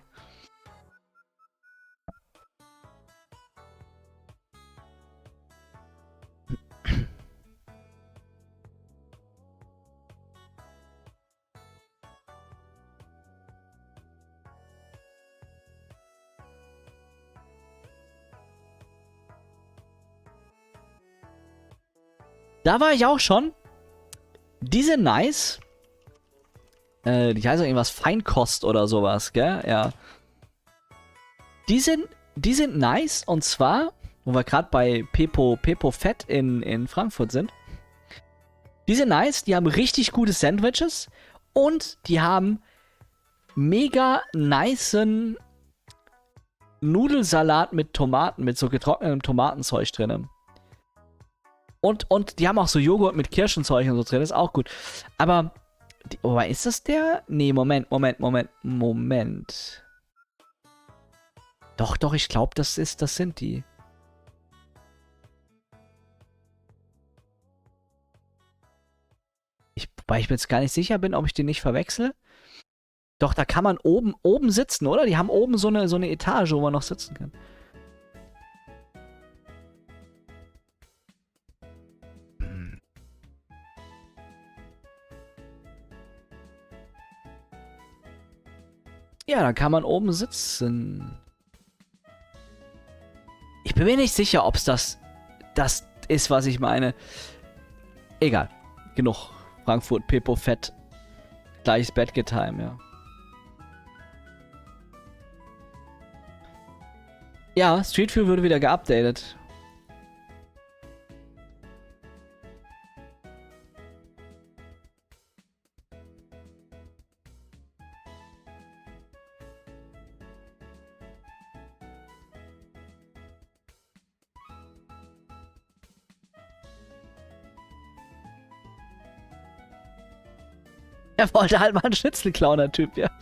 [SPEAKER 1] Da war ich auch schon. Die sind nice. Äh, die heißen irgendwas Feinkost oder sowas, gell? Ja. Die sind, die sind nice und zwar, wo wir gerade bei Pepo, Pepo Fett in, in Frankfurt sind. Die sind nice, die haben richtig gute Sandwiches und die haben mega nicen Nudelsalat mit Tomaten, mit so getrocknetem Tomatenzeug drin. Und, und die haben auch so Joghurt mit Kirschenzeug und so drin, ist auch gut. Aber, die, oh, ist das der? Nee, Moment, Moment, Moment, Moment. Doch, doch, ich glaube, das ist, das sind die. Ich, wobei ich mir jetzt gar nicht sicher bin, ob ich die nicht verwechsel. Doch, da kann man oben, oben sitzen, oder? Die haben oben so eine, so eine Etage, wo man noch sitzen kann. Ja, da kann man oben sitzen. Ich bin mir nicht sicher, ob es das, das ist, was ich meine. Egal. Genug. Frankfurt, Pepo Fett. Gleiches Badge-Time, ja. Ja, Street View wurde wieder geupdatet. Er wollte halt mal einen Schnitzel klauen, der Typ, ja.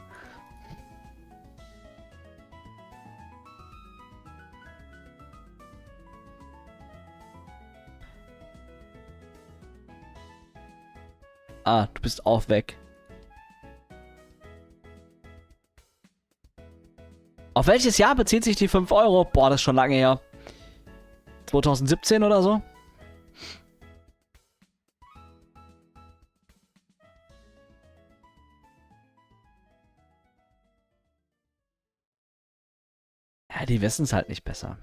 [SPEAKER 1] Ah, du bist auch weg. Auf welches Jahr bezieht sich die fünf Euro? Boah, das ist schon lange her. zwanzig siebzehn oder so? Ja, die wissen es halt nicht besser.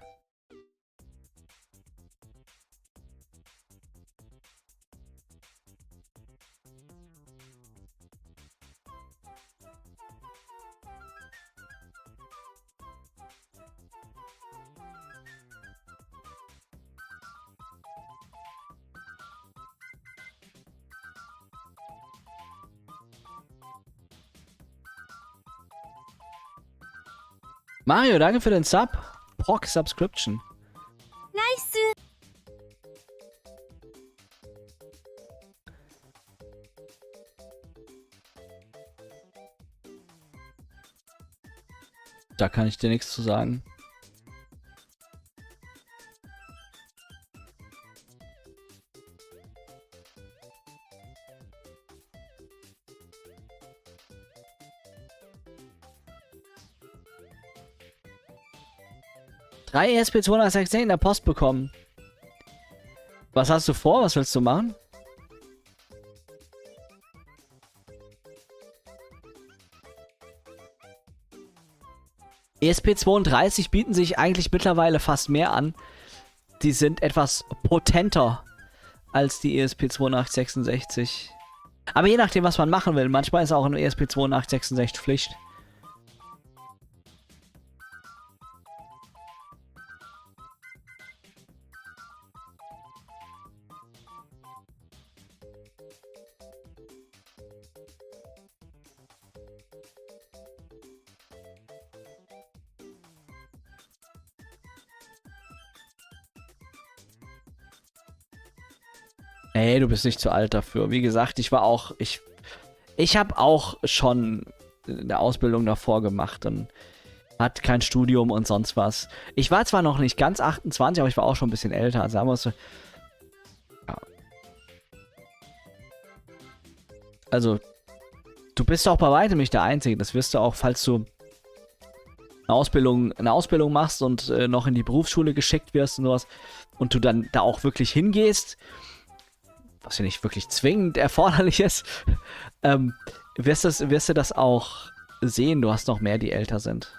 [SPEAKER 1] Mario, danke für den Sub. Proc Subscription.
[SPEAKER 2] Nice.
[SPEAKER 1] Da kann ich dir nichts zu sagen. drei E S P zweihundertsechzehn in der Post bekommen. Was hast du vor? Was willst du machen? E S P zweiunddreißig bieten sich eigentlich mittlerweile fast mehr an. Die sind etwas potenter als die E S P achtundzwanzig sechsundsechzig. Aber je nachdem, was man machen will. Manchmal ist auch ein E S P achtundzwanzig sechsundsechzig Pflicht. Ey, du bist nicht zu alt dafür. Wie gesagt, ich war auch, ich, ich habe auch schon eine Ausbildung davor gemacht und hat kein Studium und sonst was. Ich war zwar noch nicht ganz achtundzwanzig, aber ich war auch schon ein bisschen älter. Also haben wir so, ja. Also, du bist auch bei weitem nicht der Einzige. Das wirst du auch, falls du eine Ausbildung, eine Ausbildung machst und äh, noch in die Berufsschule geschickt wirst und sowas und du dann da auch wirklich hingehst, was ja nicht wirklich zwingend erforderlich ist, ähm, wirst, das, wirst du das auch sehen. Du hast noch mehr, die älter sind.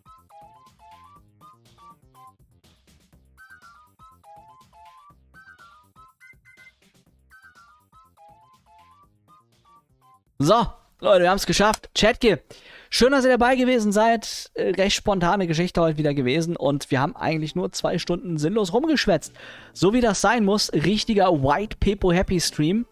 [SPEAKER 1] So, Leute, wir haben es geschafft. Chatge, schön, dass ihr dabei gewesen seid. Äh, recht spontane Geschichte heute wieder gewesen. Und wir haben eigentlich nur zwei Stunden sinnlos rumgeschwätzt. So wie das sein muss. Richtiger White Pepo Happy Stream.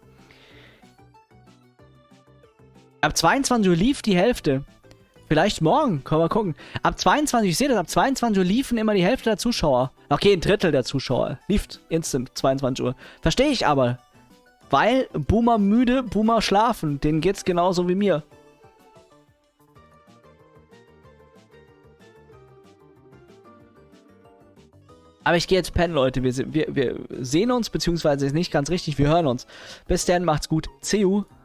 [SPEAKER 1] Ab zweiundzwanzig Uhr lief die Hälfte. Vielleicht morgen, können wir gucken. Ab zweiundzwanzig, ich sehe das, ab zweiundzwanzig Uhr liefen immer die Hälfte der Zuschauer. Okay, ein Drittel der Zuschauer. Lief instant, zweiundzwanzig Uhr. Verstehe ich aber. Weil Boomer müde, Boomer schlafen. Denen geht's genauso wie mir. Aber ich gehe jetzt pennen, Leute. Wir, wir, wir sehen uns, beziehungsweise ist nicht ganz richtig, wir hören uns. Bis dann, macht's gut. C U.